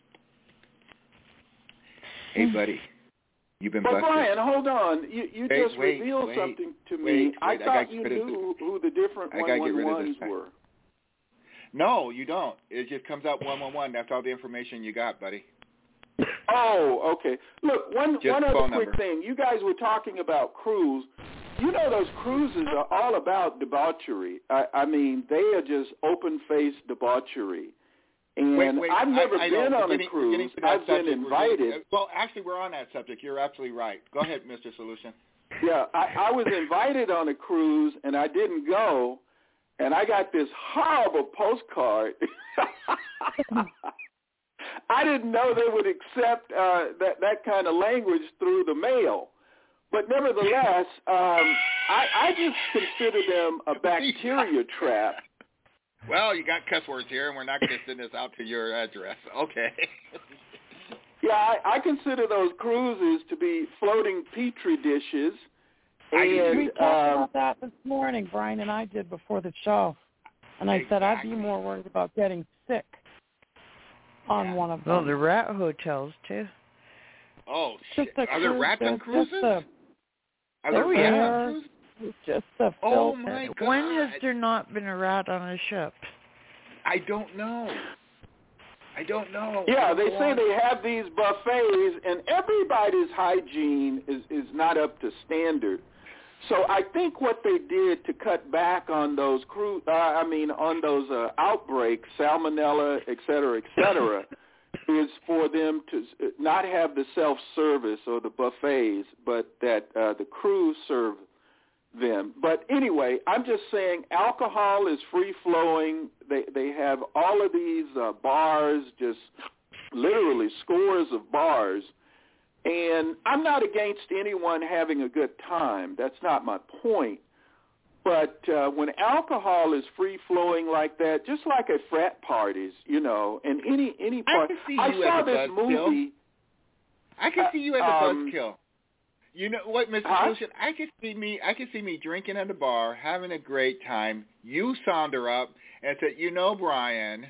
Hey, buddy, you've been busted. But Brian, hold on. You just revealed something to me. I thought you knew who the different 111s were. No, you don't. It just comes out 111. That's all the information you got, buddy. Oh, okay. Look, one other quick thing. You guys were talking about crews. You know those cruises are all about debauchery. I mean, they are just open-faced debauchery. And I've never been on a cruise. I've been invited. Well, actually, we're on that subject. You're absolutely right. Go ahead, Mr. Solution. Yeah, I was invited on a cruise, and I didn't go, and I got this horrible postcard. I didn't know they would accept that kind of language through the mail. But nevertheless, I just consider them a bacteria trap. Well, you got cuss words here, and we're not going to send this out to your address. Okay. Yeah, I consider those cruises to be floating petri dishes. And we talked about that this morning, Brian and I did before the show. And I said I'd be more worried about getting sick on one of them. Well, the rat hotels, too. Oh, shit. Are there rats on cruises? Are there rats on cruises? Just the oh, my God. When has there not been a rat on a ship? I don't know. Yeah, they say they have these buffets, and everybody's hygiene is not up to standard. So I think what they did to cut back on those on those outbreaks, salmonella, et cetera, is for them to not have the self-service or the buffets, but that the crew serve them. But anyway, I'm just saying alcohol is free-flowing. They have all of these bars, just literally scores of bars. And I'm not against anyone having a good time. That's not my point. But when alcohol is free-flowing like that, just like at frat parties, and any part. I saw this movie. I can see you as a buzzkill. You know what, Mr. Solution? I can see me drinking at the bar, having a great time. You saunter up and say, Brian.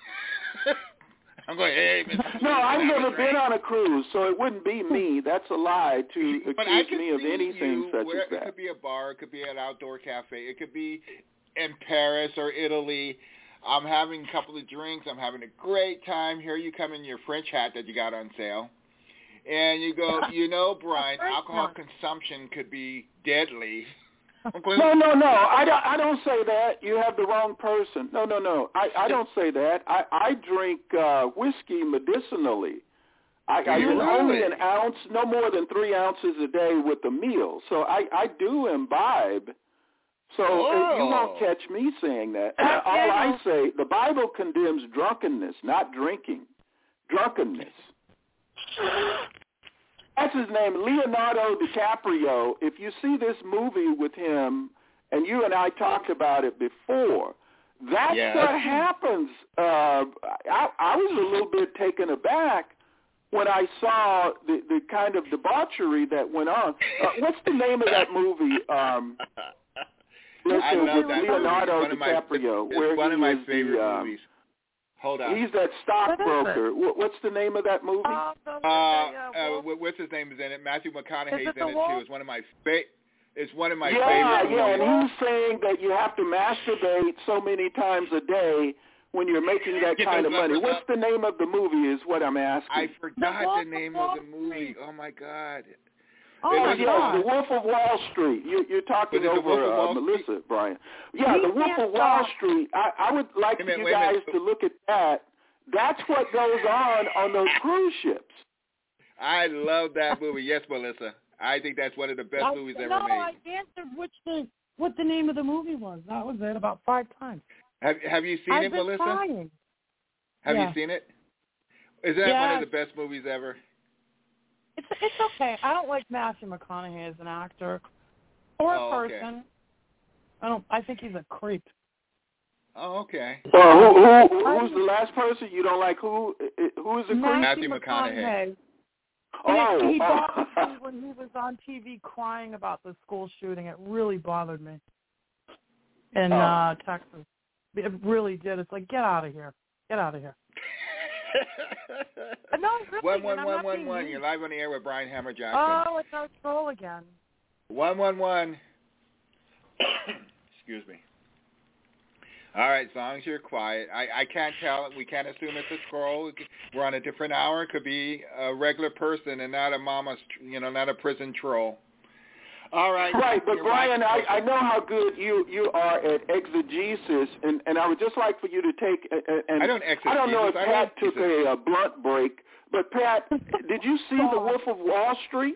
I'm going, hey, Mr. No, I've never been on a cruise, so it wouldn't be me. That's a lie to accuse me of anything such as that. It could be a bar. It could be an outdoor cafe. It could be in Paris or Italy. I'm having a couple of drinks. I'm having a great time. Here you come in your French hat that you got on sale. And you go, Brian, alcohol consumption could be deadly. No. I don't say that. You have the wrong person. No. I don't say that. I drink whiskey medicinally. I drink only an ounce, no more than 3 ounces a day with a meal. So I do imbibe. So you won't catch me saying that. All I say, the Bible condemns drunkenness, not drinking. Drunkenness. That's his name, Leonardo DiCaprio. If you see this movie with him, and you and I talked about it before, that's what happens. I was a little bit taken aback when I saw the kind of debauchery that went on. What's the name of that movie? I love that Leonardo movie. DiCaprio. It's one of my favorite movies. Hold on. He's that stockbroker. What's the name of that movie? What's his name is in it? Matthew McConaughey's in it too. It's one of my favorite Yeah, movies. and he's saying that you have to masturbate so many times a day when you're making that kind of money. What's the name of the movie is what I'm asking. I forgot the name of the movie. Oh, my God. Oh, yes, The Wolf of Wall Street. You're talking over Melissa, Brian. Yeah, The Wolf of Wall Street. I would like you guys to look at that. That's what goes on those cruise ships. I love that movie. Yes, Melissa. I think that's one of the best movies ever made. No, I answered what the name of the movie was. That was it about 5 times. Have you seen it, Melissa? Trying. Have you seen it? Is that one of the best movies ever? It's okay. I don't like Matthew McConaughey as an actor or a person. Okay. I think he's a creep. Oh, okay. Well, who's the last person you don't like? Who is a creep? Matthew McConaughey. He bothered me when he was on TV crying about the school shooting. It really bothered me in Texas. It really did. It's like, get out of here. Get out of here. No, really, 11111. You're live on the air with Brian Hammer Jackson. Oh, it's our troll again. 111. Excuse me. All right, as long as you're quiet. I can't tell. We can't assume it's a scroll. We're on a different hour. It could be a regular person and not a not a prison troll. All right. Right, but Brian, I know how good you are at exegesis, and I would just like for you to take. And I don't exegesis. I don't know if Pat took a blunt break, but Pat, did you see The Wolf of Wall Street?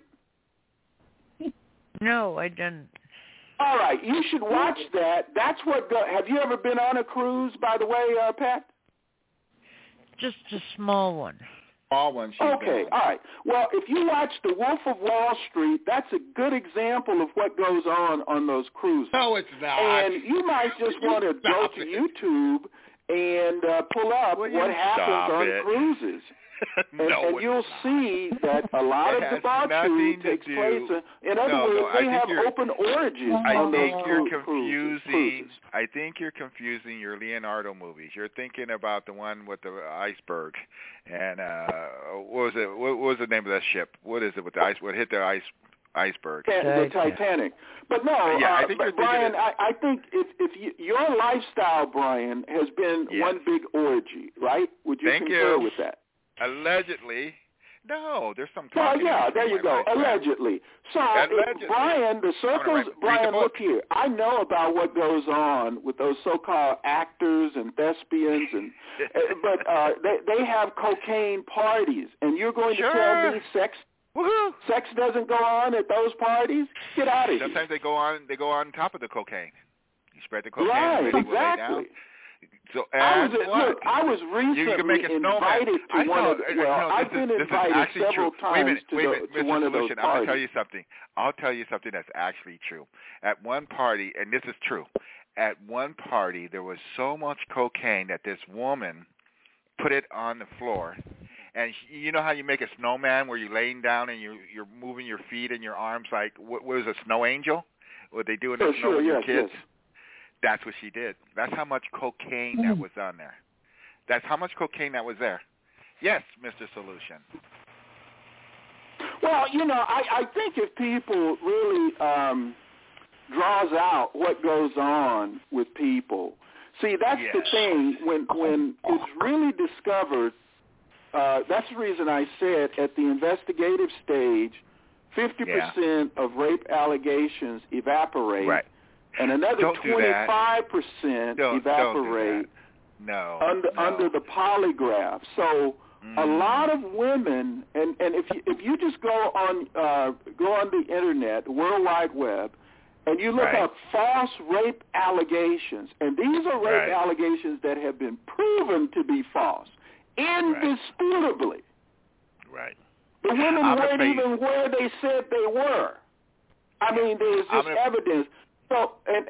No, I didn't. All right, you should watch that. That's what. Have you ever been on a cruise, by the way, Pat? Just a small one. Small one. Okay, all right. Well, if you watch The Wolf of Wall Street, that's a good example of what goes on those cruises. No, it's not. And you might just want to go to YouTube and pull up what happens on cruises. And you'll see that a lot of debauchery takes place. In other words, they have open orgies on those cruises. I think you're confusing your Leonardo movies. You're thinking about the one with the iceberg. And what was the name of that ship? What is it with the ice? What hit the iceberg? The Titanic. But no, I think Brian, I think if your lifestyle, Brian, has been one big orgy, right? Would you concur with that? Allegedly. No, there's some talking. Well, yeah, there you go. Allegedly. So, Brian, the circles, Brian, look here. I know about what goes on with those so-called actors and thespians, but they have cocaine parties, and you're going to tell me sex doesn't go on at those parties? Get out of here. Sometimes they go on top of the cocaine. You spread the cocaine. Right, exactly. So I was recently invited to one of the, I've been invited several times to one of those parties. I'll tell you something that's actually true. At one party, and this is true, at one party there was so much cocaine that this woman put it on the floor. And you know how you make a snowman where you're laying down and you're moving your feet and your arms like, what was a snow angel? What they do in the snow with your kids? Yes. That's what she did. That's how much cocaine that was on there. That's how much cocaine that was there. Yes, Mr. Solution. Well, I think if people really draws out what goes on with people, see, that's the thing. When it's really discovered, that's the reason I said at the investigative stage, 50% of rape allegations evaporate. Right. And another 25% evaporate under the polygraph. So a lot of women, and if you just go on the internet, the World Wide Web, and you look up false rape allegations, and these are rape allegations that have been proven to be false, indisputably. Right. The women weren't even where they said they were. I mean, there's just evidence. So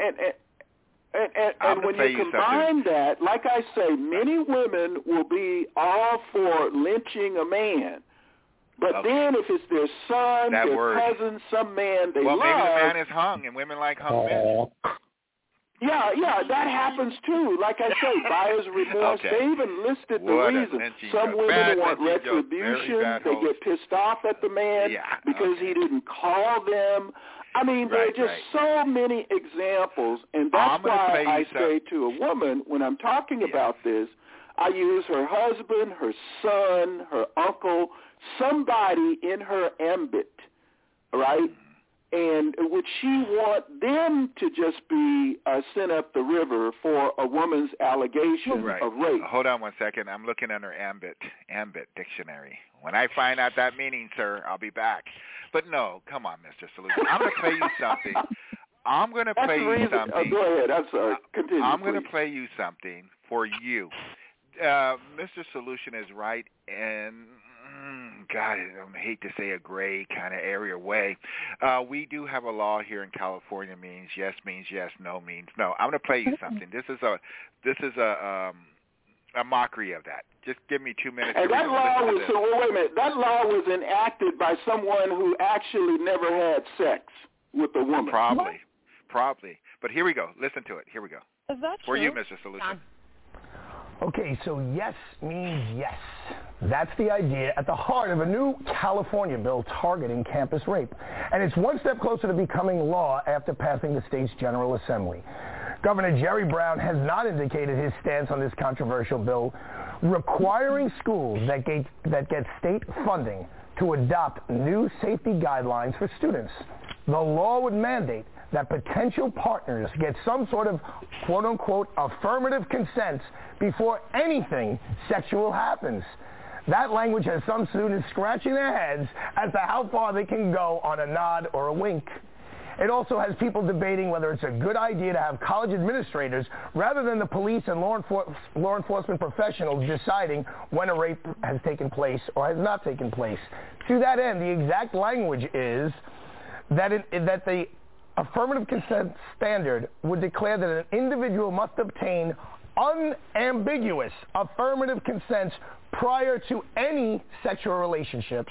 and when you combine that, like I say, many women will be all for lynching a man, but then if it's their son, their cousin, some man they love, maybe the man is hung, and women like hung men. Yeah, that happens too. Like I say, buyer's remorse. Okay. They even listed the reason. Some women want retribution. They get pissed off at the man because he didn't call them. I mean, there are just so many examples, and that's why I say to a woman when I'm talking about this, I use her husband, her son, her uncle, somebody in her ambit, right? And would she want them to just be sent up the river for a woman's allegation of rape? Hold on one second. I'm looking under ambit dictionary. When I find out that meaning, sir, I'll be back. But no, come on, Mr. Solution. I'm going to play you something. Go ahead. I'm sorry. Continue, I'm going to play you something for you. Mr. Solution is right, and God, I hate to say a gray kind of area way. We do have a law here in California means yes, no means no. I'm going to play you something. This is a mockery of that. Just give me 2 minutes. And that law was wait a minute. That law was enacted by someone who actually never had sex with a woman. Probably. But here we go. Listen to it. Here we go. Is that for true? you, Mr. Solution? Okay, so yes means yes. That's the idea at the heart of a new California bill targeting campus rape. And it's one step closer to becoming law after passing the state's General Assembly. Governor Jerry Brown has not indicated his stance on this controversial bill, requiring schools that get state funding to adopt new safety guidelines for students. The law would mandate that potential partners get some sort of quote-unquote affirmative consent before anything sexual happens. That language has some students scratching their heads as to how far they can go on a nod or a wink. It also has people debating whether it's a good idea to have college administrators rather than the police and law enforcement professionals deciding when a rape has taken place or has not taken place. To that end, the exact language is that the affirmative consent standard would declare that an individual must obtain unambiguous affirmative consent prior to any sexual relationships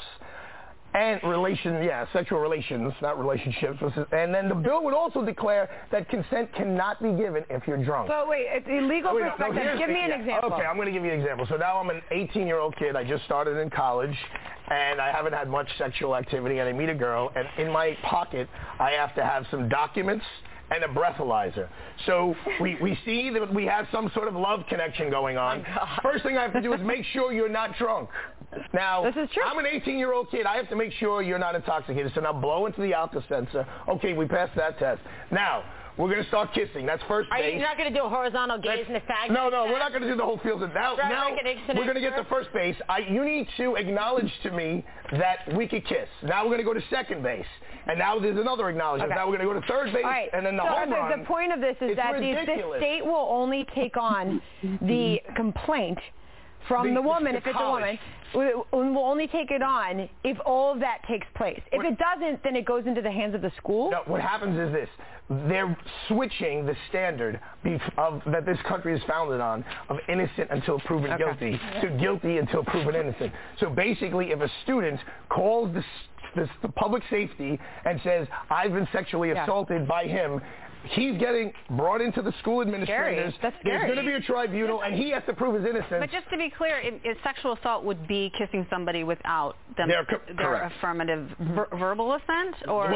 and sexual relations, not relationships. And then the bill would also declare that consent cannot be given if you're drunk. So wait, it's illegal perspective. Give me an example. Okay, I'm going to give you an example. So now I'm an 18-year-old kid. I just started in college, and I haven't had much sexual activity, and I meet a girl, and in my pocket, I have to have some documents and a breathalyzer. So we see that we have some sort of love connection going on. First thing I have to do is make sure you're not drunk. Now, this is true. I'm an 18-year-old kid. I have to make sure you're not intoxicated. So now blow into the alka sensor. Okay, we passed that test. Now, we're going to start kissing. That's first base. You're not going to do a horizontal gaze in the fag? No, we're not going to do the whole field. Now we're going to get to first base. You need to acknowledge to me that we could kiss. Now we're going to go to second base. And now there's another acknowledgement. Okay. Now we're going to go to third base, and then the home run. The point of this is that the state will only take on the complaint from the woman, if it's a woman. Will only take it on if all of that takes place. If it doesn't, then it goes into the hands of the school. No, what happens is this. They're switching the standard that this country is founded on of innocent until proven guilty to guilty until proven innocent. So basically, if a student calls the public safety and says, I've been sexually assaulted by him, he's getting brought into the school administrators. That's There's going to be a tribunal, and he has to prove his innocence. But just to be clear, sexual assault would be kissing somebody without their affirmative verbal assent? Or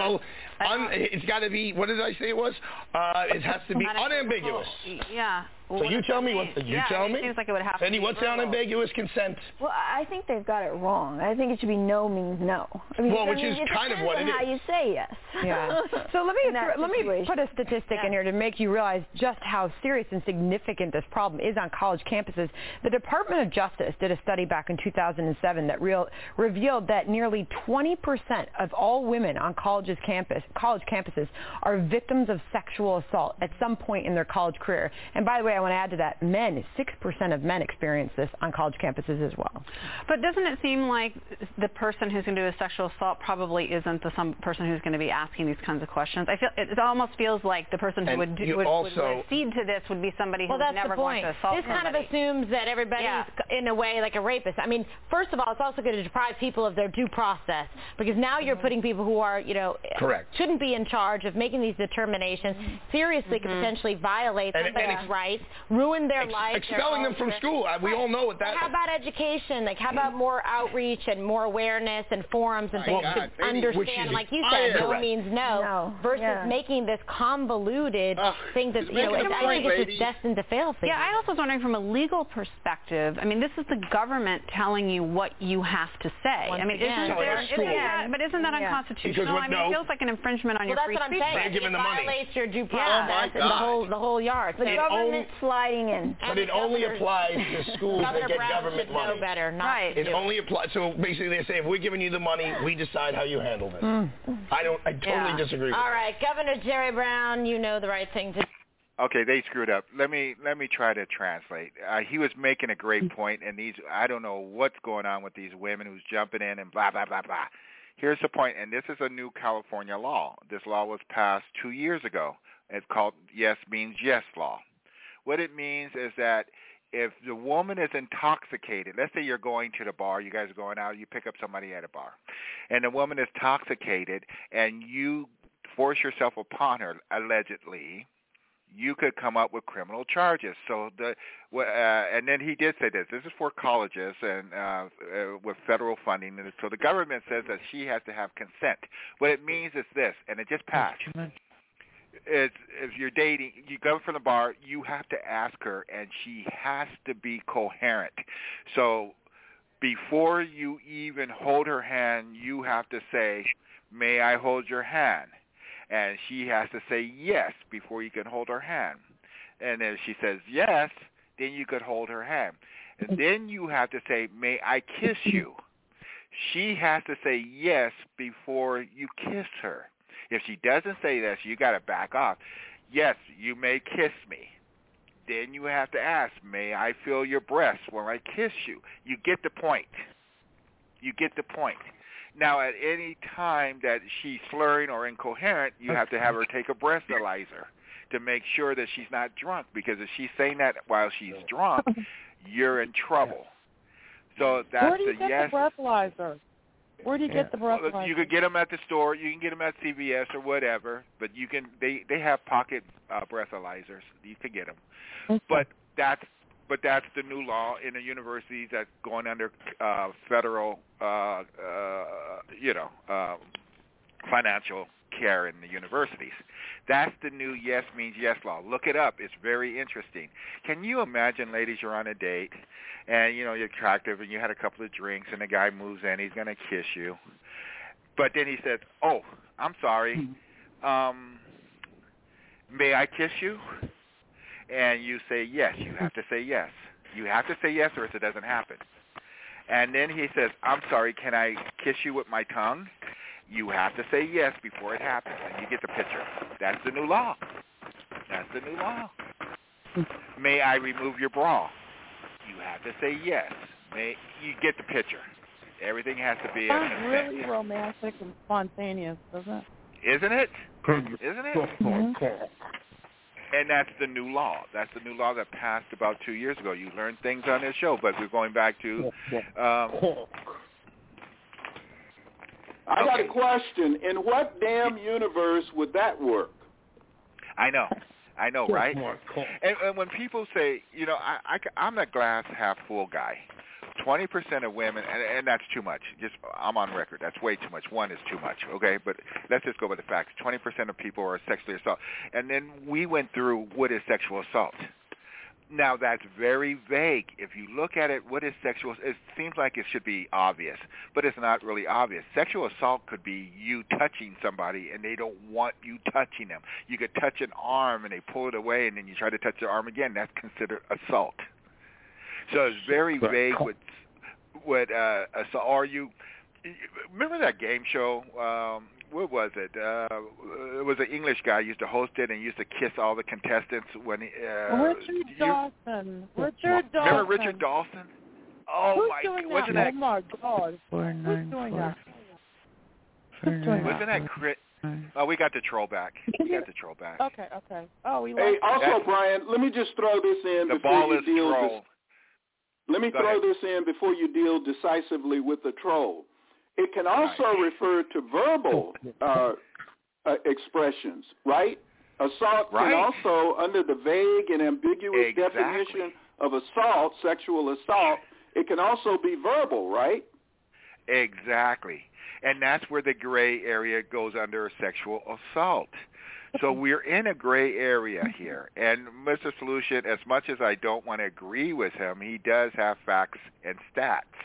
it's got to be, what did I say it was? It has to be unambiguous. Yeah. So you tell me. Tell me? It seems like it would have to Cindy, be what's unambiguous consent? Well, I think they've got it wrong. I think it should be no means no. Which is kind of what it is. How you say yes. Yeah. So let me put a statistic in here to make you realize just how serious and significant this problem is on college campuses. The Department of Justice did a study back in 2007 that revealed that nearly 20% of all women on college campuses are victims of sexual assault at some point in their college career. And by the way, I want to add to that, 6% of men experience this on college campuses as well. But doesn't it seem like the person who's going to do a sexual assault probably isn't the person who's going to be asking these kinds of questions? I feel it almost feels like the person who would accede to this would be somebody who's never going to assault This somebody. kind of assumes that everybody's in a way like a rapist. I mean, first of all, it's also going to deprive people of their due process, because now you're putting people who are, correct, shouldn't be in charge of making these determinations, seriously could potentially violate somebody's rights, ruin their life. Expelling them from school. We all know what that is. How about education? Like, how about more outreach and more awareness and forums and things to understand? Like you said, no means no, versus making this convoluted thing that, I think it's just destined to fail. Yeah, I also was wondering from a legal perspective, I mean, this is the government telling you what you have to say. I mean, but isn't that unconstitutional? I mean, it feels like an infringement on your free speech. It violates your due process and the whole yard. The government sliding in. But it only applies to schools that get government money. Know better, It only applies. So basically, they say if we're giving you the money, we decide how you handle it. I totally disagree with that. All right, Governor Jerry Brown, you know the right thing to do. Okay, they screwed up. Let me try to translate. He was making a great point, and I don't know what's going on with these women who's jumping in and blah, blah, blah, blah. Here's the point, and this is a new California law. This law was passed 2 years ago. It's called Yes Means Yes law. What it means is that if the woman is intoxicated, let's say you're going to the bar, you guys are going out, you pick up somebody at a bar, and the woman is intoxicated, and you force yourself upon her, allegedly, you could come up with criminal charges. So and then he did say this. This is for colleges and with federal funding. And so the government says that she has to have consent. What it means is this, and it just passed. If you're dating, you go from the bar, you have to ask her, and she has to be coherent. So before you even hold her hand, you have to say, "May I hold your hand?" And she has to say yes before you can hold her hand. And if she says yes, then you could hold her hand. And then you have to say, "May I kiss you?" She has to say yes before you kiss her. If she doesn't say this, you got to back off. "Yes, you may kiss me." Then you have to ask, "May I feel your breasts when I kiss you?" You get the point. You get the point. Now, at any time that she's slurring or incoherent, you have to have her take a breathalyzer to make sure that she's not drunk, because if she's saying that while she's drunk, you're in trouble. So that's Where do you get the breathalyzer? Where do you get the breathalyzer? You could get them at the store. You can get them at CVS or whatever, but you can. They have pocket breathalyzers. You can get them, but that's the new law in the universities that's going under federal, financial care in the universities. That's the new Yes Means Yes law. Look it up. It's very interesting. Can you imagine, ladies, you're on a date, and, you're attractive, and you had a couple of drinks, and the guy moves in. He's going to kiss you. But then he says, "Oh, I'm sorry. May I kiss you?" And you say yes. You have to say yes. You have to say yes, or else it doesn't happen. And then he says, "I'm sorry, can I kiss you with my tongue?" You have to say yes before it happens, and you get the picture. That's the new law. That's the new law. "May I remove your bra?" You have to say yes. You get the picture. Everything has to be Sounds really romantic and spontaneous, doesn't it? Isn't it? Isn't it? Mm-hmm. And that's the new law. That's the new law that passed about 2 years ago. You learn things on this show, but we're going back to... I got a question. In what damn universe would that work? I know, right? And when people say, I'm a glass half full guy. 20% of women, and that's too much. I'm on record. That's way too much. 1 is too much, okay? But let's just go by the facts. 20% of people are sexually assaulted. And then we went through what is sexual assault. Now, that's very vague. If you look at it, what is sexual? It seems like it should be obvious, but it's not really obvious. Sexual assault could be you touching somebody, and they don't want you touching them. You could touch an arm, and they pull it away, and then you try to touch their arm again. That's considered assault. So it's very vague what assault. Or you remember that game show? What was it? It was an English guy used to host it and used to kiss all the contestants when he. Richard Dawson. Remember Richard Dawson? Oh Who's my! Doing wasn't that? that? Oh my God! Who's doing that? Wasn't that Crit? Oh, we got the troll back. Okay. Oh, we. Hey, also, Brian, let me just throw this in before you deal. Let me throw this in before you deal decisively with the troll. It can also refer to verbal expressions, right? Assault can also, under the vague and ambiguous definition of assault, sexual assault, it can also be verbal, right? Exactly. And that's where the gray area goes under sexual assault. So we're in a gray area here. And Mr. Solution, as much as I don't want to agree with him, he does have facts and stats.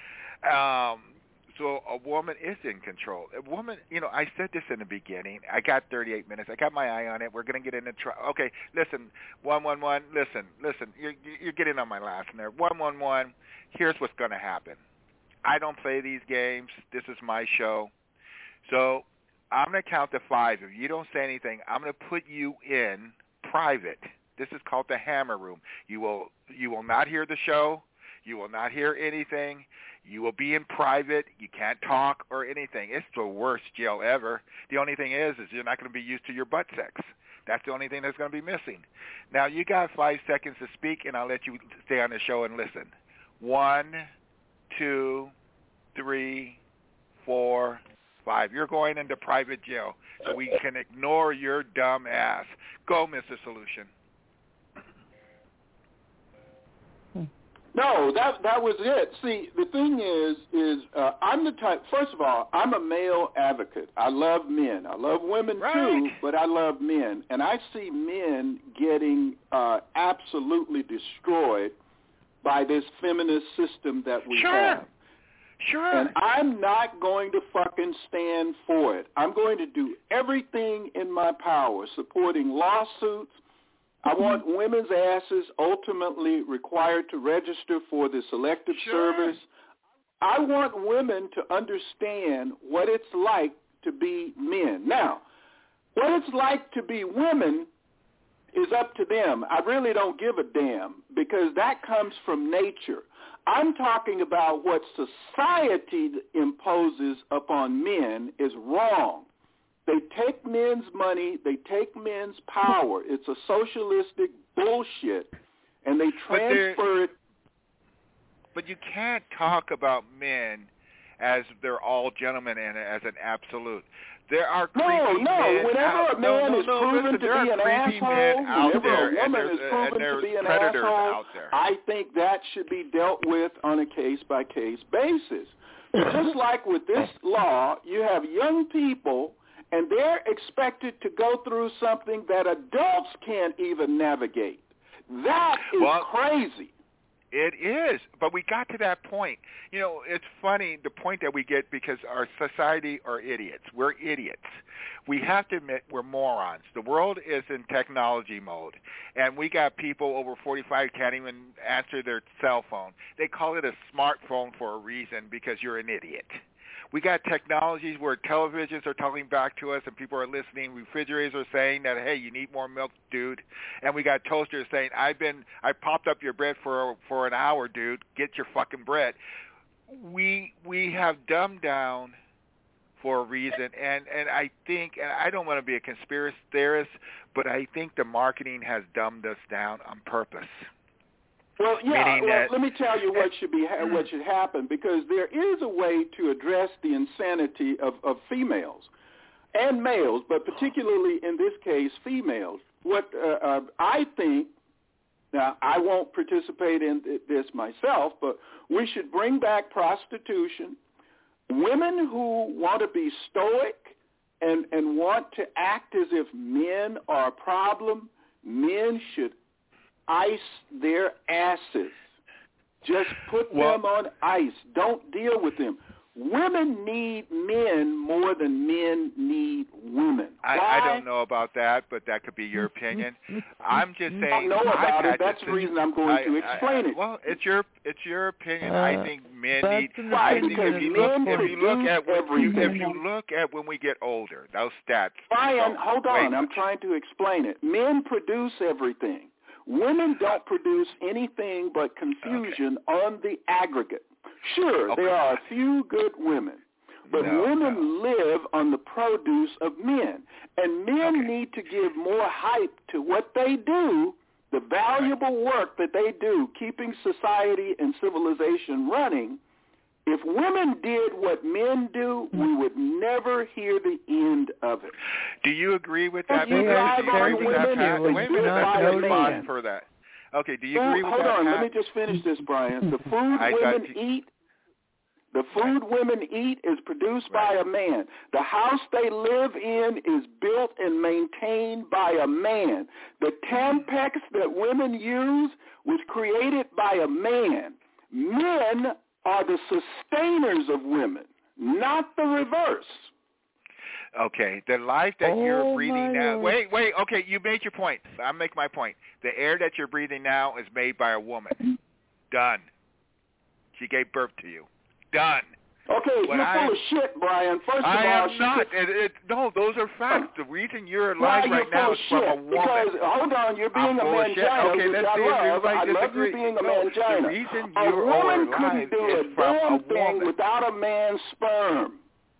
So a woman is in control. A woman, I said this in the beginning. I got 38 minutes. I got my eye on it. We're going to get into okay, listen, 111, listen. You're getting on my last nerve. 111, here's what's going to happen. I don't play these games. This is my show. So I'm going to count to 5. If you don't say anything, I'm going to put you in private. This is called the Hammer Room. You will not hear the show. You will not hear anything. You will be in private. You can't talk or anything. It's the worst jail ever. The only thing is you're not going to be used to your butt sex. That's the only thing that's going to be missing. Now, you got 5 seconds to speak, and I'll let you stay on the show and listen. 1, 2, 3, 4, 5. You're going into private jail, so we can ignore your dumb ass. Go, Mr. Solution. No, that was it. See, the thing is I'm the type. First of all, I'm a male advocate. I love men. I love women too, but I love men, and I see men getting absolutely destroyed by this feminist system that we have. Sure. And I'm not going to fucking stand for it. I'm going to do everything in my power, supporting lawsuits. I want women's asses ultimately required to register for the Selective Service. I want women to understand what it's like to be men. Now, what it's like to be women is up to them. I really don't give a damn because that comes from nature. I'm talking about what society imposes upon men is wrong. They take men's money. They take men's power. It's a socialistic bullshit, and they transfer it. But you can't talk about men as they're all gentlemen and as an absolute. There are creepy men whenever a man is proven to be an asshole, whenever a woman is proven to be an asshole, I think that should be dealt with on a case-by-case basis. Just like with this law, you have young people, and they're expected to go through something that adults can't even navigate. That is crazy. It is, but we got to that point. It's funny, the point that we get because our society are idiots. We're idiots. We have to admit we're morons. The world is in technology mode, and we got people over 45 can't even answer their cell phone. They call it a smartphone for a reason because you're an idiot. We got technologies where televisions are talking back to us and people are listening. Refrigerators are saying that, hey, you need more milk, dude. And we got toasters saying, I popped up your bread for an hour, dude. Get your fucking bread. We have dumbed down for a reason. And I think, and I don't want to be a conspiracy theorist, but I think the marketing has dumbed us down on purpose. Well, let me tell you what should happen, because there is a way to address the insanity of females and males, but particularly in this case, females. What I think, now I won't participate in this myself, but we should bring back prostitution. Women who want to be stoic and want to act as if men are a problem, men should ice their asses. Just put them on ice. Don't deal with them. Women need men more than men need women. I don't know about that, but that could be your opinion. I'm just saying. I know about it. That's the reason I'm going to explain it. Well, it's your opinion. I think men need. Right, if you look at when we get older, those stats. Brian, hold on. I'm trying to explain it. Men produce everything. Women don't produce anything but confusion on the aggregate. Sure, there are a few good women, but women live on the produce of men. And men need to give more hype to what they do, the valuable work that they do, keeping society and civilization running. If women did what men do, we would never hear the end of it. Do you agree with that? Do you agree with that, Pat? Wait a minute, let's respond for that. Okay, do you agree with that, Hold on, Pat? let me just finish this, Brian. The food women eat is produced by a man. The house they live in is built and maintained by a man. The Tampax that women use was created by a man. Men are the sustainers of women, not the reverse. Okay, the life that you're breathing now. Wait. Okay, you made your point. I'll make my point. The air that you're breathing now is made by a woman. Done. She gave birth to you. Done. Okay, you're full of shit, Brian. First of all, I am not. No, those are facts. The reason you're alive right now is from a woman. Because, hold on, you're being a mangina, okay, which I love. I love you being a mangina. The reason a you're woman alive couldn't do is a from damn a thing woman. without a man's sperm.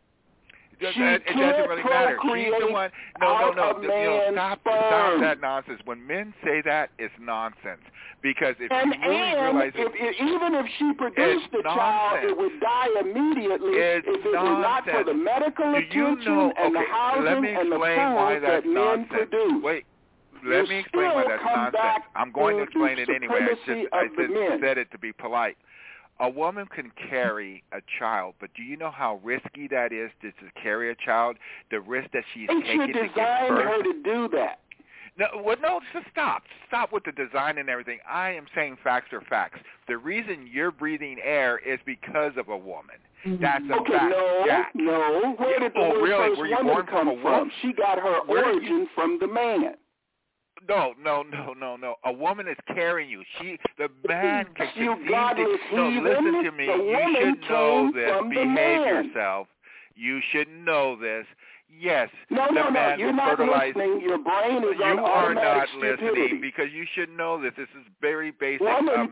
It doesn't really matter. She's the one. No. Stop that nonsense. When men say that, it's nonsense. Because if you really realize even if she produced the child, it would die immediately if it were not for the medical attention and the housing and the food that men produce. Wait. Let me explain why that's nonsense. I'm going to explain it anyway. I just said it to be polite. A woman can carry a child, but do you know how risky that is to carry a child? The risk that she's taking to give birth. They should design her to do that. No, just stop. Stop with the design and everything. I am saying facts are facts. The reason you're breathing air is because of a woman. That's a fact. No. Where did the first woman come from? She got her origin from the man. No. A woman is carrying you. The man can conceive. No, listen to me. You should know this. Behave yourself. You should know this. Yes, no, you're not listening. Your brain is on automatic stupidity. You are not listening because you should know this. This is very basic. A woman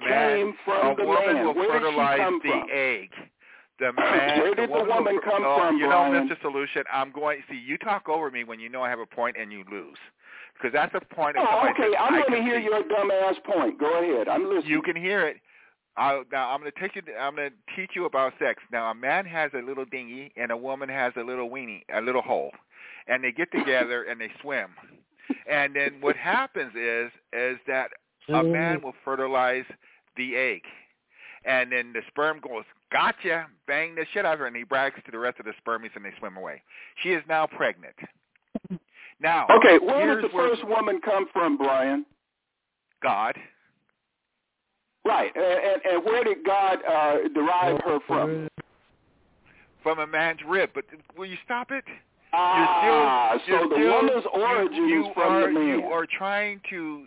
will fertilize the egg. The man. Where did the woman come from, You know, Mr. Solution, you talk over me when you know I have a point and you lose. Because that's the point of somebody says, I'm going to hear your dumbass point. Go ahead. I'm listening. You can hear it. Now I'm going to teach you about sex. Now a man has a little dinghy and a woman has a little weenie, a little hole, and they get together and they swim. And then what happens is that a man will fertilize the egg, and then the sperm goes, gotcha, bang the shit out of her, and he brags to the rest of the spermies and they swim away. She is now pregnant. Now, okay, where did the first woman come from, Brian? God. Right, and where did God derive her from? From a man's rib. But will you stop it? So the woman's origin is from the man. You're trying to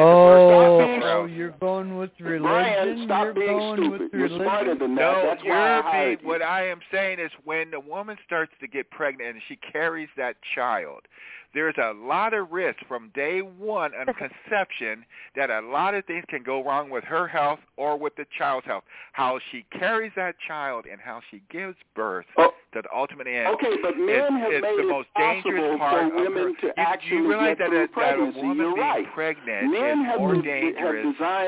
you're going with religion. Brian, stop being stupid. You're smarter than that. That's why I hired you. What I am saying is when the woman starts to get pregnant and she carries that child, there's a lot of risk from day one of conception that a lot of things can go wrong with her health or with the child's health. How she carries that child and how she gives birth to the ultimate end but men have made the most dangerous part for women of her. to actually you realize get that pregnancy. a woman being pregnant is more dangerous.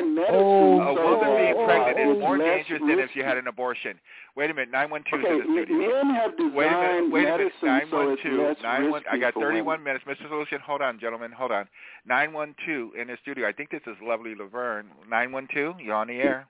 A woman being pregnant is more dangerous than if she had an abortion. Wait a minute, 912 is in the studio. Men have designed wait a minute, 912. I got 31 minutes. Mr. Solution, hold on, gentlemen, hold on. 912 in the studio. I think this is lovely Laverne. 912, you're on the air.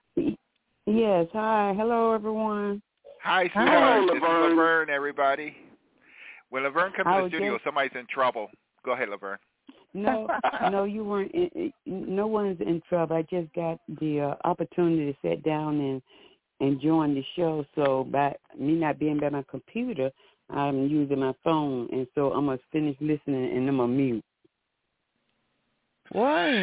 Yes, hi. Hello, everyone. Hi, sweetheart. This is Laverne, everybody. When Laverne comes to the studio, somebody's in trouble. Go ahead, Laverne. No, you weren't. No one's in trouble. I just got the opportunity to sit down and join the show. So by me not being by my computer, I'm using my phone, and so I'm gonna finish listening, and I'm gonna mute. Why?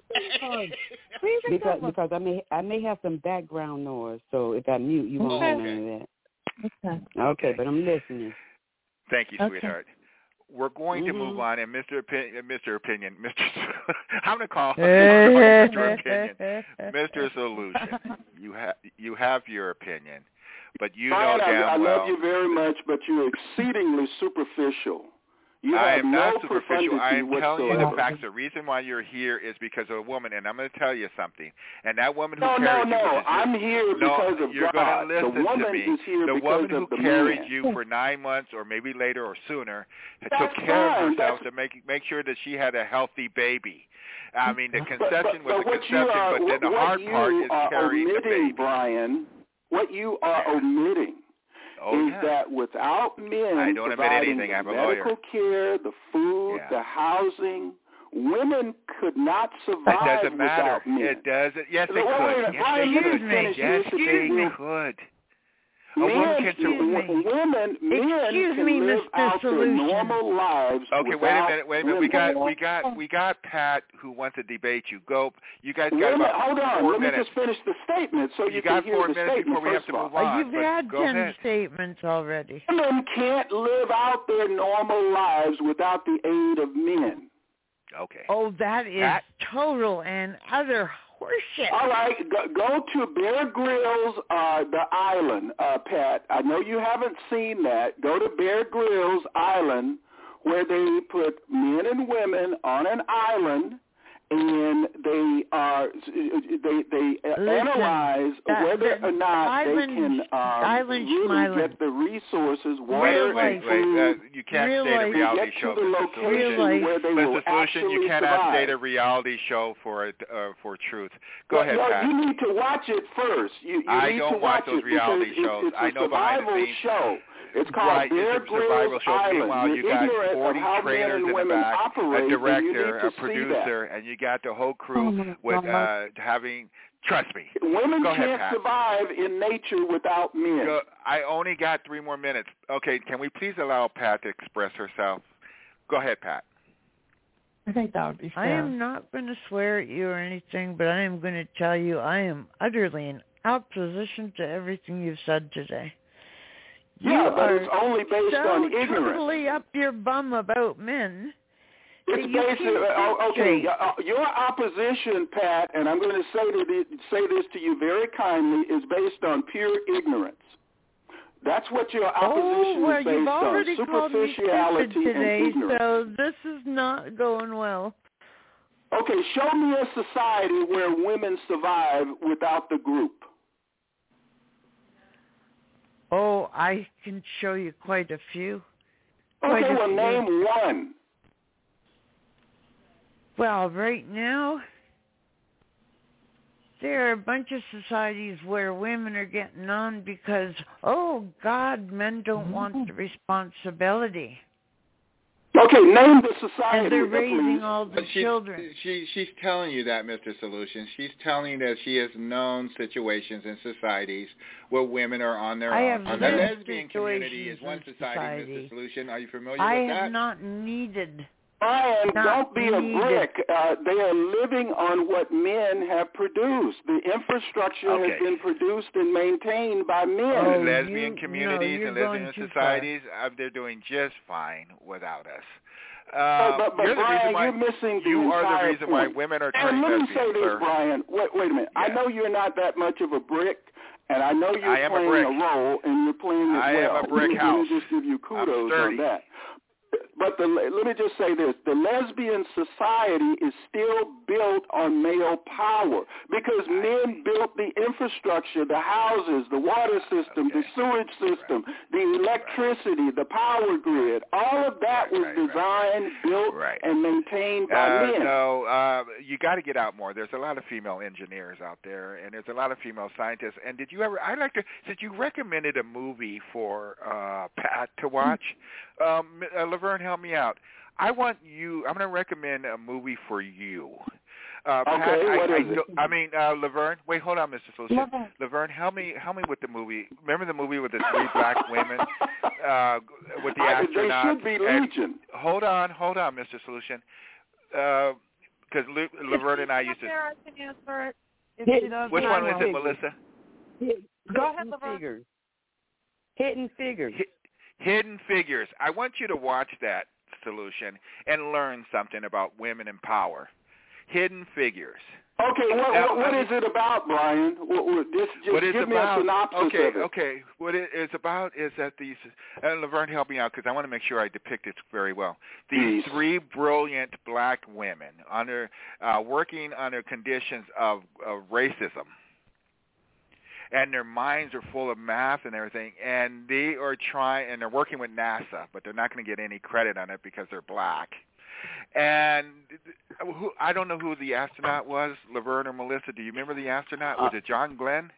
because I may have some background noise, so if I mute, you won't hear none of that. Okay, but I'm listening. Thank you, sweetheart. We're going to move on, and Mr. Opinion, I'm going to call Mr. Opinion, Mr. Solution. You have your opinion, but you know damn well. I love you very much, but you're exceedingly superficial. I am not superficial. I am telling you the facts. The reason why you're here is because of a woman, and I'm going to tell you something. And that woman who carried you... I'm here because of you're God. Going to listen the woman to me. Is here the because woman who of the carried man. you for 9 months or maybe later or sooner took care of herself to make sure that she had a healthy baby. I mean, the conception was a conception, but then the hard part is carrying the baby. Brian, what you are omitting is that without men providing the medical care, the food, the housing, women could not survive without men. It doesn't. Yes, they could. Yes, they could. Men can live out their normal lives. Okay, wait a minute. We got Pat who wants to debate you. Go. You guys got about hold on. 4 Let minutes. me just finish the statement so you got can hear 4 the minutes statement. before we have to move on. You've had 10 statements already. Women can't live out their normal lives without the aid of men. Okay. Oh, that is total and utter horseshit. All right, go to Bear Grylls, the island, Pat. I know you haven't seen that. Go to Bear Grylls Island, where they put men and women on an island, and they analyze whether or not they can really get the resources, water and food. You can't state a reality show. Mr. Solution, you cannot state a reality show for truth. Go ahead, Pat. You need to watch it first. I don't watch those reality shows. I know behind the scenes. Show. It's called Bear Grylls Island. Meanwhile, you got 40 trainers in the back, a director, a producer, and you got the whole crew with having. Trust me. Women can't Pat. survive in nature without men. I only got 3 more minutes. Okay, can we please allow Pat to express herself? Go ahead, Pat. I think that would be fair. I am not going to swear at you or anything, but I am going to tell you I am utterly in opposition to everything you've said today. But it's only based on ignorance. You're totally up your bum about men. It's based your opposition, Pat, and I'm going to say this to you very kindly, is based on pure ignorance. That's what your opposition is based you've already on, called me superficiality stupid today, and ignorance. So this is not going well. Okay, show me a society where women survive without the group. Oh, I can show you quite a few. Name one. Well, right now, there are a bunch of societies where women are getting on because, oh, God, men don't want the responsibility. Okay, name the society. And they're raising all the children. She's telling you that, Mr. Solution. She's telling you that she has known situations in societies where women are on their own. The lesbian community is one society, Mr. Solution. Are you familiar with that? I have not needed... Brian, don't be a brick. They are living on what men have produced. The infrastructure has been produced and maintained by men. Lesbian communities and lesbian societies, they're doing just fine without us. But Brian, you're missing the You are the reason why point. women are turning lesbian. lesbian, Let me say this, Brian. Wait a minute. Yeah. I know you're not that much of a brick, and I know you're playing a role, and you're playing it well. I am a brick house. Let me just give you kudos on that. But let me just say this. The lesbian society is still built on male power because men built the infrastructure, the houses, the water system, the sewage system, the electricity, the power grid. All of that was designed, built, and maintained by men. No, you got to get out more. There's a lot of female engineers out there, and there's a lot of female scientists. And did you ever, since you recommended a movie for Pat to watch, Laverne, help me out. I'm going to recommend a movie for you. Laverne. Wait, hold on, Mr. Solution. Laverne, help me with the movie. Remember the movie with the 3 black women with the astronauts? They should be legion. Hold on, Mr. Solution. Because Laverne and I used to. I can answer it. Which one is it, Melissa? Go ahead, Laverne. Hidden Figures. Hidden Figures. I want you to watch that, Solution, and learn something about women in power. Hidden Figures. Okay, what is it about, Brian? Just give me a synopsis of it. Okay. What it is about is that these, and Laverne, help me out because I want to make sure I depict it very well. These 3 brilliant black women working under conditions of racism. And their minds are full of math and everything, and they are and they're working with NASA, but they're not going to get any credit on it because they're black. And I don't know who the astronaut was, Laverne or Melissa. Do you remember the astronaut? Was it John Glenn?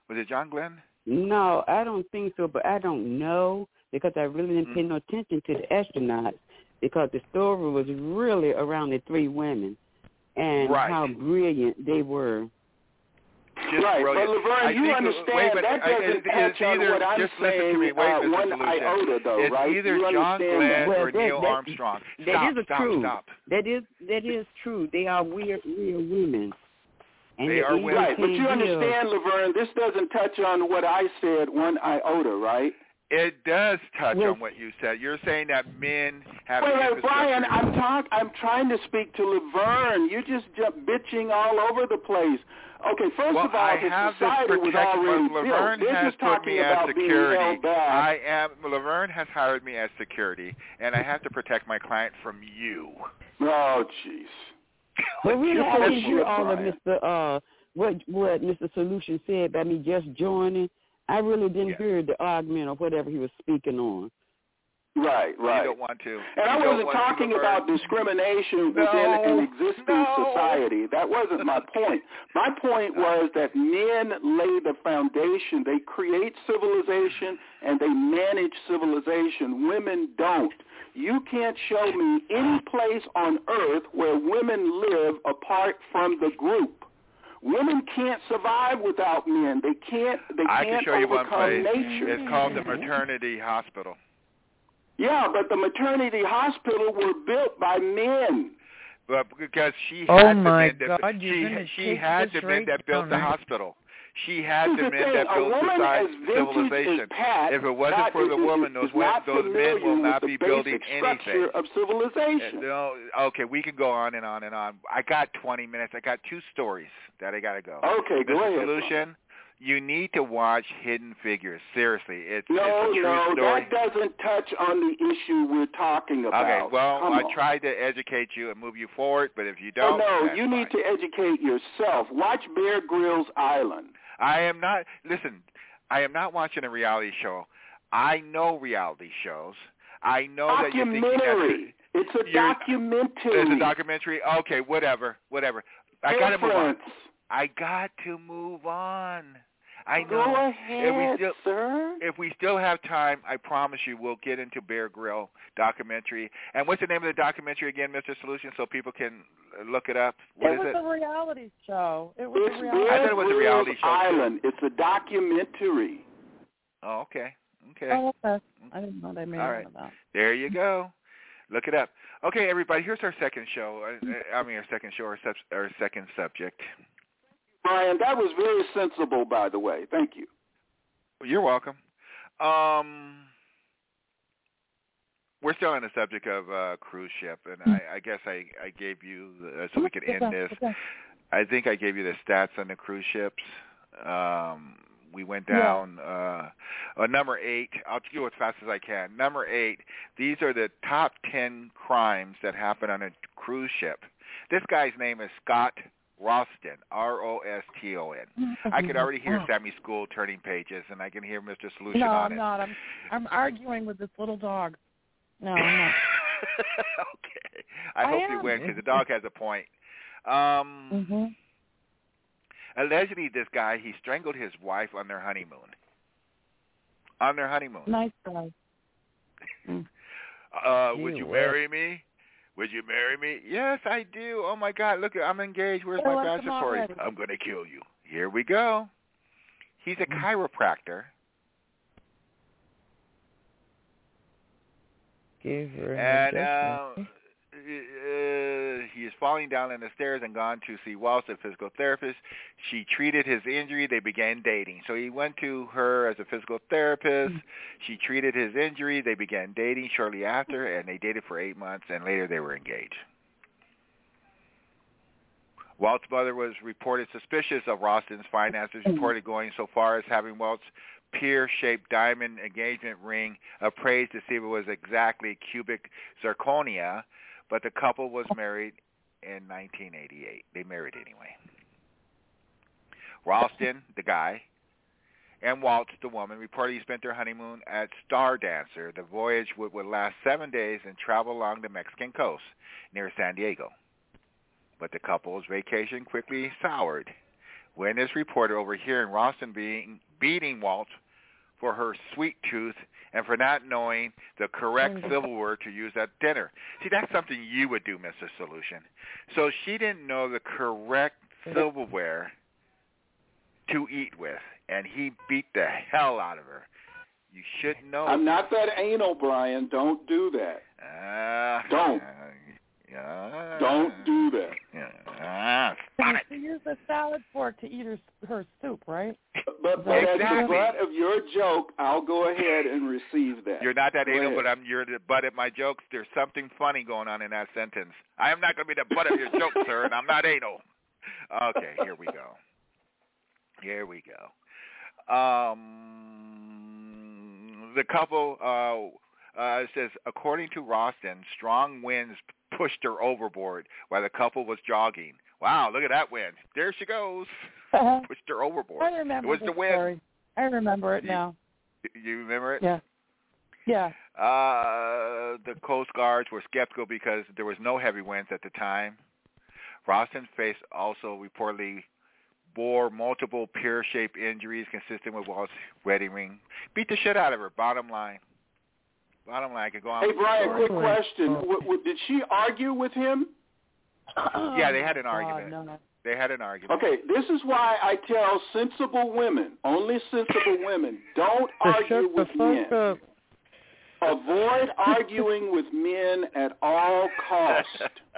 No, I don't think so, but I don't know because I really didn't pay no attention to the astronauts because the story was really around the 3 women and how brilliant they were. Just brilliant. But Laverne, you understand that doesn't touch on what I'm saying one iota, though, right? It's either John Glenn or Neil Armstrong. Stop. That is true. They are real women. And they are women. Right, but you understand, Laverne, this doesn't touch on what I said one iota, right? It does touch on what you said. You're saying that men have. Wait, Brian, I'm trying to speak to Laverne. You're just bitching all over the place. Okay, first of all, the society was already Laverne built. has put me as security. Laverne has hired me as security, and I have to protect my client from you. Oh, jeez. Well, really, I didn't hear all of what Mr. Solution said about me just joining. I really didn't hear the argument or whatever he was speaking on. Right. You don't want to. And I wasn't talking about discrimination within an existing society. That wasn't my point. My point was that men lay the foundation. They create civilization and they manage civilization. Women don't. You can't show me any place on earth where women live apart from the group. Women can't survive without men. They can't I can show you one place. Nature. It's called the maternity hospital. Yeah, but the maternity hospital were built by men. But because she had the men that built the hospital. She had the men that built civilization. If it wasn't for the woman, those men will not be building anything. Of civilization. Okay, we can go on and on and on. I got 20 minutes. I got 2 stories that I got to go. Okay, go ahead. Solution. You need to watch Hidden Figures. Seriously, it's a true story. That doesn't touch on the issue we're talking about. Okay, well, I tried to educate you and move you forward, but if you don't, you need to educate yourself. Watch Bear Grylls Island. I am not watching a reality show. I know reality shows. I know that you're thinking it's a documentary. It's a documentary? Okay, whatever. I got to move on. I got to move on. I know. Go ahead, sir. If we still have time, I promise you we'll get into Bear Grylls documentary. And what's the name of the documentary again, Mr. Solution, so people can look it up? What is it? It was a reality show. I thought it was a reality show. Island. It's a documentary. Oh, okay. Oh, okay. I didn't know they made it about. There you go. Look it up. Okay, everybody, here's our second show. Our second subject. Brian, that was very sensible, by the way. Thank you. You're welcome. We're still on the subject of cruise ship, and I guess I gave you, so we can end this, I think I gave you the stats on the cruise ships. We went down number 8. I'll go as fast as I can. Number 8, these are the top 10 crimes that happen on a cruise ship. This guy's name is Scott Roston, Roston. I could already hear Sammy School turning pages, and I can hear Mr. Solution on it. No, I'm not. I'm arguing with this little dog. No, I'm not. Okay. I hope you win, because the dog has a point. Allegedly, this guy, he strangled his wife on their honeymoon. Nice guy. Would you marry me? Would you marry me? Yes, I do. Oh, my God. Look, I'm engaged. Where's my bachelor party? I'm going to kill you. Here we go. He's a chiropractor. Give her and he is falling down in the stairs and gone to see Waltz, a physical therapist. She treated his injury. They began dating. So he went to her as a physical therapist. She treated his injury. They began dating shortly after, and they dated for 8 months, and later they were engaged. Walt's mother was reported suspicious of Ralston's finances, reported going so far as having Walt's pear-shaped diamond engagement ring appraised to see if it was exactly cubic zirconia, but the couple was married in 1988. They married anyway. Ralston, the guy, and Waltz, the woman, reportedly spent their honeymoon at Star Dancer. The voyage would last 7 days and travel along the Mexican coast near San Diego. But the couple's vacation quickly soured when this reporter overhearing Ralston beating Waltz for her sweet tooth and for not knowing the correct silverware to use at dinner. See, that's something you would do, Mr. Solution. So she didn't know the correct silverware to eat with, and he beat the hell out of her. You should know. I'm not that anal, Brian. Don't do that. Don't. Don't do that. She used a salad fork to eat her soup, right? But as the butt of your joke, I'll go ahead and receive that. You're not that anal, but you're the butt of my jokes. There's something funny going on in that sentence. I am not going to be the butt of your joke, sir, and I'm not anal. Okay, here we go. Here we go. The couple says, according to Ralston, strong winds pushed her overboard while the couple was jogging. Wow, look at that wind. There she goes. Pushed her overboard. I remember it was the wind. Story. I remember it now. You remember it? Yeah. Yeah. The Coast Guards were skeptical because there was no heavy winds at the time. Ralston's face also reportedly bore multiple pear-shaped injuries consistent with Walt's wedding ring. Beat the shit out of her, bottom line. Bottom line, I could go on. Hey, Brian, quick question. Did she argue with him? Yeah, they had an argument. No. They had an argument. Okay, this is why I tell sensible women, only sensible women, don't argue with men. Avoid arguing with men at all costs.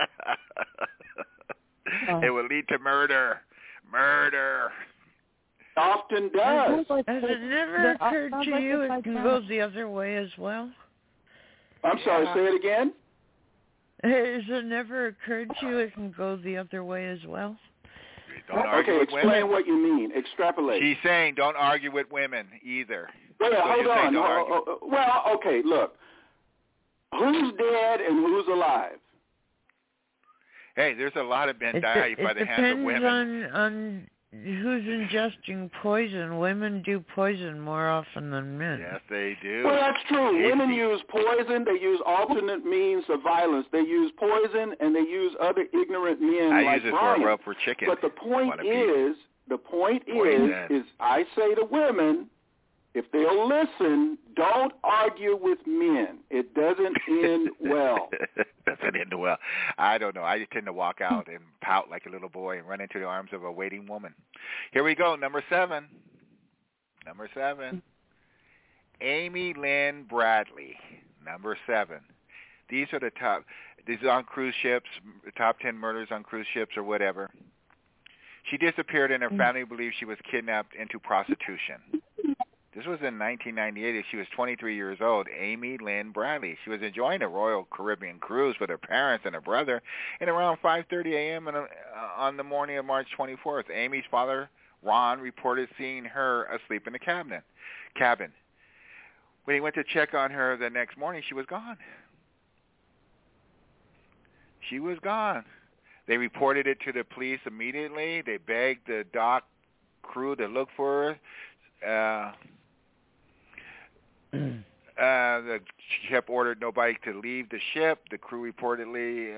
It will lead to murder. Murder. Often does. Has it never occurred to you it can go the other way as well? I'm sorry, say it again? Has it never occurred to you it can go the other way as well? Okay, explain what you mean. Extrapolate. She's saying don't argue with women either. Wait, hold on. Well, okay, look. Who's dead and who's alive? Hey, there's a lot of men die by the hands of women. It depends on who's ingesting poison. Women do poison more often than men. Yes, they do. Well, that's true. Women use poison. They use alternate means of violence. They use poison, and they use other ignorant men I like use it Brian. for a rub for chicken. But the point is, I say to women, if they'll listen, don't argue with men. It doesn't end well. Doesn't end well. I don't know. I just tend to walk out and pout like a little boy and run into the arms of a waiting woman. Here we go. Number 7. Amy Lynn Bradley. Number 7. These are the top. These are on cruise ships, the top 10 murders on cruise ships or whatever. She disappeared and her family believed she was kidnapped into prostitution. This was in 1998. She was 23 years old, Amy Lynn Bradley. She was enjoying a Royal Caribbean cruise with her parents and her brother, and around 5:30 a.m. on the morning of March 24th, Amy's father, Ron, reported seeing her asleep in the cabin. When he went to check on her the next morning, she was gone. She was gone. They reported it to the police immediately. They begged the dock crew to look for her. The ship ordered nobody to leave the ship. The crew reportedly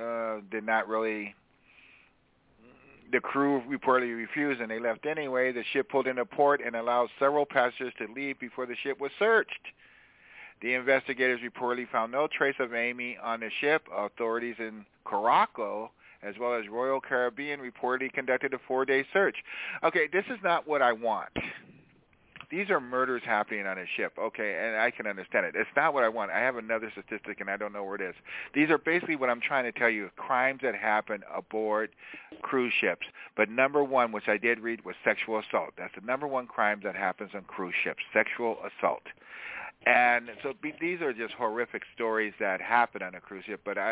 refused, and they left anyway. The ship pulled into port and allowed several passengers to leave before the ship was searched. The investigators reportedly found no trace of Amy on the ship. Authorities in Curaçao, as well as Royal Caribbean, reportedly conducted a 4-day search. Okay, this is not what I want. These are murders happening on a ship, okay, and I can understand it. It's not what I want. I have another statistic, and I don't know where it is. These are basically what I'm trying to tell you, crimes that happen aboard cruise ships. But number one, which I did read, was sexual assault. That's the number one crime that happens on cruise ships, sexual assault. And so these are just horrific stories that happen on a cruise ship. But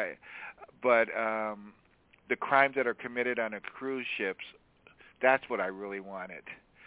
the crimes that are committed on a cruise ships, that's what I really wanted.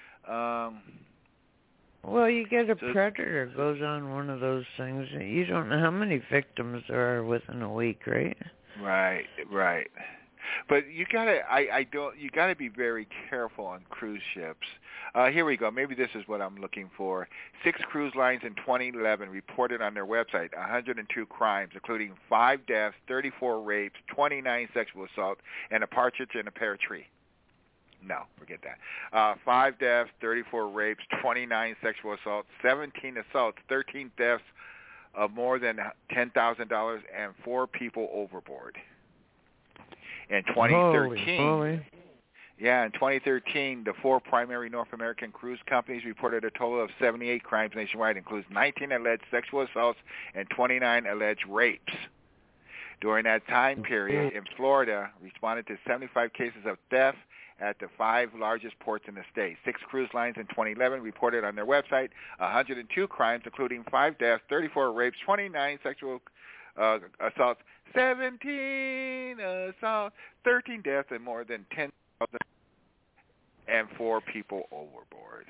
Well, you get a predator goes on one of those things. You don't know how many victims there are within a week, right? Right. But you gotta be very careful on cruise ships. Here we go. Maybe this is what I'm looking for. 6 cruise lines in 2011 reported on their website 102 crimes, including 5 deaths, 34 rapes, 29 sexual assaults, and a partridge in a pear tree. No, forget that. 5 deaths, 34 rapes, 29 sexual assaults, 17 assaults, 13 thefts of more than $10,000, and 4 people overboard. In 2013, in 2013, the 4 primary North American cruise companies reported a total of 78 crimes nationwide, includes 19 alleged sexual assaults and 29 alleged rapes. During that time period, in Florida, responded to 75 cases of theft at the 5 largest ports in the state. 6 cruise lines in 2011 reported on their website 102 crimes, including 5 deaths, 34 rapes, 29 sexual assaults, 17 assaults, 13 deaths, and more than 10,000 and 4 people overboard.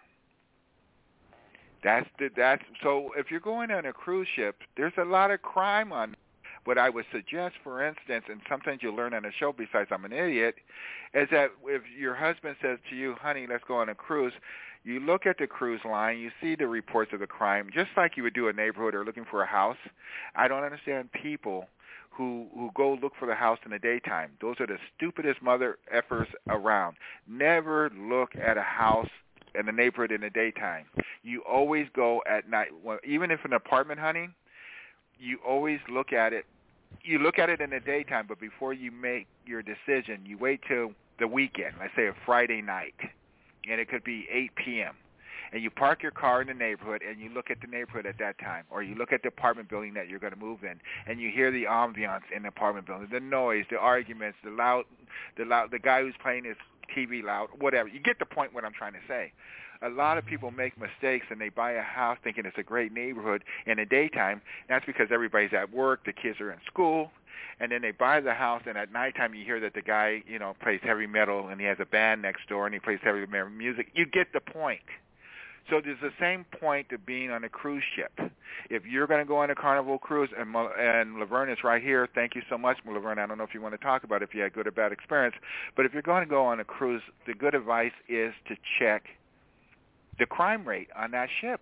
So if you're going on a cruise ship, there's a lot of crime on. What I would suggest, for instance, and sometimes you'll learn on the show besides I'm an idiot, is that if your husband says to you, honey, let's go on a cruise, you look at the cruise line, you see the reports of the crime, just like you would do a neighborhood or looking for a house. I don't understand people who go look for the house in the daytime. Those are the stupidest mother effers around. Never look at a house in the neighborhood in the daytime. You always go at night. Well, even if an apartment hunting, you always look at it. You look at it in the daytime, but before you make your decision, you wait till the weekend, let's say a Friday night, and it could be 8 p.m., and you park your car in the neighborhood, and you look at the neighborhood at that time, or you look at the apartment building that you're going to move in, and you hear the ambiance in the apartment building, the noise, the arguments, the guy who's playing his TV loud, whatever. You get the point what I'm trying to say. A lot of people make mistakes, and they buy a house thinking it's a great neighborhood in the daytime. That's because everybody's at work, the kids are in school, and then they buy the house, and at nighttime you hear that the guy, plays heavy metal, and he has a band next door, and he plays heavy metal music. You get the point. So there's the same point to being on a cruise ship. If you're going to go on a Carnival cruise, and Laverne is right here, thank you so much, Laverne. I don't know if you want to talk about if you had good or bad experience, but if you're going to go on a cruise, the good advice is to check the crime rate on that ship.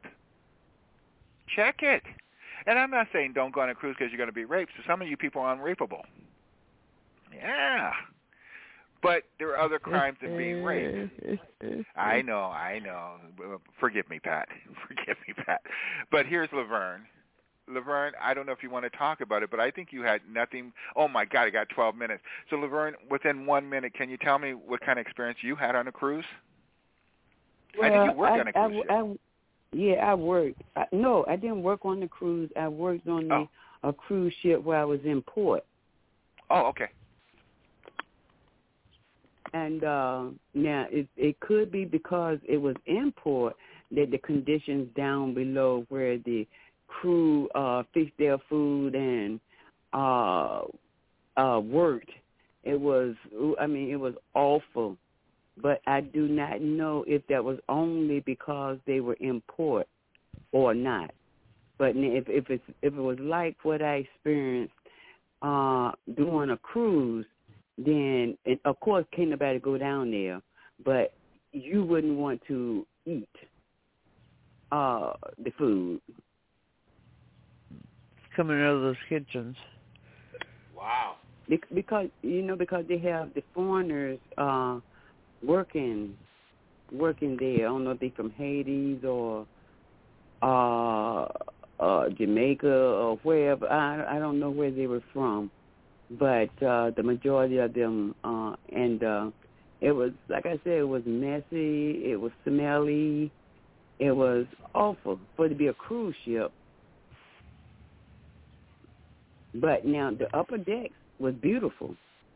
Check it. And I'm not saying don't go on a cruise because you're going to be raped. So some of you people are unrapeable. Yeah. But there are other crimes than being raped. I know. Forgive me, Pat. But here's Laverne. Laverne, I don't know if you want to talk about it, but I think you had nothing. Oh, my God, I got 12 minutes. So, Laverne, within 1 minute, can you tell me what kind of experience you had on a cruise? Well, I think you worked on a cruise ship. I worked. No, I didn't work on the cruise. I worked on a cruise ship where I was in port. Oh, okay. And now it could be because it was in port that the conditions down below where the crew fixed their food and worked, it was awful. But I do not know if that was only because they were in port or not. But if it was like what I experienced doing a cruise, then of course can't nobody go down there. But you wouldn't want to eat the food coming out of those kitchens. Wow. Because they have the foreigners. Working there. I don't know if they're from Haiti or Jamaica or wherever. I don't know where they were from, but the majority of them, and it was, like I said, it was messy, it was smelly, it was awful for it to be a cruise ship. But now the upper decks was beautiful.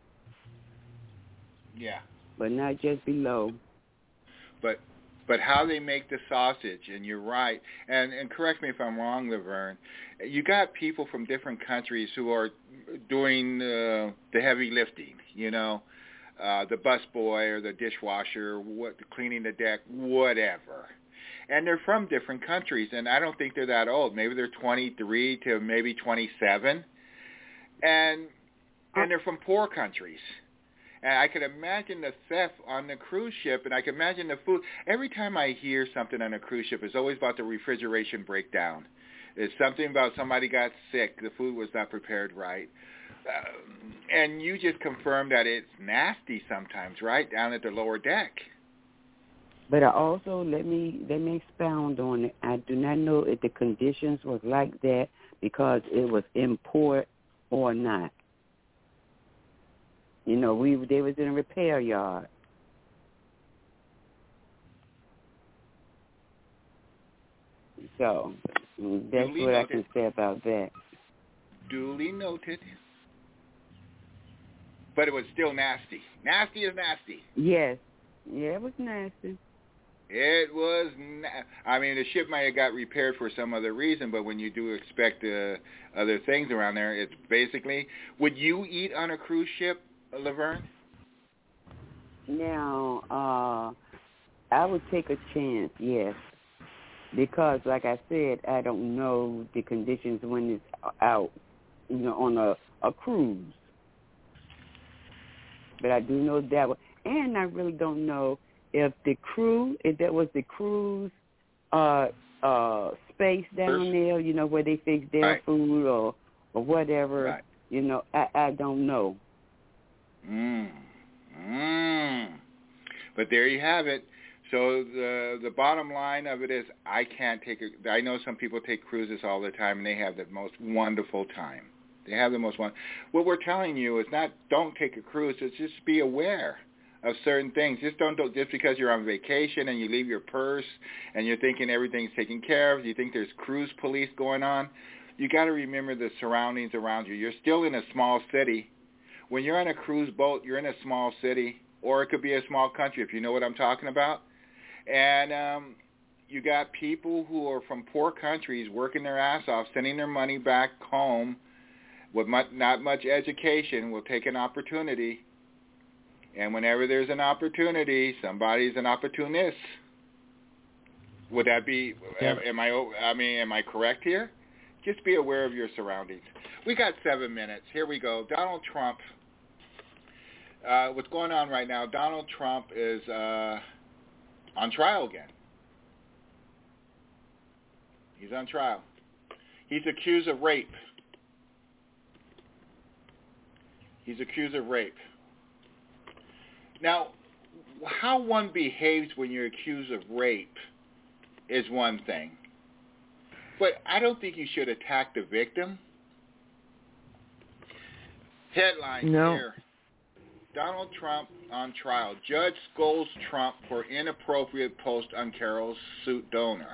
Yeah. But not just below. But how they make the sausage, and you're right, and correct me if I'm wrong, Laverne, you got people from different countries who are doing the heavy lifting, you know, the busboy or the dishwasher, cleaning the deck, whatever. And they're from different countries, and I don't think they're that old. Maybe they're 23 to maybe 27, and they're from poor countries. And I could imagine the theft on the cruise ship, and I could imagine the food. Every time I hear something on a cruise ship, it's always about the refrigeration breakdown. It's something about somebody got sick, the food was not prepared right. And you just confirmed that it's nasty sometimes, right, down at the lower deck. But I also, let me expound on it. I do not know if the conditions was like that because it was in port or not. You know, they was in a repair yard. So that's Duly what noted. I can say about that. Duly noted. But it was still nasty. Nasty is nasty. Yes. Yeah, it was nasty. It was, I mean, the ship might have got repaired for some other reason, but when you do expect other things around there, it's basically, would you eat on a cruise ship, Laverne? Now, I would take a chance, yes, because, like I said, I don't know the conditions when it's out, you know, on a cruise. But I do know that one, and I really don't know if that was the cruise space down there, you know, where they fix their food or whatever, you know, I don't know. But there you have it. So the bottom line of it is I know some people take cruises all the time and they have the most wonderful time. They have the most fun. What we're telling you is not don't take a cruise, it's just be aware of certain things. Just because you're on vacation and you leave your purse and you're thinking everything's taken care of, you think there's cruise police going on, you got to remember the surroundings around you. You're still in a small city. When you're on a cruise boat, you're in a small city, or it could be a small country, if you know what I'm talking about. And you got people who are from poor countries working their ass off, sending their money back home with not much education, will take an opportunity. And whenever there's an opportunity, somebody's an opportunist. Would that be? Yeah. Am I correct here? Just be aware of your surroundings. We got 7 minutes. Here we go. Donald Trump. What's going on right now? Donald Trump is on trial again. He's on trial. He's accused of rape. Now, how one behaves when you're accused of rape is one thing. But I don't think you should attack the victim. Headline here. Donald Trump on trial. Judge scolds Trump for inappropriate post on Carol's suit donor.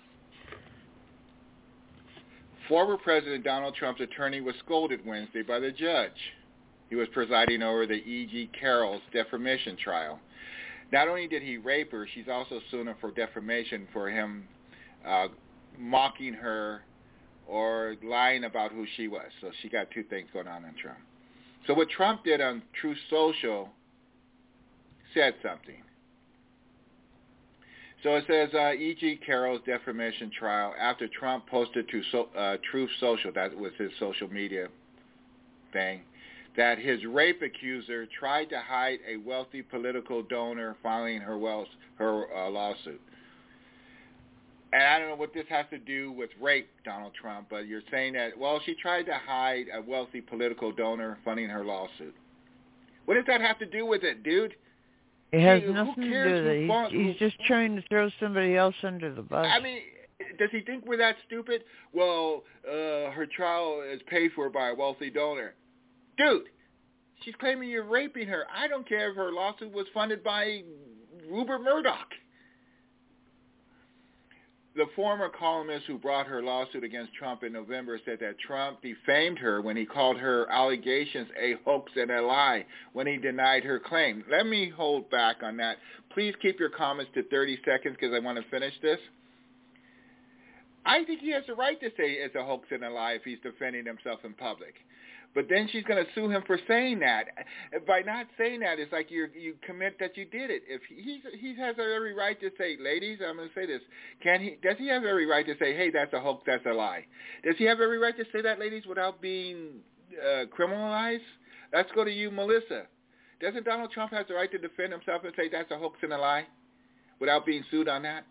Former President Donald Trump's attorney was scolded Wednesday by the judge. He was presiding over the E.G. Carroll's defamation trial. Not only did he rape her, she's also suing him for defamation for him mocking her or lying about who she was. So she got two things going on in Trump. So what Trump did on Truth Social said something. So it says E.G. Carroll's defamation trial after Trump posted to Truth Social, that was his social media thing, that his rape accuser tried to hide a wealthy political donor filing her lawsuit. And I don't know what this has to do with rape, Donald Trump, but you're saying that, well, she tried to hide a wealthy political donor funding her lawsuit. What does that have to do with it, dude? It has nothing to do with it. He's just trying to throw somebody else under the bus. I mean, Does he think we're that stupid? Well, her trial is paid for by a wealthy donor. Dude, she's claiming you're raping her. I don't care if her lawsuit was funded by Rupert Murdoch. The former columnist who brought her lawsuit against Trump in November said that Trump defamed her when he called her allegations a hoax and a lie when he denied her claim. Let me hold back on that. Please keep your comments to 30 seconds because I want to finish this. I think he has the right to say it's a hoax and a lie if he's defending himself in public. But then she's going to sue him for saying that. By not saying that, it's like you commit that you did it. If he has every right to say, ladies, I'm going to say this. Does he have every right to say, hey, that's a hoax, that's a lie? Does he have every right to say that, ladies, without being criminalized? Let's go to you, Melissa. Doesn't Donald Trump have the right to defend himself and say that's a hoax and a lie without being sued on that?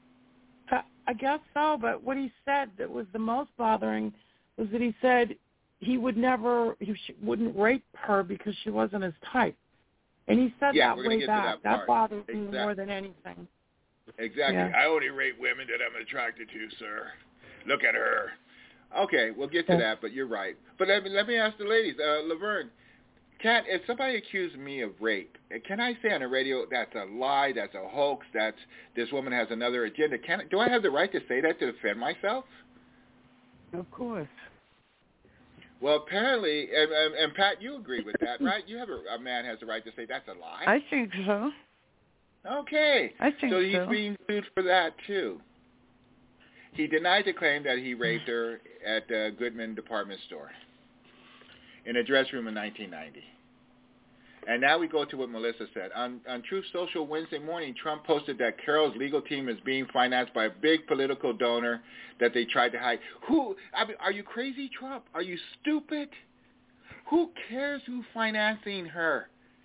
I guess so, but what he said that was the most bothering was that he said he wouldn't rape her because she wasn't his type. And he said that way back. That bothers me more than anything. Exactly. Yeah. I only rape women that I'm attracted to, sir. Look at her. Okay, we'll get to that, but you're right. But let me ask the ladies. Laverne, if somebody accused me of rape, can I say on the radio that's a lie, that's a hoax, this woman has another agenda? Do I have the right to say that to defend myself? Of course. Well, apparently, and Pat, you agree with that, right? You have a man has the right to say that's a lie. I think so. Okay. I think so. So he's being sued for that, too. He denied the claim that he raped her at the Goodman department store in a dress room in 1990. And now we go to what Melissa said. On Truth Social Wednesday morning, Trump posted that Carol's legal team is being financed by a big political donor that they tried to hide. Are you crazy, Trump? Are you stupid? Who cares who's financing her?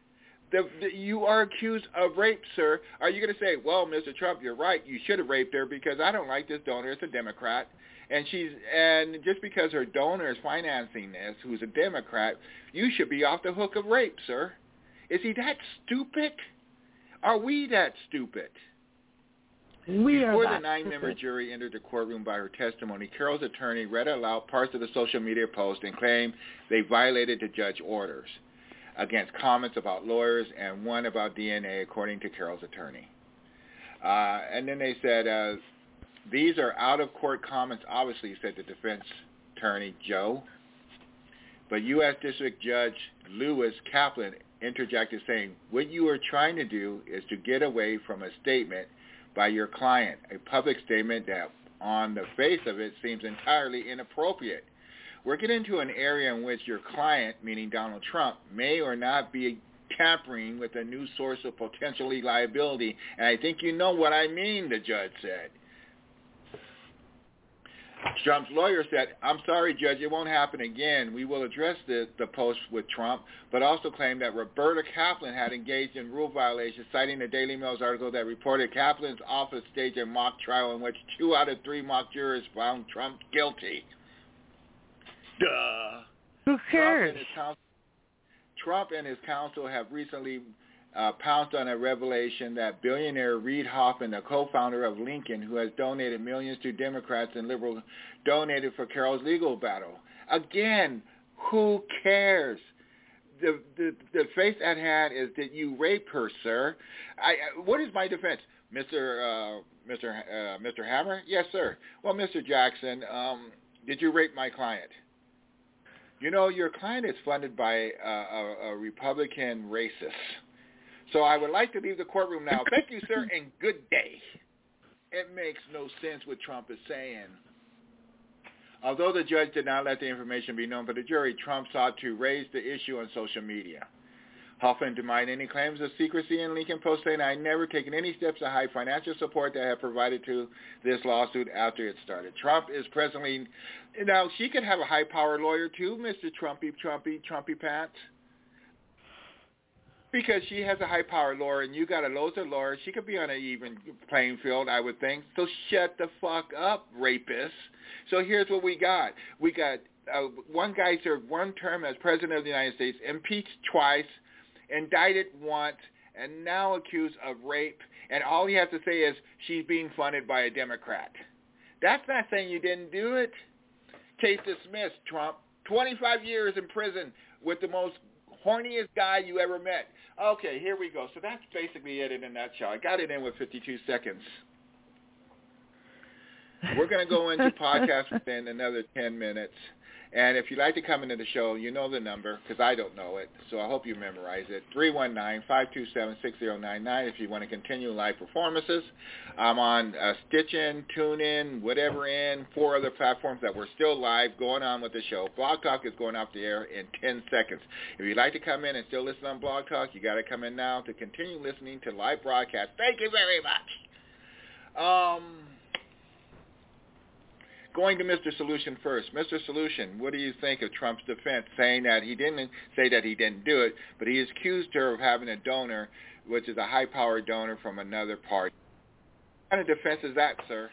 You are accused of rape, sir. Are you going to say, well, Mr. Trump, you're right. You should have raped her because I don't like this donor. It's a Democrat. And just because her donor is financing this, who's a Democrat, you should be off the hook of rape, sir. Is he that stupid? Are we that stupid? Before the 9-member jury entered the courtroom by her testimony, Carol's attorney read aloud parts of the social media post and claimed they violated the judge's orders against comments about lawyers and one about DNA, according to Carol's attorney. And then they said, these are out-of-court comments, obviously, said the defense attorney, Joe. But U.S. District Judge Lewis Kaplan interjected saying, what you are trying to do is to get away from a statement by your client, a public statement that on the face of it seems entirely inappropriate. We're getting into an area in which your client, meaning Donald Trump, may or not be tampering with a new source of potentially liability. And I think you know what I mean, the judge said. Trump's lawyer said, I'm sorry, Judge, it won't happen again. We will address the post with Trump, but also claimed that Roberta Kaplan had engaged in rule violations, citing the Daily Mail's article that reported Kaplan's office staged a mock trial in which 2 out of 3 mock jurors found Trump guilty. Duh. Who cares? Trump and his counsel have recently pounced on a revelation that billionaire Reid Hoffman, the co-founder of Lincoln, who has donated millions to Democrats and liberals, donated for Carol's legal battle. Again, who cares? The face at hand is that you rape her, sir. What is my defense? Mr. Hammer? Yes, sir. Well, Mr. Jackson, did you rape my client? You know, your client is funded by a Republican racist. So I would like to leave the courtroom now. Thank you, sir, and good day. It makes no sense what Trump is saying. Although the judge did not let the information be known by the jury, Trump sought to raise the issue on social media. Hoffman denied any claims of secrecy in Lincoln Post, saying, I never taken any steps to hide financial support that I have provided to this lawsuit after it started. Trump is presently, now she could have a high-powered lawyer too, Mr. Trumpy Pants. Because she has a high-powered lawyer and you got a loads of lawyers, she could be on an even playing field, I would think. So shut the fuck up, rapist. So here's what we got. We got one guy served 1 term as president of the United States, impeached twice, indicted once, and now accused of rape. And all he has to say is she's being funded by a Democrat. That's not saying you didn't do it. Case dismissed, Trump. 25 years in prison with the most horniest guy you ever met. Okay, here we go. So that's basically it in a nutshell. I got it in with 52 seconds. We're going to go into podcast within another 10 minutes. And if you'd like to come into the show, you know the number because I don't know it, so I hope you memorize it. 319-527-6099 if you want to continue live performances. I'm on Stitchin', TuneIn, whatever in, 4 other platforms that we're still live going on with the show. Blog Talk is going off the air in 10 seconds. If you'd like to come in and still listen on Blog Talk, you got to come in now to continue listening to live broadcast. Thank you very much. Going to Mr. Solution first. Mr. Solution, what do you think of Trump's defense, saying that he didn't say that he didn't do it, but he accused her of having a donor, which is a high-powered donor from another party? What kind of defense is that, sir?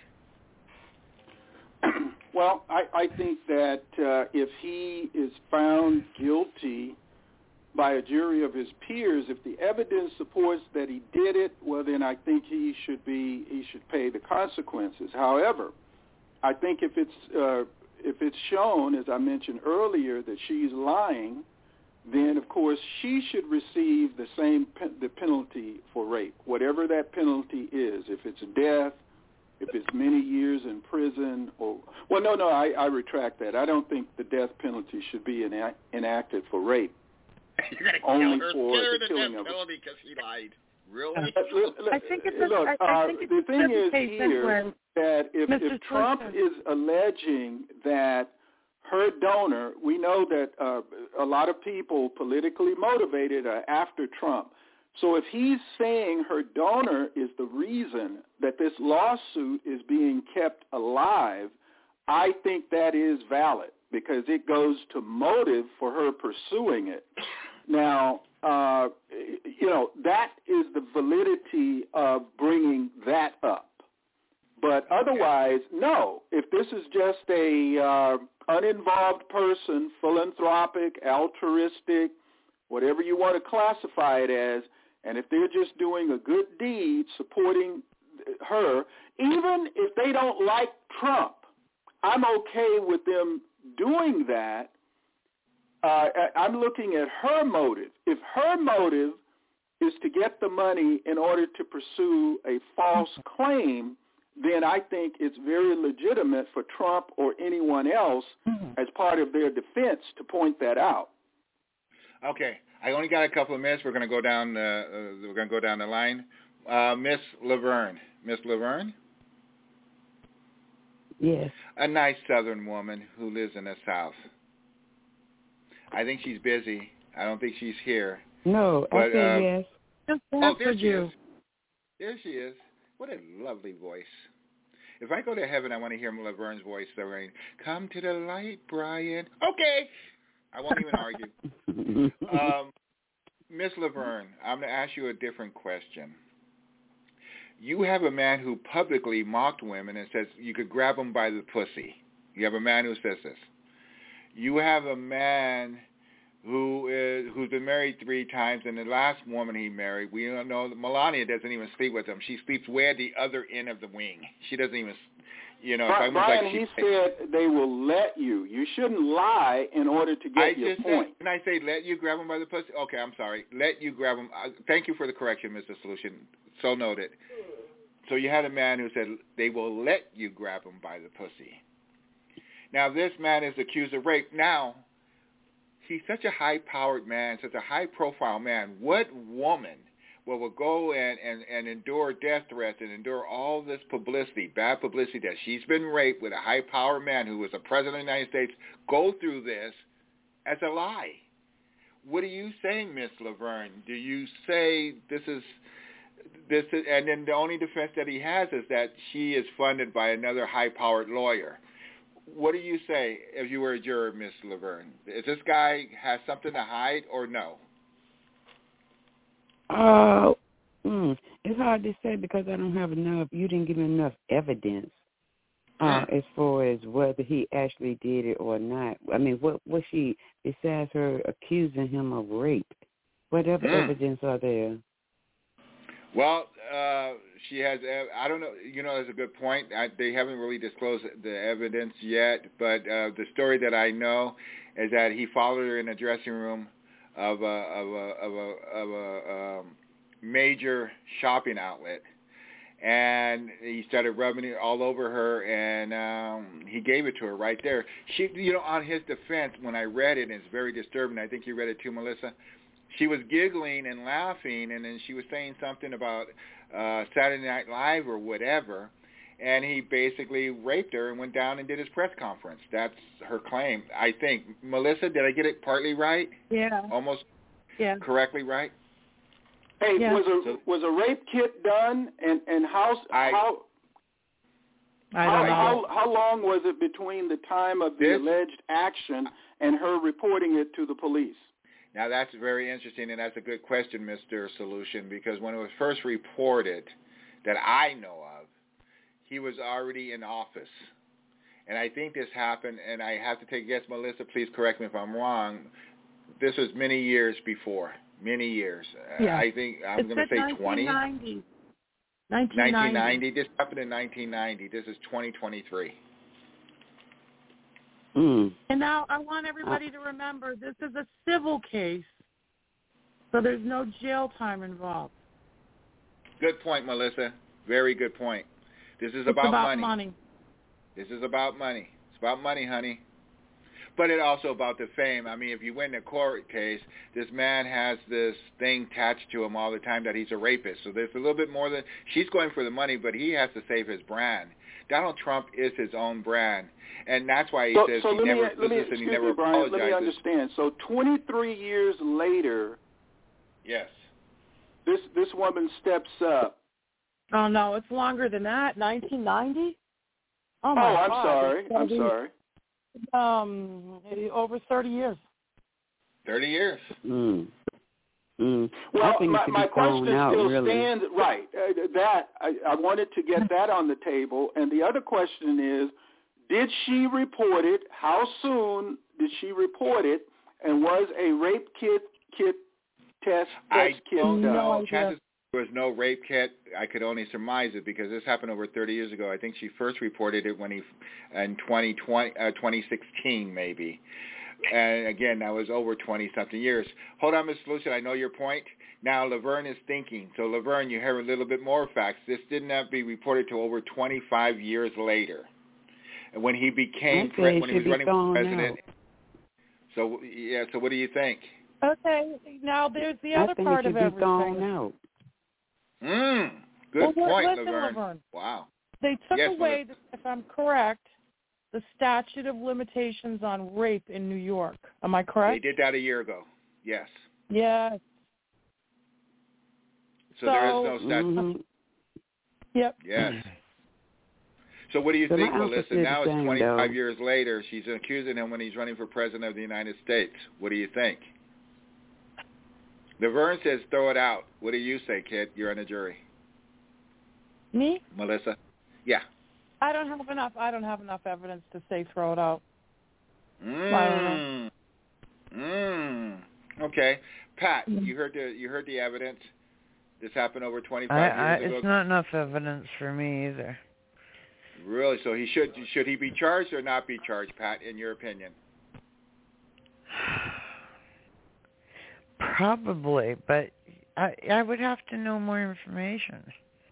Well, I think that if he is found guilty by a jury of his peers, if the evidence supports that he did it, well, then I think he should pay the consequences. However, I think if it's shown, as I mentioned earlier, that she's lying, then of course she should receive the penalty for rape, whatever that penalty is. If it's death, if it's many years in prison, I retract that. I don't think the death penalty should be enacted for rape. You're going to kill her. Kill her the death penalty because he lied. Really? I think it's the thing is here that if Trump is alleging that her donor, we know that a lot of people politically motivated are after Trump. So if he's saying her donor is the reason that this lawsuit is being kept alive, I think that is valid because it goes to motive for her pursuing it. Now, that is the validity of bringing that up. But otherwise, no. If this is just a uninvolved person, philanthropic, altruistic, whatever you want to classify it as, and if they're just doing a good deed supporting her, even if they don't like Trump, I'm okay with them doing that. I'm looking at her motive. If her motive is to get the money in order to pursue a false claim, then I think it's very legitimate for Trump or anyone else as part of their defense to point that out. Okay, I only got a couple of minutes. We're going to go down. The line. Miss Laverne. Miss Laverne. Yes. A nice Southern woman who lives in the South. I think she's busy. I don't think she's here. No, but, I say yes. There she is. There she is. What a lovely voice. If I go to heaven, I want to hear Laverne's voice saying, "Come to the light, Brian." Okay. I won't even argue. Miss Laverne, I'm going to ask you a different question. You have a man who publicly mocked women and says you could grab them by the pussy. You have a man who says this. You have a man who's been married 3 times, and the last woman he married, we don't know, Melania doesn't even sleep with him. She sleeps way at the other end of the wing. She doesn't even, Brian, he said they will let you. You shouldn't lie in order to get your point. Can I say let you grab him by the pussy? Okay, I'm sorry. Let you grab him. Thank you for the correction, Mr. Solution. So noted. So you had a man who said they will let you grab him by the pussy. Now, this man is accused of rape. Now, he's such a high-powered man, such a high-profile man. What woman will go and endure death threats and endure all this publicity, bad publicity, that she's been raped with a high-powered man who was a president of the United States, go through this as a lie? What are you saying, Miss Laverne? Do you say this is, and then the only defense that he has is that she is funded by another high-powered lawyer? What do you say if you were a juror, Miss Laverne? Is this guy has something to hide or no? It's hard to say because I don't have enough. You didn't give me enough evidence as far as whether he actually did it or not. I mean, what was she, besides her accusing him of rape? What other evidence are there? Well, she has. I don't know. That's a good point. They haven't really disclosed the evidence yet, but the story that I know is that he followed her in a dressing room of a major shopping outlet, and he started rubbing it all over her, and he gave it to her right there. She, on his defense, when I read it, and it's very disturbing. I think you read it too, Melissa. She was giggling and laughing, and then she was saying something about Saturday Night Live or whatever, and he basically raped her and went down and did his press conference. That's her claim, I think. Melissa, did I get it partly right? Yeah. Almost correctly right? Hey, was a rape kit done, and how long was it between the time of the alleged action and her reporting it to the police? Now, that's very interesting, and that's a good question, Mr. Solution, because when it was first reported that I know of, he was already in office. And I think this happened, and I have to take a guess. Melissa, please correct me if I'm wrong. This was many years before, many years. Yeah. I think I'm going to say 20. 1990. This happened in 1990. This is 2023. And now I want everybody to remember this is a civil case, so there's no jail time involved. Good point, Melissa. Very good point. This is It's about money. This is about money. It's about money, honey. But it's also about the fame. I mean, if you win the court case, this man has this thing attached to him all the time that he's a rapist. So there's a little bit more than she's going for the money, but he has to save his brand. Donald Trump is his own brand, and that's why he says he never apologizes. Let me understand. So 23 years later, yes, this woman steps up. Oh no, it's longer than that. 1990. Oh my I'm God. sorry. Over 30 years. 30 years. Well, my question still stands. Right. I wanted to get that on the table. And the other question is, did she report it? How soon did she report it? And was a rape kit test kit done? Chances there was no rape kit. I could only surmise it because this happened over 30 years ago. I think she first reported it in 2016 maybe. And again, that was over 20-something years. Hold on, Ms. Solution. I know your point. Now, Laverne is thinking. So, Laverne, you have a little bit more facts. This did not be reported till over 25 years later, when he became when he was running for president. So, yeah. So, what do you think? Okay. Now, there's the other part of everything. Good point, Laverne. Wow. They took away, if I'm correct, the statute of limitations on rape in New York. Am I correct? They did that a year ago. Yes. Yes. So there is no statute. Yep. Yes. So what do you think, Melissa? Now it's 25 years later. She's accusing him when he's running for president of the United States. What do you think? Laverne says throw it out. What do you say, kid? You're on the jury. Me? Melissa? Yeah. I don't have enough evidence to say throw it out. Okay. Pat, you heard the evidence. This happened over 25 years ago. It's not enough evidence for me either. Really? So he should he be charged or not be charged, Pat, in your opinion? Probably, but I would have to know more information.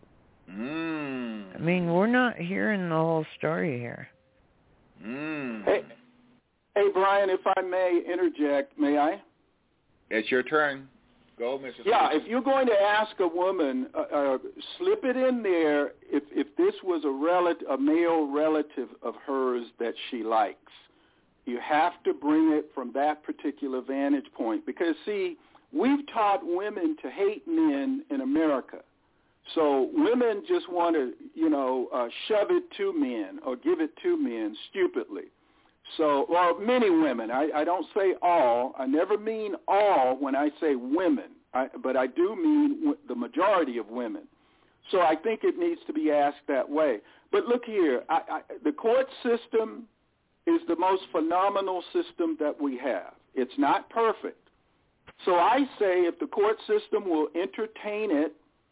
I mean, we're not hearing the whole story here. Hey, Brian, if I may interject, may I? It's your turn. Go, Mrs. Yeah, if you're going to ask a woman, slip it in there if this was a male relative of hers that she likes. You have to bring it from that particular vantage point. Because, see, we've taught women to hate men in America. So women just want to, shove it to men or give it to men stupidly. So, well, many women. I don't say all. I never mean all when I say women, but I do mean the majority of women. So I think it needs to be asked that way. But look here, the court system is the most phenomenal system that we have. It's not perfect. So I say if the court system will entertain it,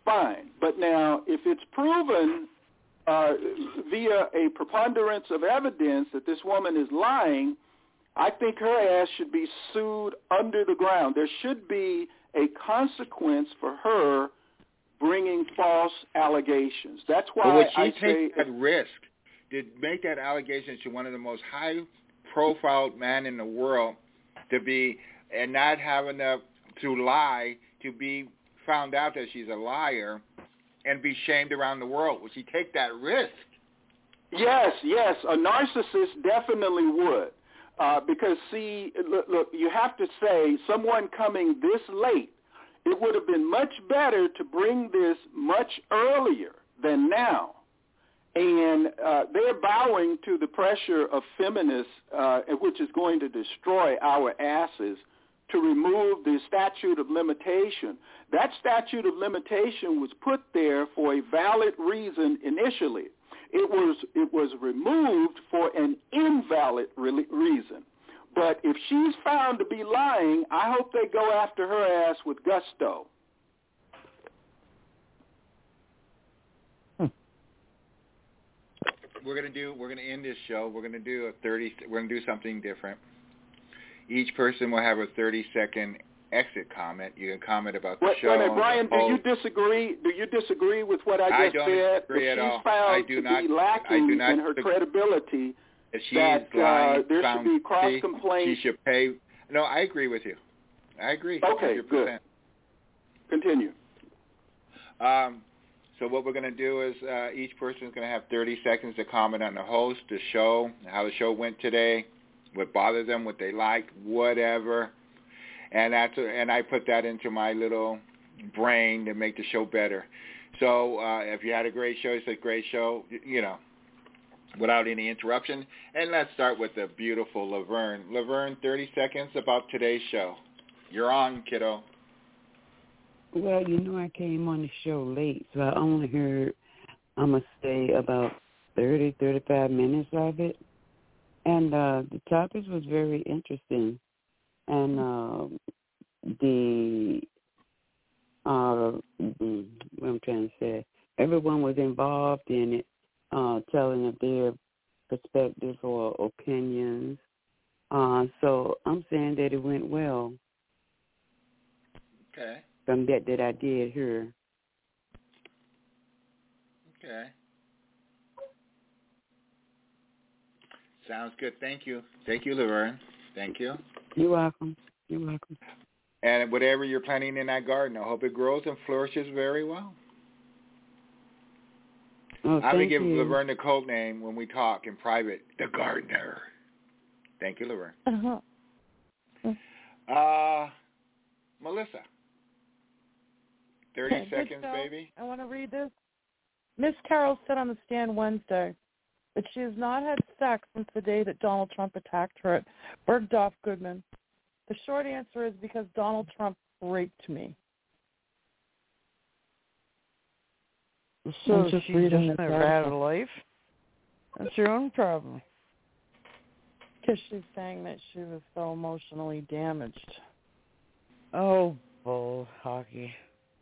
fine. But now, if it's proven via a preponderance of evidence that this woman is lying, I think her ass should be sued under the ground. There should be a consequence for her bringing false allegations. That's why would she I take say that risk to make that allegation to one of the most high-profile men in the world to be, and not having to lie, to be found out that she's a liar and be shamed around the world? Would she take that risk? Yes, a narcissist definitely would. Because, see, look, you have to say, someone coming this late, it would have been much better to bring this much earlier than now. And they're bowing to the pressure of feminists, which is going to destroy our asses, to remove the statute of limitation. That statute of limitation was put there for a valid reason initially. It was removed for an invalid reason. But if she's found to be lying, I hope they go after her ass with gusto. We're gonna end this show. We're gonna do something different. Each person will have a 30-second exit comment. You can comment about the show. Wait, Brian, do you disagree? Do you disagree with what I just said? I don't disagree at all. If she's found to be lacking in her credibility, if she's lying, there should be cross-complaint. She should pay. No, I agree with you. I agree. Okay, 100%. good. Continue. So what we're going to do is each person is going to have 30 seconds to comment on the host, the show, how the show went today, what bothered them, what they liked, whatever. And I put that into my little brain to make the show better. So if you had a great show, it's a great show, without any interruption. And let's start with the beautiful Laverne. Laverne, 30 seconds about today's show. You're on, kiddo. Well, I came on the show late, so I only heard, I'm going to say, about 30, 35 minutes of it. And the topics was very interesting. And what I'm trying to say, everyone was involved in it, telling of their perspective or opinions. So I'm saying that it went well. Okay. From that I did hear. Okay. Sounds good. Thank you. Thank you, Laverne. Thank you. You're welcome. You're welcome. And whatever you're planting in that garden, I hope it grows and flourishes very well. Oh, I'm going to give Laverne the code name when we talk in private, the gardener. Thank you, Laverne. Melissa. 30 seconds, baby. I want to read this. Miss Carroll said on the stand Wednesday that she has not had sex since the day that Donald Trump attacked her at Bergdorf Goodman. The short answer is because Donald Trump raped me. So she's just never had a life? That's your own problem. Because she's saying that she was so emotionally damaged. Oh, bull hockey.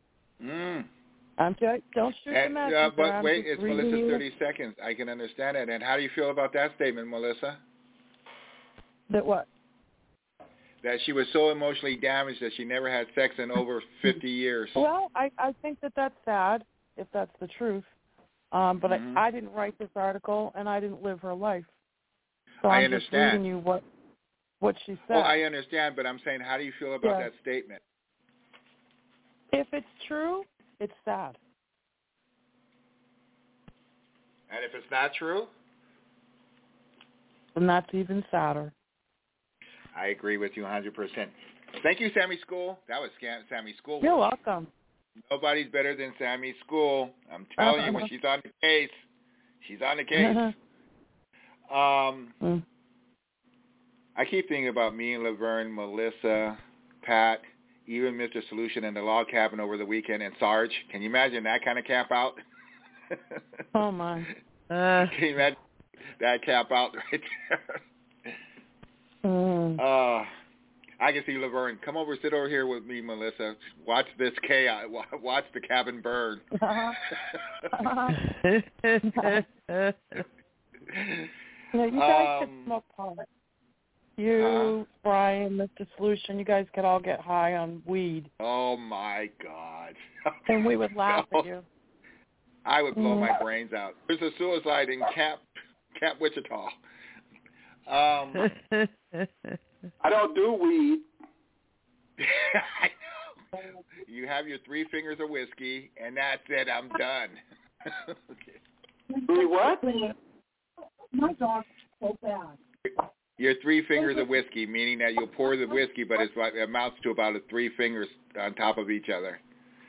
Don't shoot the messenger. But wait, it's Melissa's 30 seconds. I can understand it. And how do you feel about that statement, Melissa? That what? That she was so emotionally damaged that she never had sex in over 50 years. Well, I think that's sad, if that's the truth. But I didn't write this article, and I didn't live her life. So I I'm understand. just reading you what she said. Well, I understand, but I'm saying, how do you feel about that statement? If it's true, it's sad. And if it's not true? Then that's even sadder. I agree with you 100%. Thank you, Sammy School. That was Sammy School. You're welcome. Nobody's better than Sammy School. I'm telling you, when she's on the case, she's on the case. I keep thinking about me and Laverne, Melissa, Pat, even Mr. Solution in the log cabin over the weekend, and Sarge. Can you imagine that kind of camp out? Oh, my. Can you imagine that camp out right there? I I can see Laverne. Come over, sit over here with me, Melissa. Watch this chaos. Watch the cabin burn. You guys could smoke pot. You, Brian, Mr. Solution, you guys could all get high on weed. Oh, my God. And we would laugh at you. I would blow my brains out. There's a suicide in Camp Wichita. I don't do weed. I know. You have your 3 fingers of whiskey, and that's it. I'm done. Okay. What? My dog's so bad. Your 3 fingers of whiskey, meaning that you'll pour the whiskey, but it amounts to about 3 fingers on top of each other.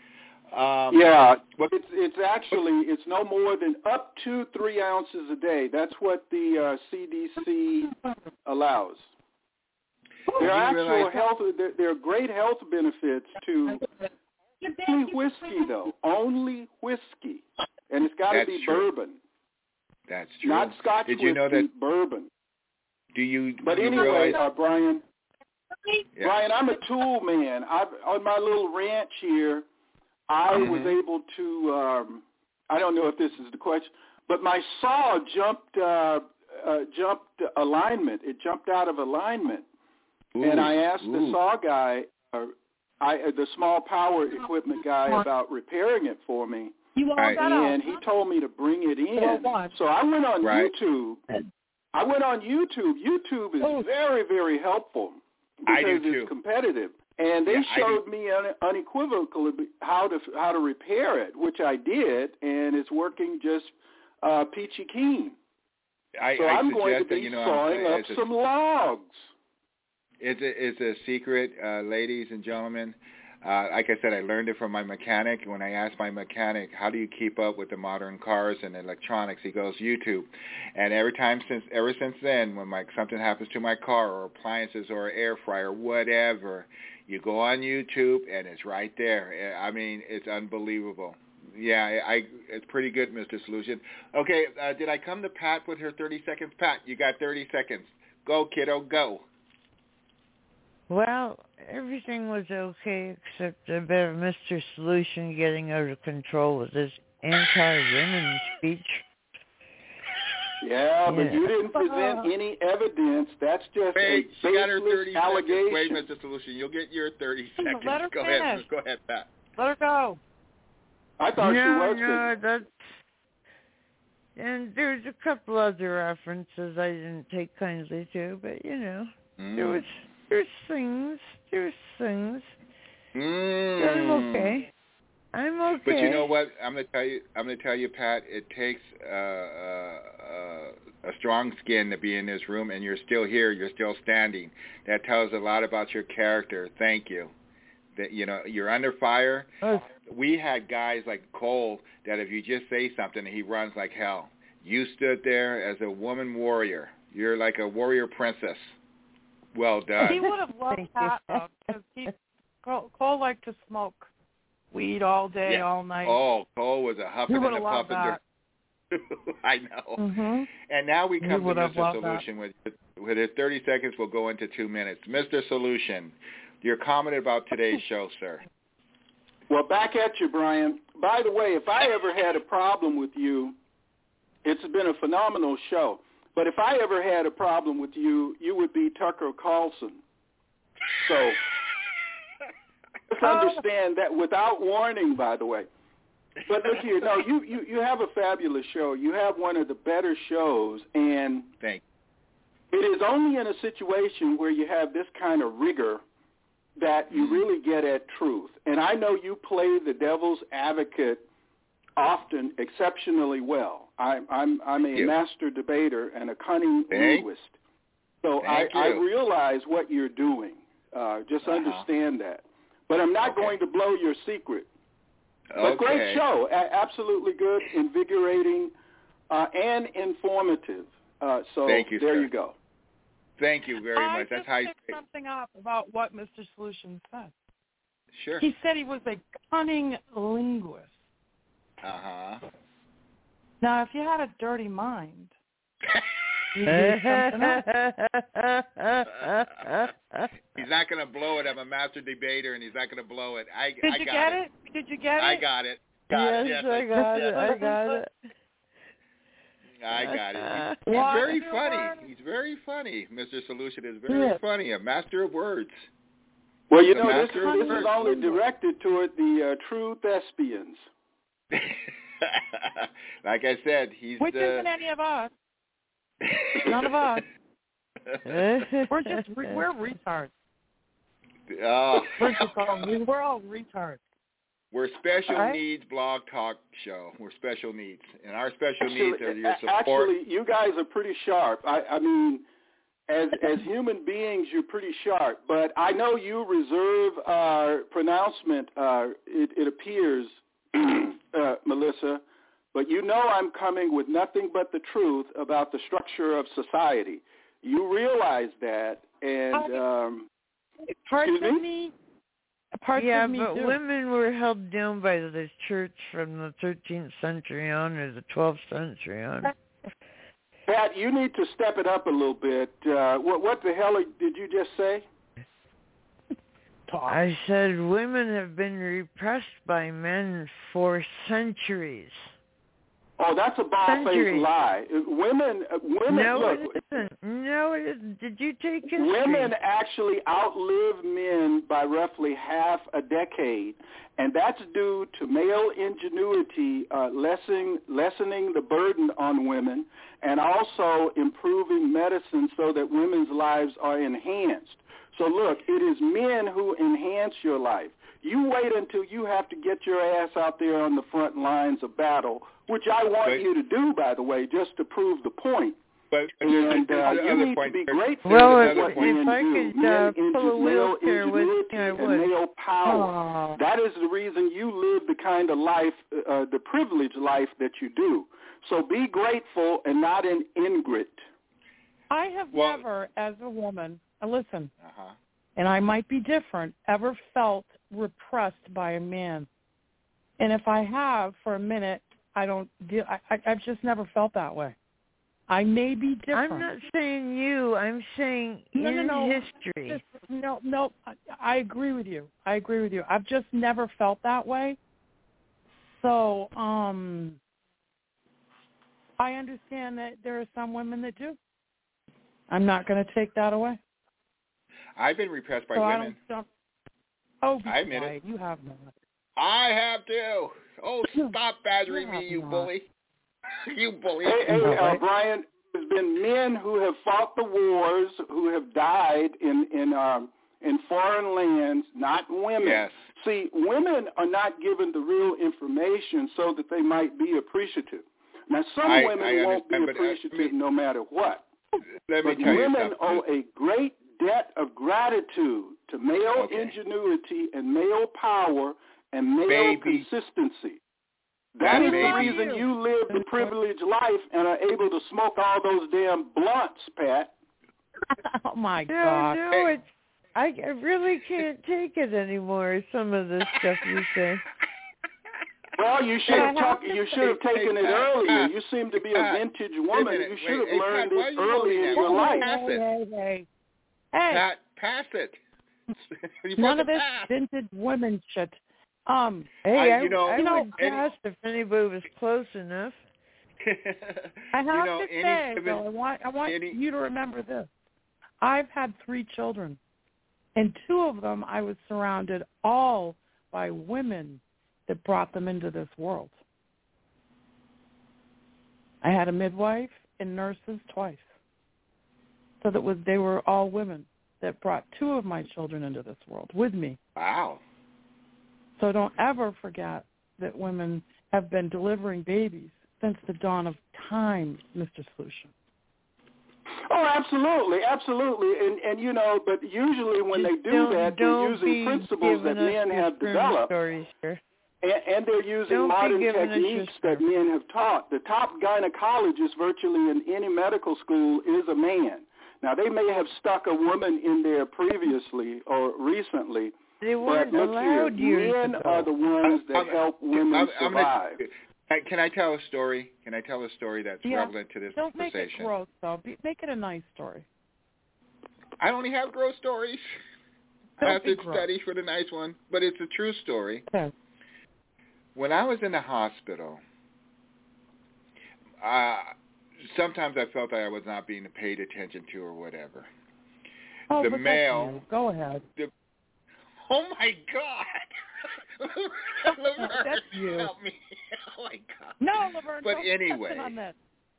It's actually, it's no more than up to 3 ounces a day. That's what the CDC allows. There are great health benefits to only whiskey, though. Only whiskey. And it's got to be bourbon. That's true. Not Scotch whiskey, bourbon. Do you? But anyway, Brian. Yeah. Brian, I'm a tool man. On my little ranch here, I was able to. I don't know if this is the question, but my saw jumped alignment. It jumped out of alignment, and I asked the saw guy, the small power equipment guy, about repairing it for me. And he told me to bring it in. So I went on YouTube. YouTube is very, very helpful because it's competitive. And they showed me unequivocally how to repair it, which I did, and it's working just peachy keen. I'm going to be sawing up some logs. It's a secret, ladies and gentlemen. Like I said, I learned it from my mechanic. When I asked my mechanic, how do you keep up with the modern cars and electronics, he goes, YouTube. And ever since then, when something happens to my car or appliances or air fryer, whatever, you go on YouTube and it's right there. I mean, it's unbelievable. Yeah, it's pretty good, Mr. Solution. Okay, did I come to Pat with her 30 seconds? Pat, you got 30 seconds. Go, kiddo, go. Well, everything was okay except about Mr. Solution getting out of control with his anti-women speech. Yeah, but you didn't present any evidence. That's just a baseless allegation. Wait, Mr. Solution, you'll get your 30 seconds. Go ahead, Pat. Let her go. I thought she was. No, that's... And there's a couple other references I didn't take kindly to, but There's things. I'm okay. But you know what? I'm gonna tell you, Pat. It takes a strong skin to be in this room, and you're still here. You're still standing. That tells a lot about your character. Thank you. That you're under fire. We had guys like Cole that if you just say something, he runs like hell. You stood there as a woman warrior. You're like a warrior princess. Well done. He would have loved Pat, though, because Cole liked to smoke weed all day, all night. Oh, Cole was a huffing and a puffing. I know. Mm-hmm. And now we come to Mr. Solution. With his 30 seconds, we'll go into 2 minutes. Mr. Solution, your comment about today's show, sir. Well, back at you, Brian. By the way, if I ever had a problem with you, it's been a phenomenal show. But if I ever had a problem with you, you would be Tucker Carlson. So just understand that without warning, by the way. But look here, no, you have a fabulous show. You have one of the better shows, and it is only in a situation where you have this kind of rigor that you really get at truth. And I know you play the devil's advocate often exceptionally well. I'm a master debater and a cunning linguist. So I realize what you're doing. Just understand that. But I'm not going to blow your secret. But great show. Absolutely good, invigorating, and informative. So thank you, there sir. You go. Thank you very much. That's how you picked something up about what Mr. Solution said. Sure. He said he was a cunning linguist. Uh-huh. Now, if you had a dirty mind, you'd do something else. He's not going to blow it. I'm a master debater, and he's not going to blow it. Did you get it? Did you get it? I got it. Yes, I got it. I got it. I got it. He's very funny. He's very funny. Mr. Solution is very funny. A master of words. Well, you know, this is only directed toward the true thespians. Like I said, he's which isn't any of us. None of us. We're retards. Oh. We're all retards. We're special needs blog talk show. We're special needs, and our special needs are your support. Actually, you guys are pretty sharp. I mean, as human beings, you're pretty sharp. But I know you reserve pronouncement. It appears, Melissa. But you know I'm coming with nothing but the truth about the structure of society. You realize that, and parts of me. Yeah, but women were held down by the church from the 13th century on or the 12th century on. Pat, you need to step it up a little bit. What the hell did you just say? I said women have been repressed by men for centuries. Oh, that's a bald-faced lie. Women. No, look, it isn't. No, it isn't. Did you take history? Women actually outlive men by roughly half a decade, and that's due to male ingenuity lessening the burden on women, and also improving medicine so that women's lives are enhanced. So look, it is men who enhance your life. You wait until you have to get your ass out there on the front lines of battle, which I want you to do, by the way, just to prove the point. But and you need to be grateful for what men do. Men pull a wheelchair with and male power. That is the reason you live the kind of life, the privileged life that you do. So be grateful and not an ingrate. I have never, as a woman, listen, and I might be different, ever felt repressed by a man. And if I have for a minute, I've just never felt that way. I may be different. I'm not saying you. I'm saying history. No. I agree with you. I've just never felt that way. So I understand that there are some women that do. I'm not going to take that away. I've been repressed by women. I admit it. You have not. I have to. Oh, stop badgering me, you bully. You bully. Hey, Brian, there's been men who have fought the wars, who have died in foreign lands, not women. Yes. See, women are not given the real information so that they might be appreciative. Now, some women won't be appreciative no matter what. Let me tell you something. Women owe a great debt of gratitude to male ingenuity and male power and male consistency. That is the reason you live the privileged life and are able to smoke all those damn blunts, Pat. Oh, my God. No, I really can't take it anymore, some of the stuff you say. Well, you should have taken it earlier. You seem to be a vintage woman. You should have learned this early in your life. Hey. Pat, pass it. None of this vintage women shit. I would pass if anybody was close enough. I have to say, though, I want you to remember this. I've had 3 children, and 2 of them I was surrounded all by women that brought them into this world. I had a midwife and nurses twice. So they were all women that brought 2 of my children into this world with me. Wow. So don't ever forget that women have been delivering babies since the dawn of time, Mr. Solution. Oh, absolutely. And but usually when they do that, they're using principles that men have developed. And they're using modern techniques that men have taught. The top gynecologist virtually in any medical school is a man. Now, they may have stuck a woman in there previously or recently, they weren't but look allowed here, men are the ones that help women survive. Can I tell a story? That's relevant to this conversation? Don't make it gross, though. Make it a nice story. I only have gross stories. I have to study for the nice one, but it's a true story. Okay. When I was in the hospital, sometimes I felt that I was not being paid attention to or whatever. Oh, the but mail. That's you. Go ahead. Oh my God! Laverne, that's you. Help me! Oh my God! No, Laverne. But don't anyway, on that.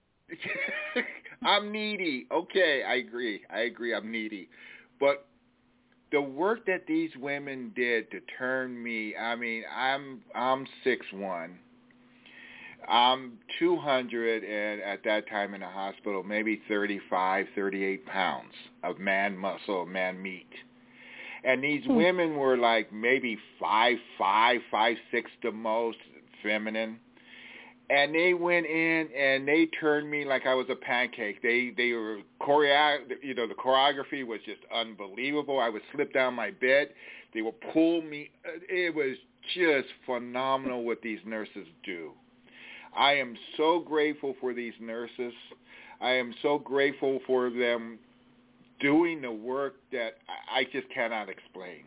I'm needy. Okay, I agree. I'm needy, but the work that these women did to turn me. I mean, I'm 6'1". I'm 200, and at that time in the hospital, maybe 35, 38 pounds of man muscle, man meat. And these women were like maybe 5'5", 5'6" the most, feminine. And they went in and they turned me like I was a pancake. They were the choreography was just unbelievable. I would slip down my bed. They would pull me. It was just phenomenal what these nurses do. I am so grateful for these nurses. I am so grateful for them doing the work that I just cannot explain.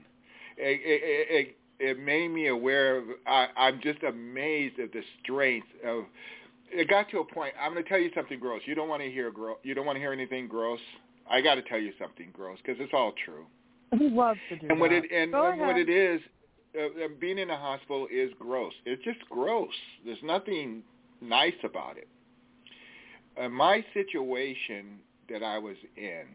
It made me aware of, I'm just amazed at the strength of, it got to a point, I'm going to tell you something gross. You don't want to hear anything gross? I got to tell you something gross because it's all true. He loves to do and that. What it is, being in a hospital is gross. It's just gross. There's nothing nice about it. My situation that I was in,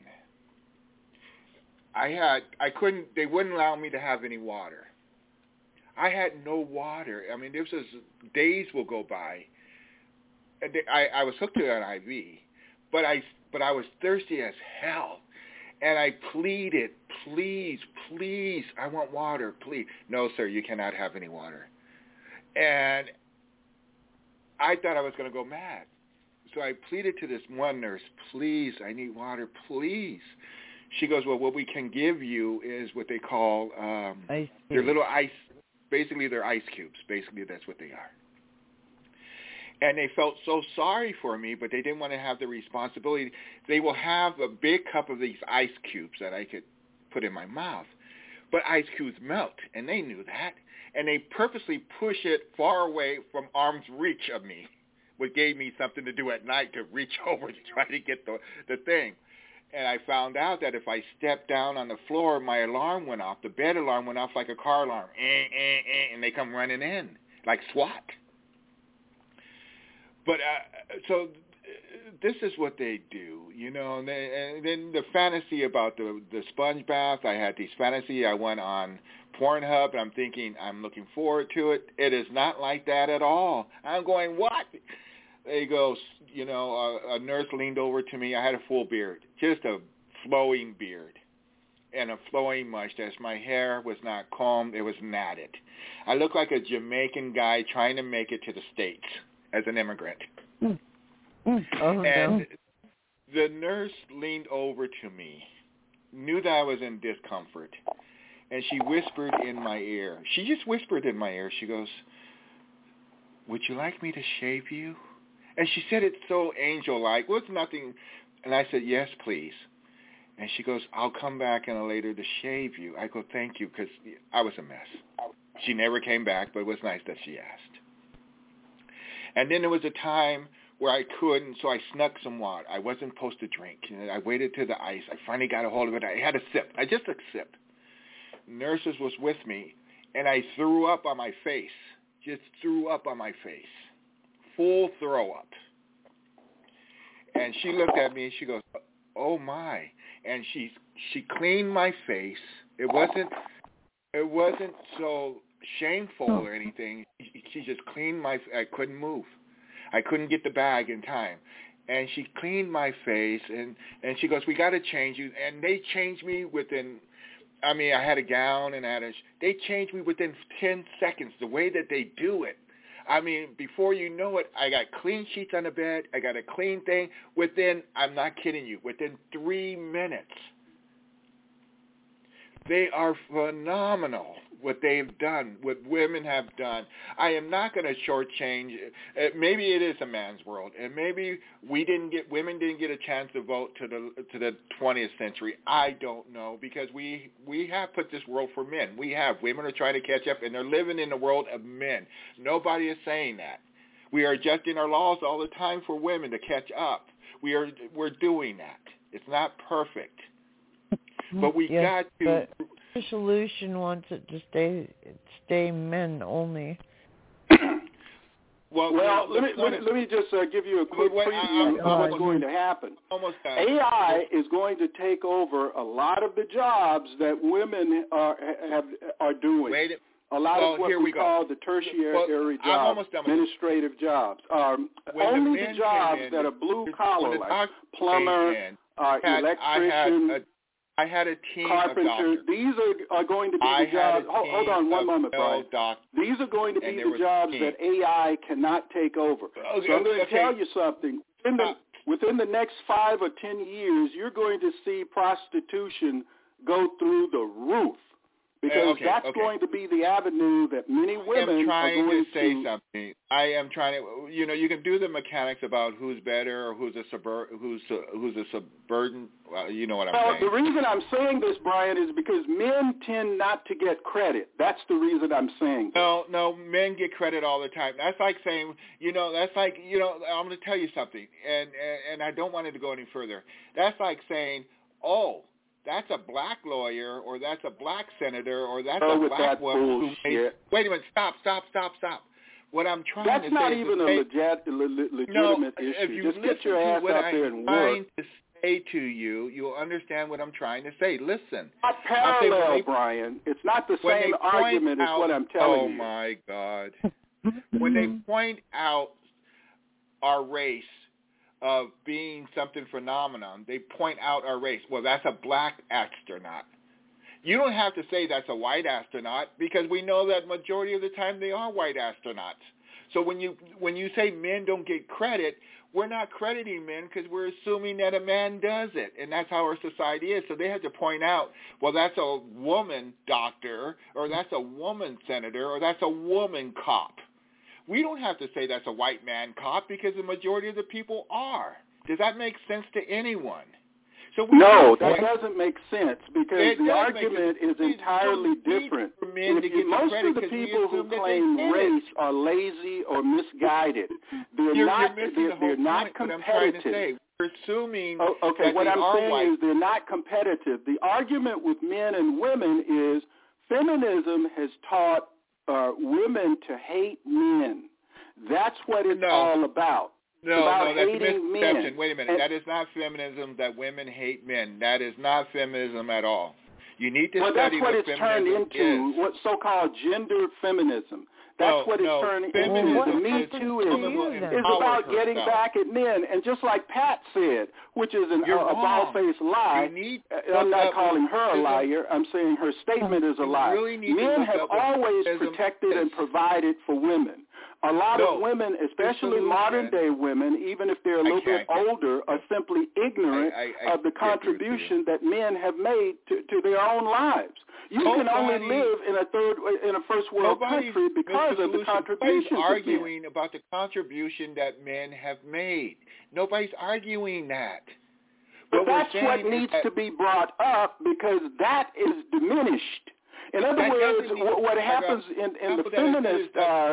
they wouldn't allow me to have any water. I had no water. I mean, days will go by. And I was hooked to an IV, but I was thirsty as hell. And I pleaded, please, I want water, please. No, sir, you cannot have any water. And I thought I was going to go mad. So I pleaded to this one nurse, please, I need water, please. She goes, well, what we can give you is what they call their little ice, basically they're ice cubes. Basically, that's what they are. And they felt so sorry for me, but they didn't want to have the responsibility. They will have a big cup of these ice cubes that I could put in my mouth. But ice cubes melt, and they knew that. And they purposely push it far away from arm's reach of me, which gave me something to do at night to reach over to try to get the thing. And I found out that if I stepped down on the floor, my alarm went off. The bed alarm went off like a car alarm. And they come running in like SWAT. But so this is what they do, you know. And then the fantasy about the sponge bath, I had these fantasy. I went on Pornhub, and I'm thinking I'm looking forward to it. It is not like that at all. I'm going, what? They go, you know, a nurse leaned over to me. I had a full beard, just a flowing beard and a flowing mustache. My hair was not combed. It was matted. I looked like a Jamaican guy trying to make it to the States as an immigrant. And the nurse leaned over to me, knew that I was in discomfort, and she whispered in my ear. She just whispered in my ear. She goes, would you like me to shave you? And she said it so angel-like. It was nothing. And I said, yes, please. And she goes, I'll come back in later to shave you. I go, thank you, because I was a mess. She never came back, but it was nice that she asked. And then there was a time where I couldn't, so I snuck some water. I wasn't supposed to drink. I waited till the ice. I finally got a hold of it. I had a sip. I just took a sip. Nurses was with me, and I threw up on my face. Just threw up on my face. Full throw up. And she looked at me and she goes, oh my. And she cleaned my face. It wasn't so shameful or anything. She just cleaned I couldn't move. I couldn't get the bag in time. And she cleaned my face and she goes, we got to change you. And they changed me within, I had a gown and they changed me within 10 seconds, the way that they do it. Before you know it, I got clean sheets on the bed. I got a clean thing. I'm not kidding you, within 3 minutes. They are phenomenal. what they've done, what women have done. I am not going to shortchange. Maybe it is a man's world, and maybe women didn't get a chance to vote to the 20th century. I don't know, because we have put this world for men. Women are trying to catch up, and they're living in the world of men. Nobody is saying that. We are adjusting our laws all the time for women to catch up. We're doing that. It's not perfect, but we got to. The solution wants it to stay men only. Well, let me just give you a quick preview of what's going to happen. AI is going to take over a lot of the jobs that women are doing. A lot of what we call the tertiary jobs, administrative jobs. Only the jobs that are blue collar, like plumber, electrician, I had a team carpenter. Of doctors. These are going to be the jobs. Hold on one moment, Brian. These are going to be the jobs that AI cannot take over. So I'm going to tell you something. Within the next 5 or 10 years, you're going to see prostitution go through the roof. Because that's going to be the avenue that many women are going to say something. I am trying to, you can do the mechanics about who's better or who's a suburban. You know what I'm saying. The reason I'm saying this, Brian, is because men tend not to get credit. That's the reason I'm saying this. No, men get credit all the time. That's like saying, I'm going to tell you something, and I don't want it to go any further. That's like saying, that's a black lawyer, or that's a black senator, or that's a black woman who made... Wait a minute, stop. What I'm trying to say is... That's not even a legitimate issue. Just get your ass out there and work. Trying to say to you, you'll understand what I'm trying to say. Listen. Not parallel, Brian. It's not the same argument as what I'm telling you. Oh, my God. When they point out our race of being something phenomenon, they point out our race. Well, that's a black astronaut. You don't have to say that's a white astronaut, because we know that majority of the time they are white astronauts. So when you say men don't get credit, we're not crediting men because we're assuming that a man does it, and that's how our society is. So they have to point out, well, that's a woman doctor, or that's a woman senator, or that's a woman cop. We don't have to say that's a white man cop, because the majority of the people are. Does that make sense to anyone? No, that doesn't make sense, because the argument is entirely different. Most of the people who claim race are lazy or misguided. They're not competitive. We're assuming what I'm saying is they're not competitive. The argument with men and women is feminism has taught women to hate men. That's what it's all about. No, that's a misconception. Wait a minute. That is not feminism, that women hate men. That is not feminism at all. You need to study what feminism is. That's what it's turned into, what so-called gender feminism. That's what it's turned into. The Me Too is about getting back at men. And just like Pat said, which is a bald-faced lie, I'm not calling her a liar. I'm saying her statement is a lie. Men have always protected and provided for women. A lot of women, especially modern-day women, even if they're a little bit older, are simply ignorant of the contribution that men have made to their own lives. You can only live in a first world country because of the contribution. Nobody's arguing about the contribution that men have made. Nobody's arguing that. But that's what needs to be brought up, because that is diminished. In other words, what happens in the feminist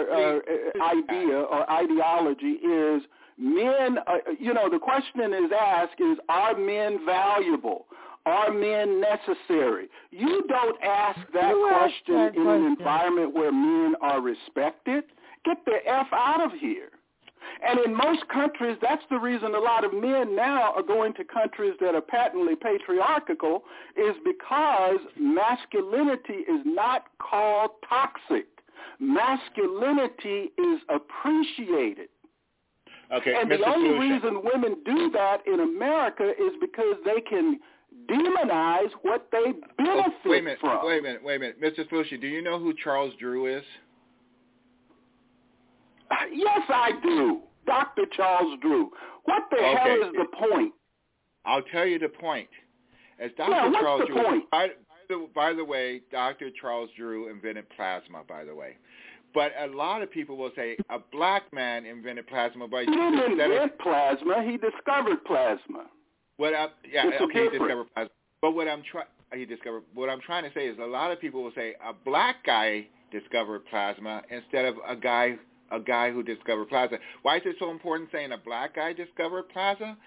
idea or ideology is men, the question is asked is, are men valuable? Are men necessary? You don't ask that question in an environment where men are respected. Get the F out of here. And in most countries, that's the reason a lot of men now are going to countries that are patently patriarchal, is because masculinity is not called toxic. Masculinity is appreciated. Okay, and the only reason women do that in America is because they can demonize what they benefit from. Wait a minute. Mr. Slushy, do you know who Charles Drew is? Yes, I do. Dr. Charles Drew. What the hell is the point? I'll tell you the point. As Dr. Charles Drew, point? by by the way, Dr. Charles Drew invented plasma, by the way. But a lot of people will say a black man invented plasma. But he didn't invent plasma. He discovered plasma. He discovered plasma. But what I'm trying to say is a lot of people will say a black guy discovered plasma instead of a guy who discovered plasma. Why is it so important saying a black guy discovered plasma?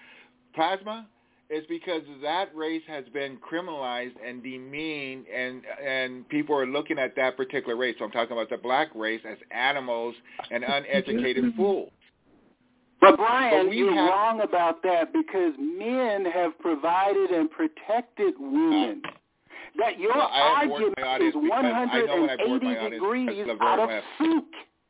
Is because that race has been criminalized and demeaned, and people are looking at that particular race. So I'm talking about the black race as animals and uneducated fools. But Brian, you're wrong about that because men have provided and protected women. That your argument is 180 degrees out of sync.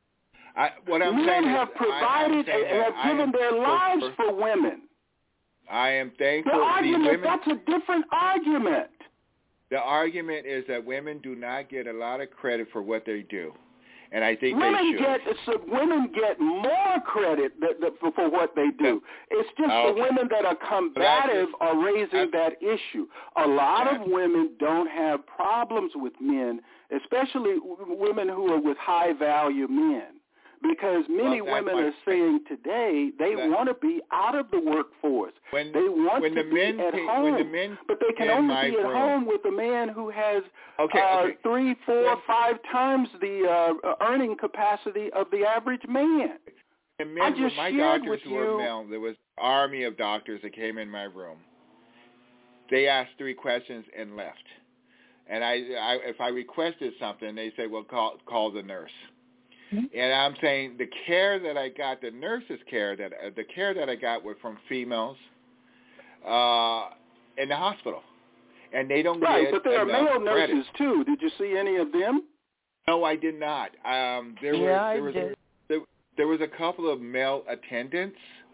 Men have provided and have given their lives for women. I am thankful. The argument, that's a different argument. The argument is that women do not get a lot of credit for what they do. And I think women get more credit for what they do. It's just the women that are combative are raising that issue. A lot of women don't have problems with men, especially women who are with high-value men. Because many women are saying today they want to be out of the workforce. They want to be at home, but they can only be at home with a man who has 3, 4, 5 times the earning capacity of the average man. And men, I just my doctors were male. There was an army of doctors that came in my room. They asked 3 questions and left. And if I requested something, they say, "Well, call the nurse." And I'm saying the care that I got, the nurses' care, the care that I got was from females in the hospital, and they don't get but there are male credit. nurses too. Did you see any of them? No, I did not. There was a couple of male attendants.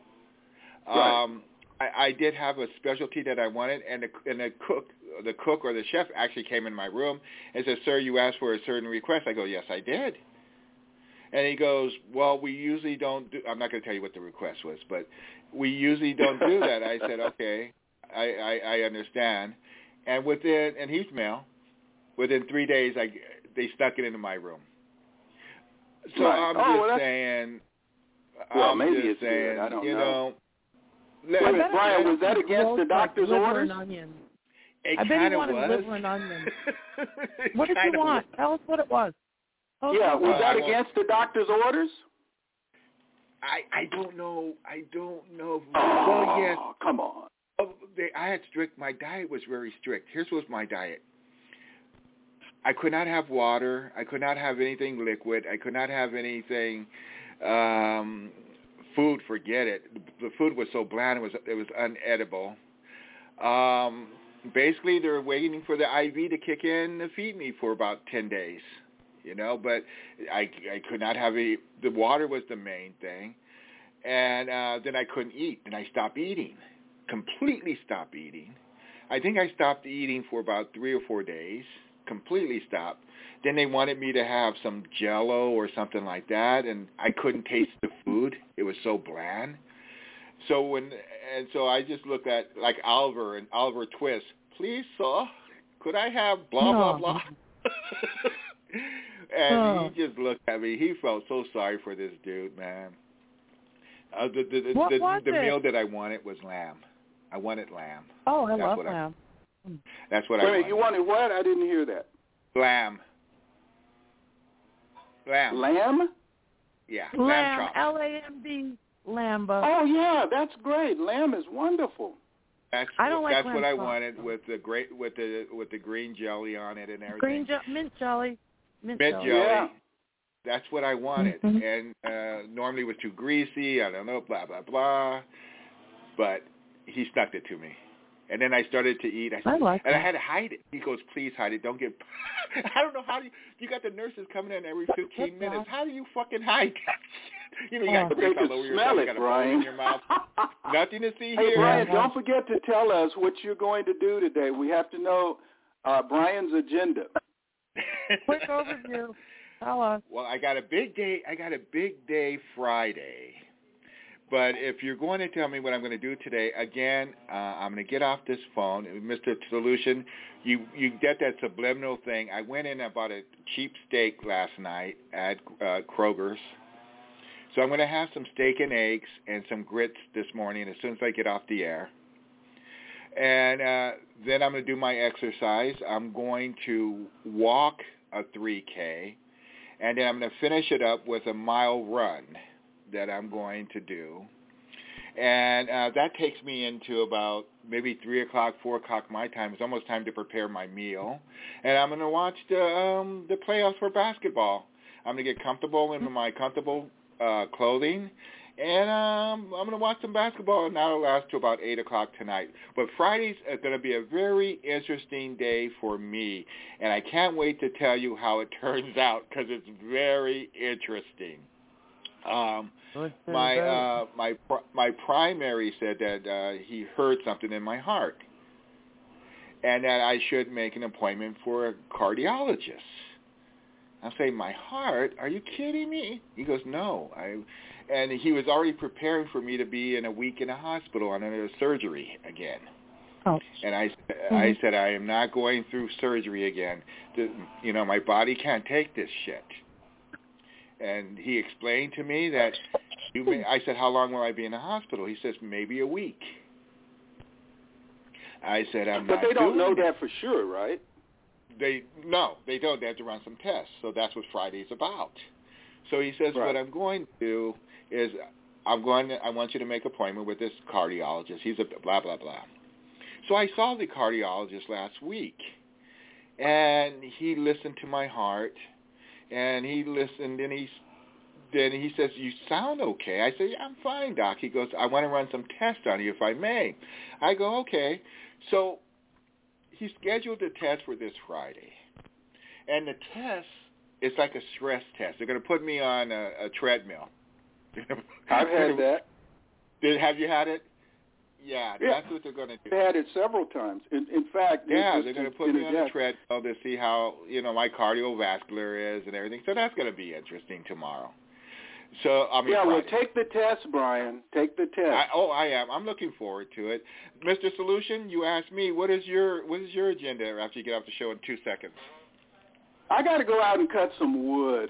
I did have a specialty that I wanted, and the cook or the chef actually came in my room and said, "Sir, you asked for a certain request." I go, "Yes, I did." And he goes, "Well, we usually don't do." I'm not going to tell you what the request was, but we usually don't do that. I said, "Okay, I understand." And he's male. Within 3 days, they stuck it into my room. So I'm just saying. Well, maybe it's saying, I don't know. Brian, was that against the doctor's orders? It I bet he wanted liver and onions. What did you want? Tell us what it was. Was that against the doctor's orders? I don't know. Oh, yes. Come on. I had strict. My diet was very strict. Here's what's my diet. I could not have water. I could not have anything liquid. I could not have anything. Food, forget it. The food was so bland. It was unedible. Basically, they were waiting for the IV to kick in to feed me for about 10 days. But I could not have the water was the main thing. And then I couldn't eat, and I stopped eating, completely stopped eating. I think I stopped eating for about 3 or 4 days, completely stopped. Then they wanted me to have some Jell-O or something like that, and I couldn't taste the food. It was so bland. So I just looked at like Oliver and Oliver Twist. "Please, sir, could I have blah, blah, blah?" And he just looked at me. He felt so sorry for this dude, man. The meal that I wanted was lamb. I wanted lamb. Oh, I love lamb. That's what I wanted. You wanted what? I didn't hear that. Lamb. Lamb? Yeah, lamb chop. Lamb, Lamba. Oh yeah, that's great. Lamb is wonderful. That's what I wanted with the green jelly on it and everything. Mint jelly. Mint jelly. Yeah. That's what I wanted. Mm-hmm. And normally it was too greasy. I don't know, blah, blah, blah. But he stuck it to me. And then I started to eat. I had to hide it. He goes, "Please hide it. Don't get." I don't know how you got the nurses coming in every 15 minutes. How do you fucking hide that? You got to smell it, you got Brian. in your mouth. Nothing to see Hey, here. Brian, don't forget to tell us what you're going to do today. We have to know Brian's agenda. Quick overview. Tell us. Well, I got a big day. Friday. But if you're going to tell me what I'm going to do today, again, I'm going to get off this phone. Mr. Solution, you get that subliminal thing. I went in and bought a cheap steak last night at Kroger's. So I'm going to have some steak and eggs and some grits this morning as soon as I get off the air. And then I'm going to do my exercise. I'm going to walk a 3K, and then I'm going to finish it up with a mile run that I'm going to do. And that takes me into about maybe 3 o'clock, 4 o'clock my time. It's almost time to prepare my meal. And I'm going to watch the playoffs for basketball. I'm going to get comfortable in my comfortable clothing. And I'm going to watch some basketball, and that'll last to about 8 o'clock tonight. But Friday's going to be a very interesting day for me. And I can't wait to tell you how it turns out because it's very interesting. My primary said that he heard something in my heart, and that I should make an appointment for a cardiologist. I'm saying, my heart? Are you kidding me? He goes, no. And he was already preparing for me to be in a week in a hospital under surgery again. Oh. And I said, I am not going through surgery again. My body can't take this shit. And he explained to me that I said, how long will I be in the hospital? He says, maybe a week. I said, I'm not doing it. But they don't know that for sure, right? No, they don't. They have to run some tests. So that's what Friday's about. So he says, right. What I'm going to do is I want you to make an appointment with this cardiologist. He's a blah, blah, blah. So I saw the cardiologist last week, and he listened to my heart. And he listened, and then he says, you sound okay. I say, yeah, I'm fine, Doc. He goes, I want to run some tests on you if I may. I go, okay. So he scheduled the test for this Friday. And the test is like a stress test. They're going to put me on a treadmill. I've had that. Have you had it? Yeah, that's what they're going to do. They had it several times. In fact, they're going to put me on the treadmill to see how my cardiovascular is and everything. So that's going to be interesting tomorrow. So well, take the test, Brian. Take the test. I am. I'm looking forward to it. Mr. Solution, you asked me what is your agenda after you get off the show in 2 seconds. I got to go out and cut some wood.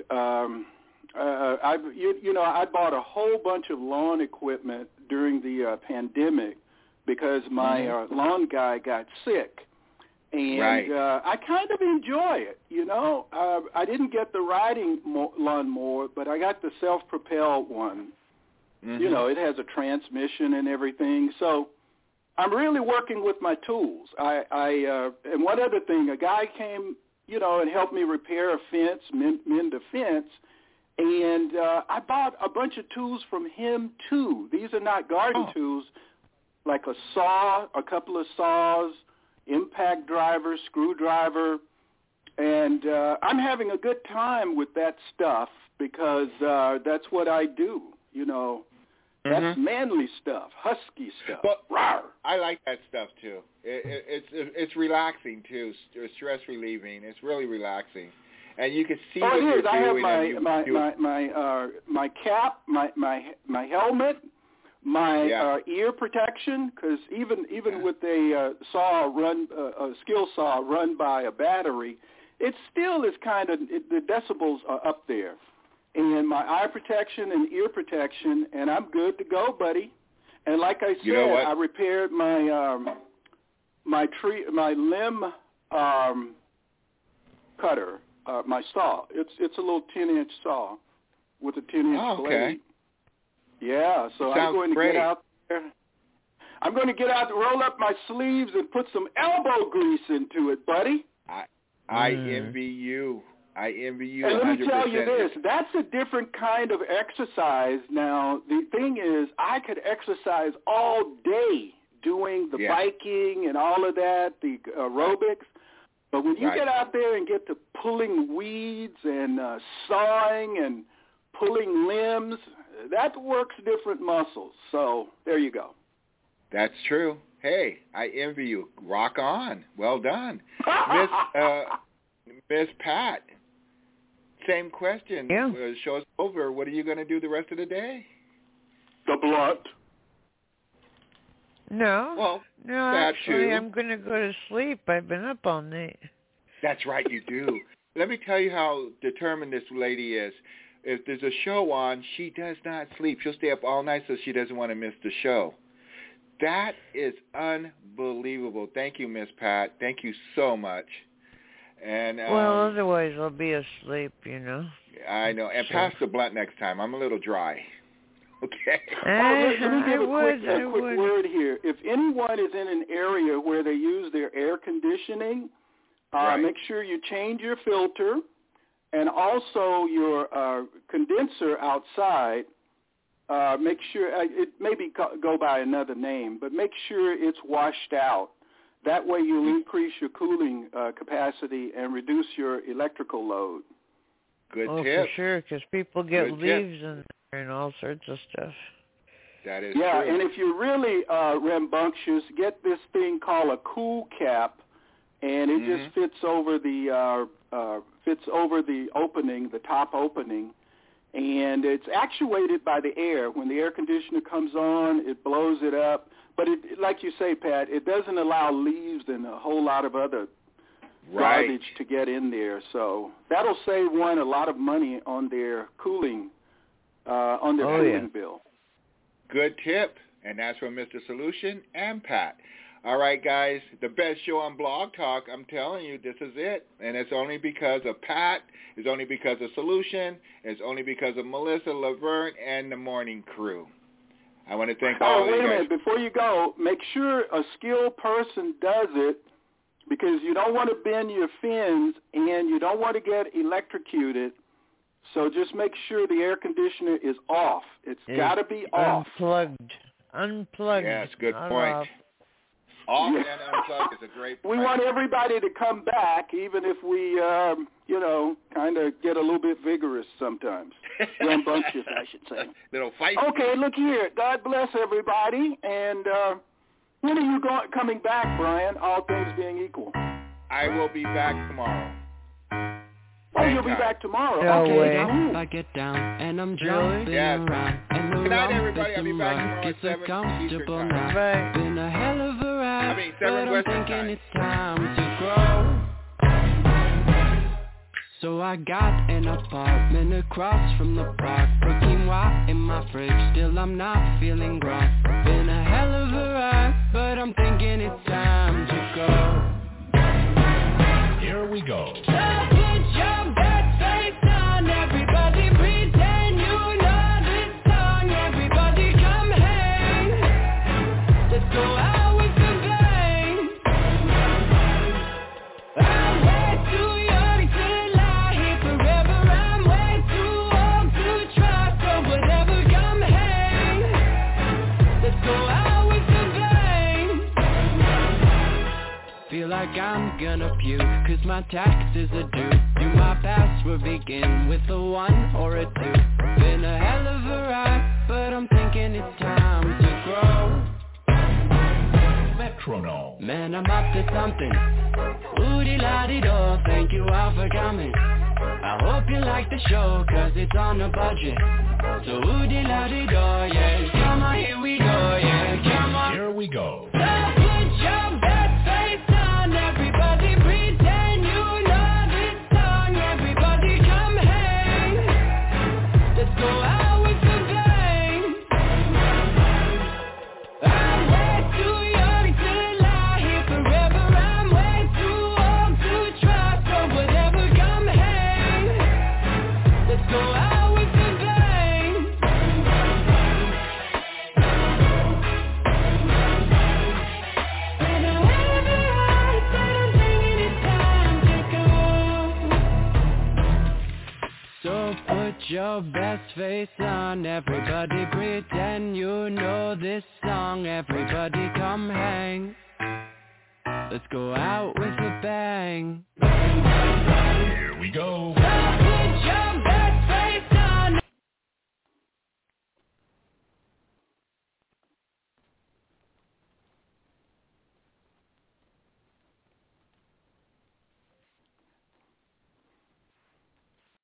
I bought a whole bunch of lawn equipment during the pandemic because my lawn guy got sick. And I kind of enjoy it, I didn't get the riding lawnmower, but I got the self-propelled one. Mm-hmm. It has a transmission and everything. So I'm really working with my tools. And one other thing, a guy came, and helped me repair a fence, mend a fence. And I bought a bunch of tools from him, too. These are not garden tools, like a saw, a couple of saws, impact driver, screwdriver. And I'm having a good time with that stuff because that's what I do, That's manly stuff, husky stuff. But I like that stuff, too. It's relaxing, too, stress relieving. It's really relaxing. And you can see what you're doing. I have my cap, my helmet, my ear protection, because even with a skill saw run by a battery, it still is kind of the decibels are up there. And my eye protection and ear protection, and I'm good to go, buddy. And like I said, I repaired my my limb cutter. My saw. It's a little 10-inch saw with a 10-inch blade. Yeah, so I'm going to get out there. I'm going to get out, roll up my sleeves, and put some elbow grease into it, buddy. I envy you. I envy you. And 100%. let me tell you this: that's a different kind of exercise. Now, the thing is, I could exercise all day doing the biking and all of that, the aerobics. But when you get out there and get to pulling weeds and sawing and pulling limbs, that works different muscles. So there you go. That's true. Hey, I envy you. Rock on. Well done. Miss Pat, same question. Yeah. Show's over. What are you going to do the rest of the day? The blunt. No. Well, no, that actually, too. I'm going to go to sleep. I've been up all night. That's right, you do. Let me tell you how determined this lady is. If there's a show on, she does not sleep. She'll stay up all night so she doesn't want to miss the show. That is unbelievable. Thank you, Miss Pat. Thank you so much. And well, otherwise I'll be asleep, you know. I know. And pass the blunt next time. I'm a little dry. Okay. Let me give a quick word here. If anyone is in an area where they use their air conditioning, right. Make sure you change your filter and also your condenser outside. Make sure it maybe go by another name, but make sure it's washed out. That way you'll increase your cooling capacity and reduce your electrical load. Good tip. For sure, because people get leaves and all sorts of stuff. That is true. And if you're really rambunctious, get this thing called a cool cap, and it just fits over the opening, the top opening, and it's actuated by the air. When the air conditioner comes on, it blows it up. But it, like you say, Pat, it doesn't allow leaves and a whole lot of other garbage to get in there. So that'll save one a lot of money on their cooling cooling bill. Good tip. And that's from Mr. Solution and Pat. All right, guys, the best show on Blog Talk. I'm telling you, this is it. And it's only because of Pat. It's only because of Solution. It's only because of Melissa, Laverne, and the morning crew. I want to thank all of you guys. Wait a minute. Before you go, make sure a skilled person does it, because you don't want to bend your fins and you don't want to get electrocuted. So just make sure the air conditioner is off. It's got to be off. Unplugged. Yes, good point. Off and unplugged is a great point. We want everybody to come back, even if we, kind of get a little bit vigorous sometimes. Rambunctious, I should say. Little fight. Okay, look here. God bless everybody. And when are you coming back, Brian, all things being equal? I will be back tomorrow. Oh, you'll be back tomorrow. No okay. way. I get down and I'm jumping around. And the Good night, everybody. I'll be back tomorrow at 7 comfortable Eastern time. now. Been a hell of a ride, but 7 I'm Western thinking time. it's time to grow. So I got an apartment across from the park. Put quinoa in my fridge, still I'm not feeling grown. Been a hell of a ride, but I'm thinking it's time to go. Here we go. Feel like I'm gonna puke, cause my taxes are due. Do my password begin with a 1 or a 2? Been a hell of a ride, but I'm thinking it's time to grow. Metronome. Man, I'm up to something. Oodie-la-dee-do, thank you all for coming. I hope you like the show, cause it's on a budget. So oodie-la-dee-do, yeah, come on, here we go, yeah, come on. Here we go. So put your best face on, everybody pretend you know this song. Everybody come hang, let's go out with the bang. I'm way too young to lie here forever. I'm way too old to try, so whatever, come hang, let's go out with the bang. So put your best face on, everybody pretend you know this song. Everybody come hang, let's go out with a bang.